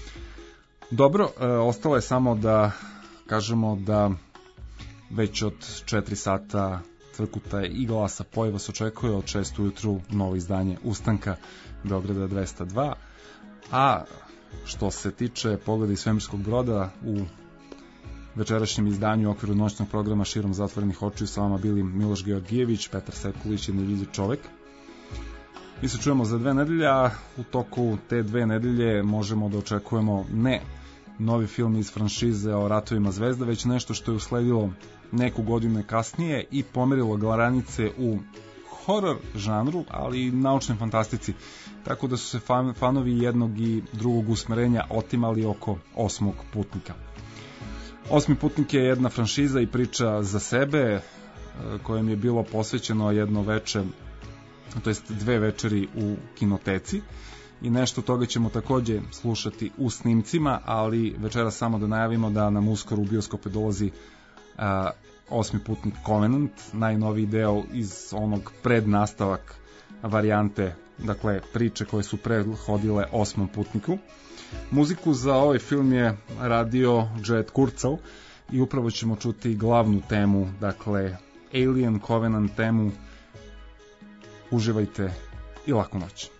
Dobro, e, ostalo je samo da kažemo da već od četiri sata Crkuta i Glasa Poje vas očekuje od šest ujutru novo izdanje Ustanka Beograda dvesta dva, a što se tiče Pogleda iz svemirskog broda, u večerašnjem izdanju u okviru noćnog programa Širom zatvorenih očiju sa vama bili Miloš Georgijević, Petar Sekulić i Neviđi čovek. Mi se čujemo za dve nedelje, a u toku te dve nedelje možemo da očekujemo ne novi film iz franšize o ratovima zvezda, već nešto što je usledilo neku godinu kasnije i pomerilo granice u horor žanru, ali i naučnoj fantastici, tako da su se fan, fanovi jednog i drugog usmerenja otimali oko Osmog putnika. Osmi putnik je jedna franšiza i priča za sebe, kojem je bilo posvećeno jedno veče, to jest dve večeri u kinoteci, i nešto toga ćemo takođe slušati u snimcima, ali večera samo da najavimo da nam uskoro u bioskope dolazi a, Osmi putnik Covenant, najnoviji deo iz onog prednastavak varijante, dakle priče koje su prethodile Osmom putniku. Muziku za ovaj film je radio Jet Kurzel i upravo ćemo čuti glavnu temu, dakle Alien Covenant temu. Uživajte i laku noć.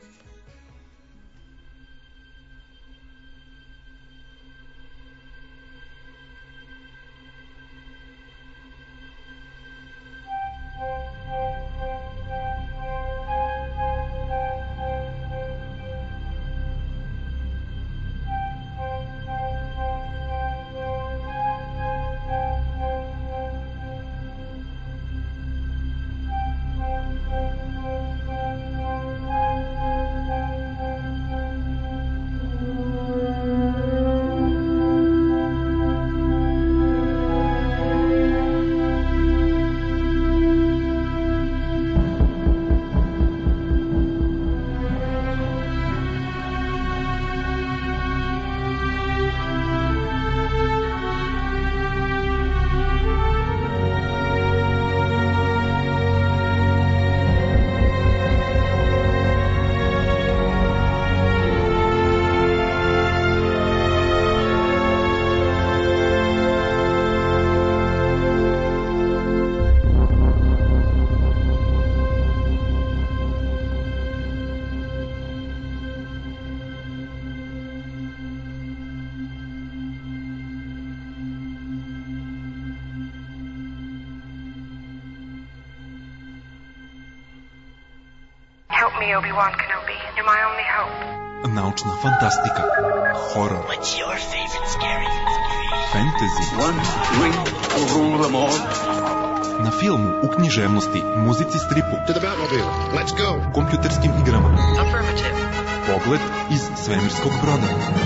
Obi-Wan Kenobi. You're my only hope. Naučna fantastika. Horror. What's your favorite scary? Fantasy. One ring will rule them all. Na filmu, u književnosti, muzici, stripu. To the Batmobile. Let's go. Kompjuterskim igrama. Affirmative. Pogled iz svemirskog broda.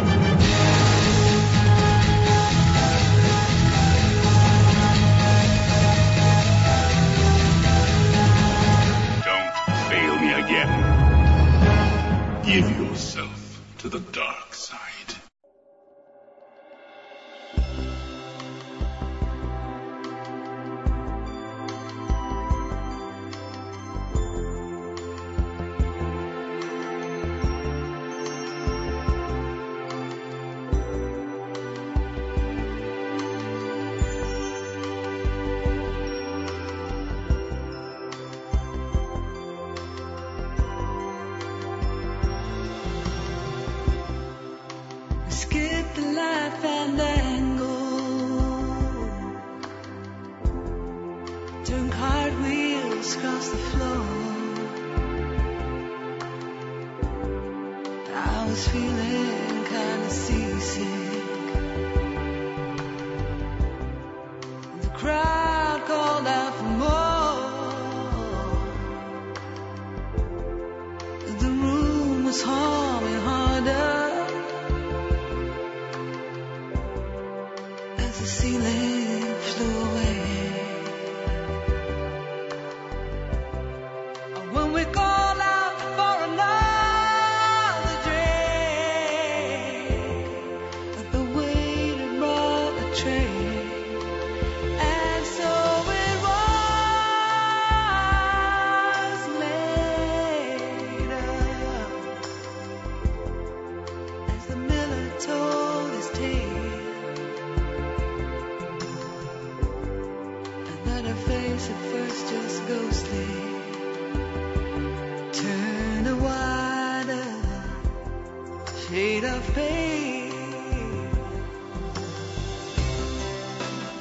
Give yourself to the dark side. shade of pain.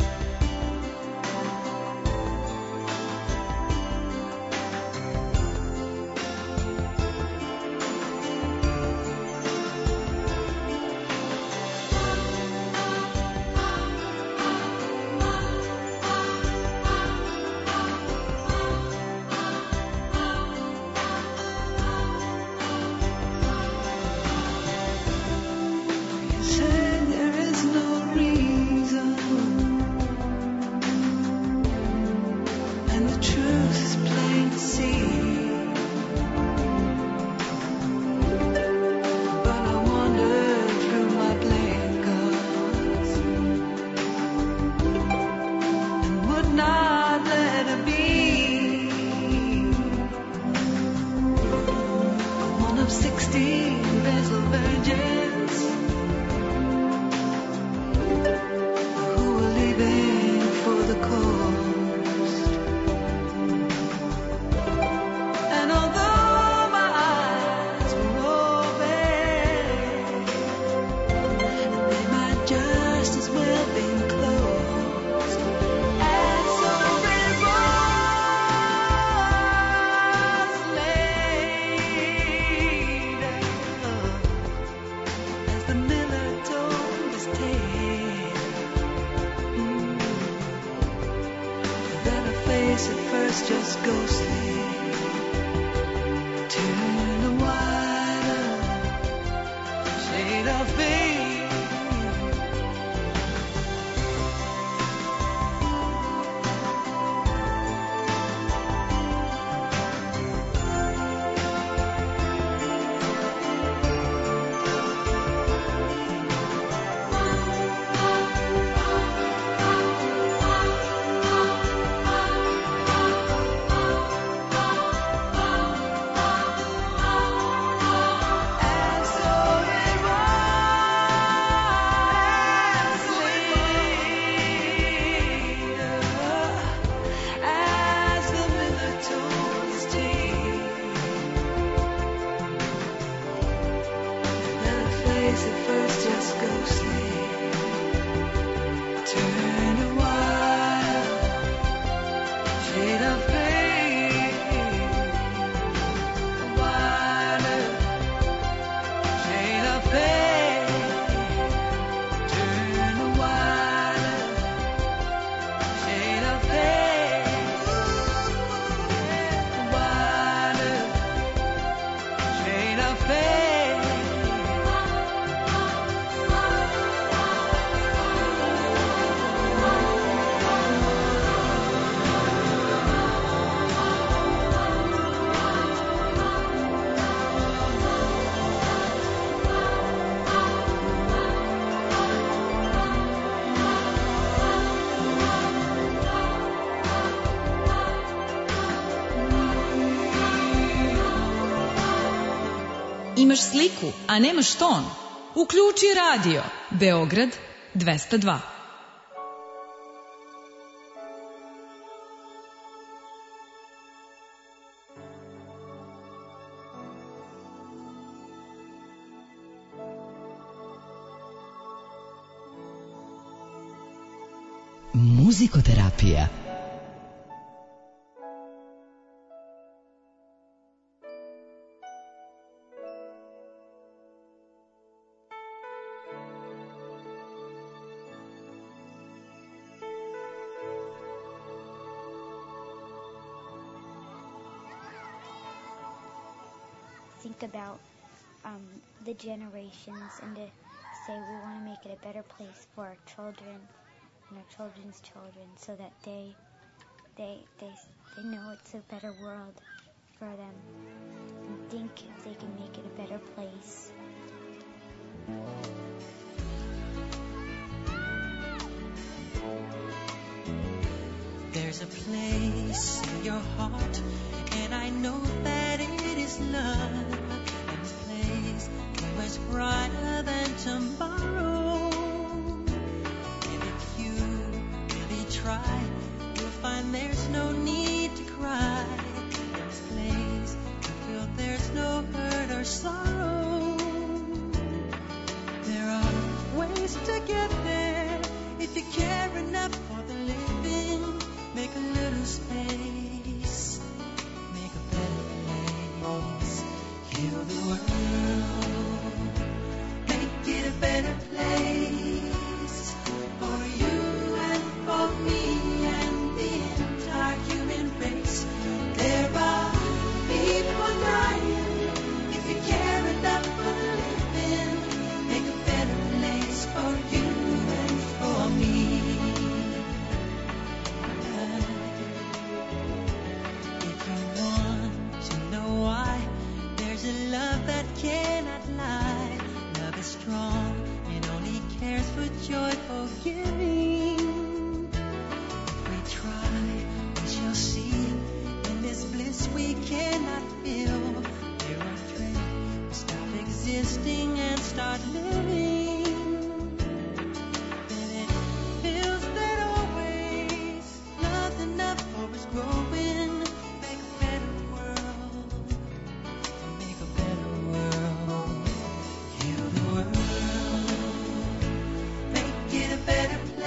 the miller told his tale. Mm. Then her face at first just ghostly turned a wider shade of pale. Imaš sliku, a nemaš ton? Uključi radio. Beograd dvesta dva. Muzikoterapija. Think about um, the generations and to say we want to make it a better place for our children and our children's children, so that they they they they know it's a better world for them, and think if they can make it a better place. There's a place in your heart, and I know that it is love. And this place is much brighter than tomorrow. And if you really try, you'll find there's no need to cry. In this place, you feel there's no hurt or sorrow. There are ways to get there if you care enough for the living. Make a little space, make a better place. Heal the world, make it a better place for you and for me and the entire human race. There are people dying. If you care enough for the living, make a better place for you and for me. Love that cannot lie. Love is strong, it only cares for joyful giving. If we try, we shall see. In this bliss we cannot feel. There are dreams, we stop existing and start living. Then it feels that always love's enough for us growing. Make a better world. Make a better world. Heal the world. Make it a better place.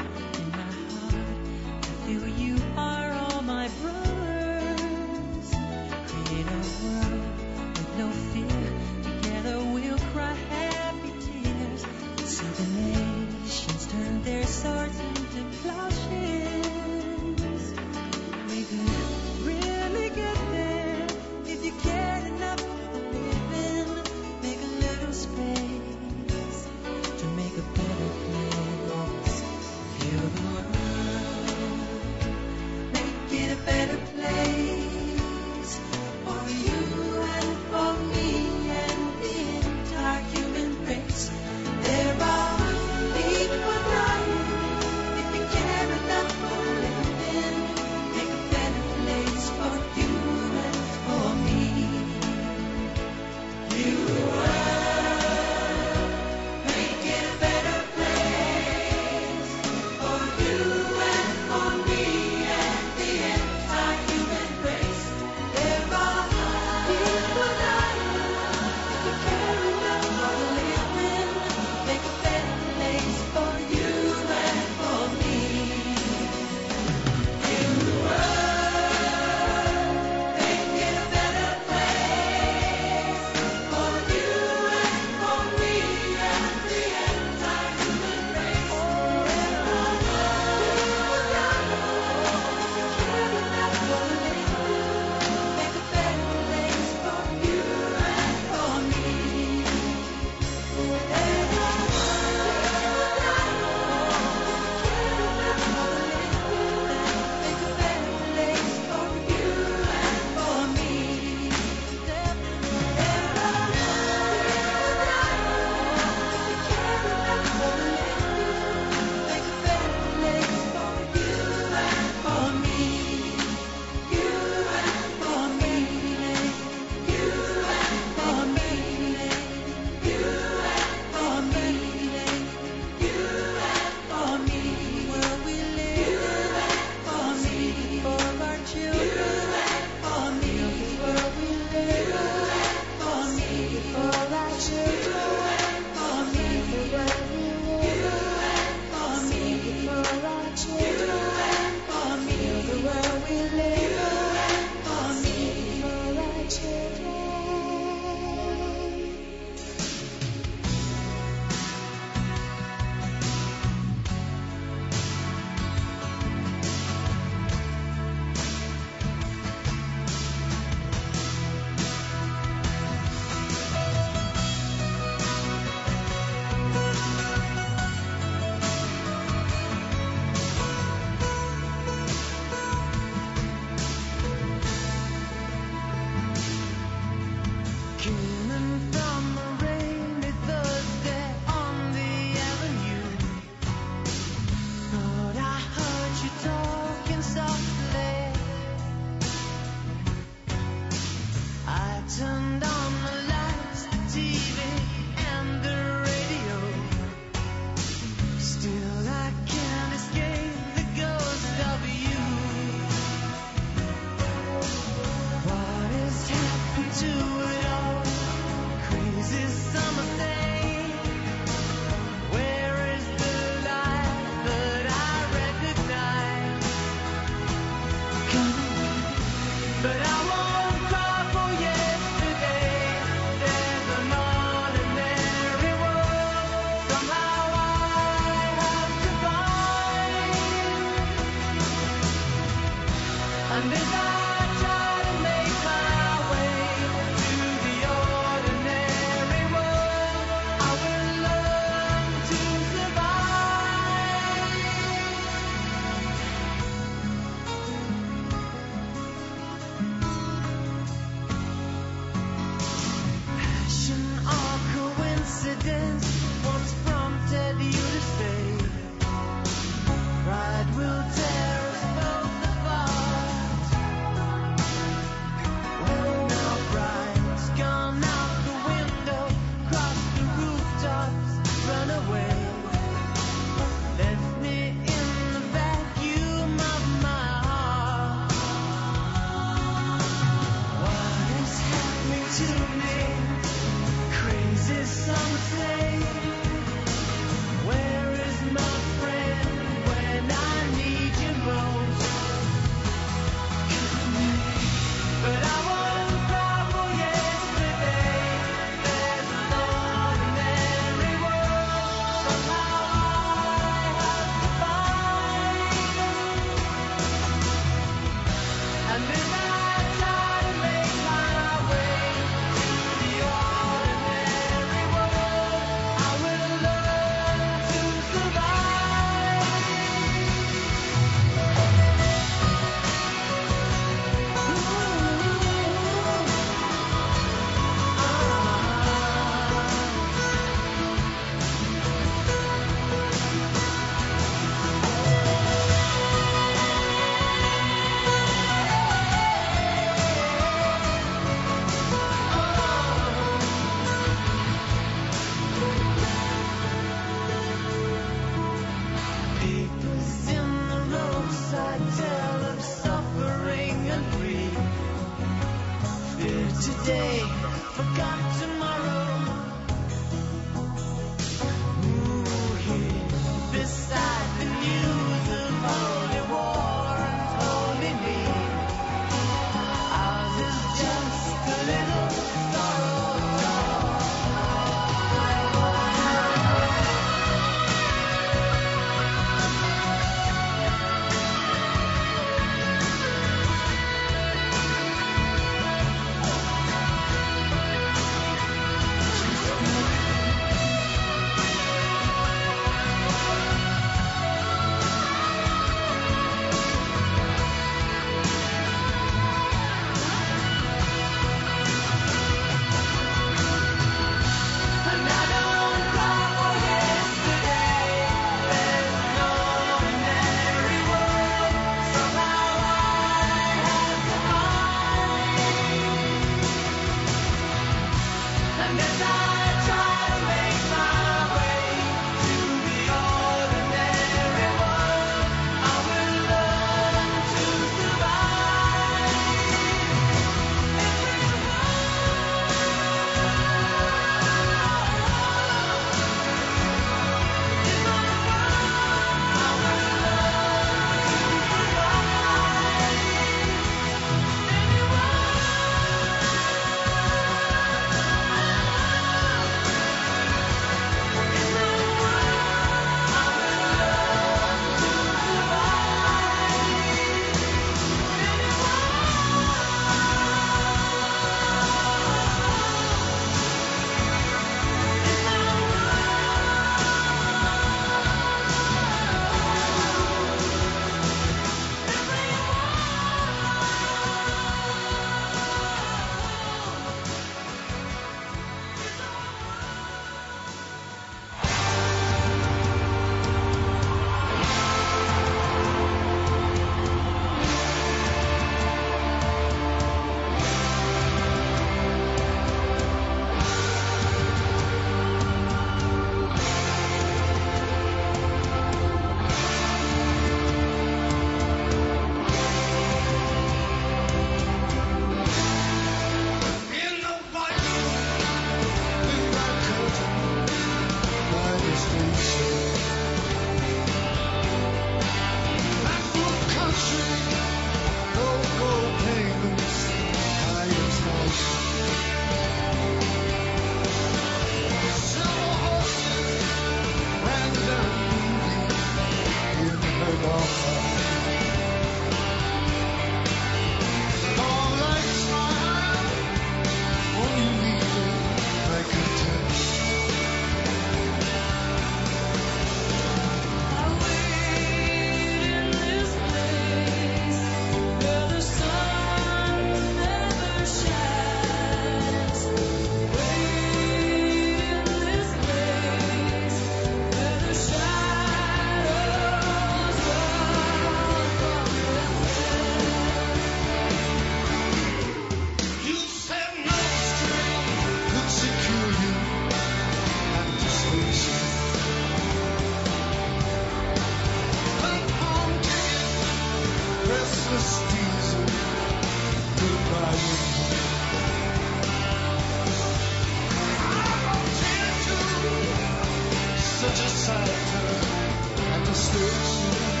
Such a sight at the station.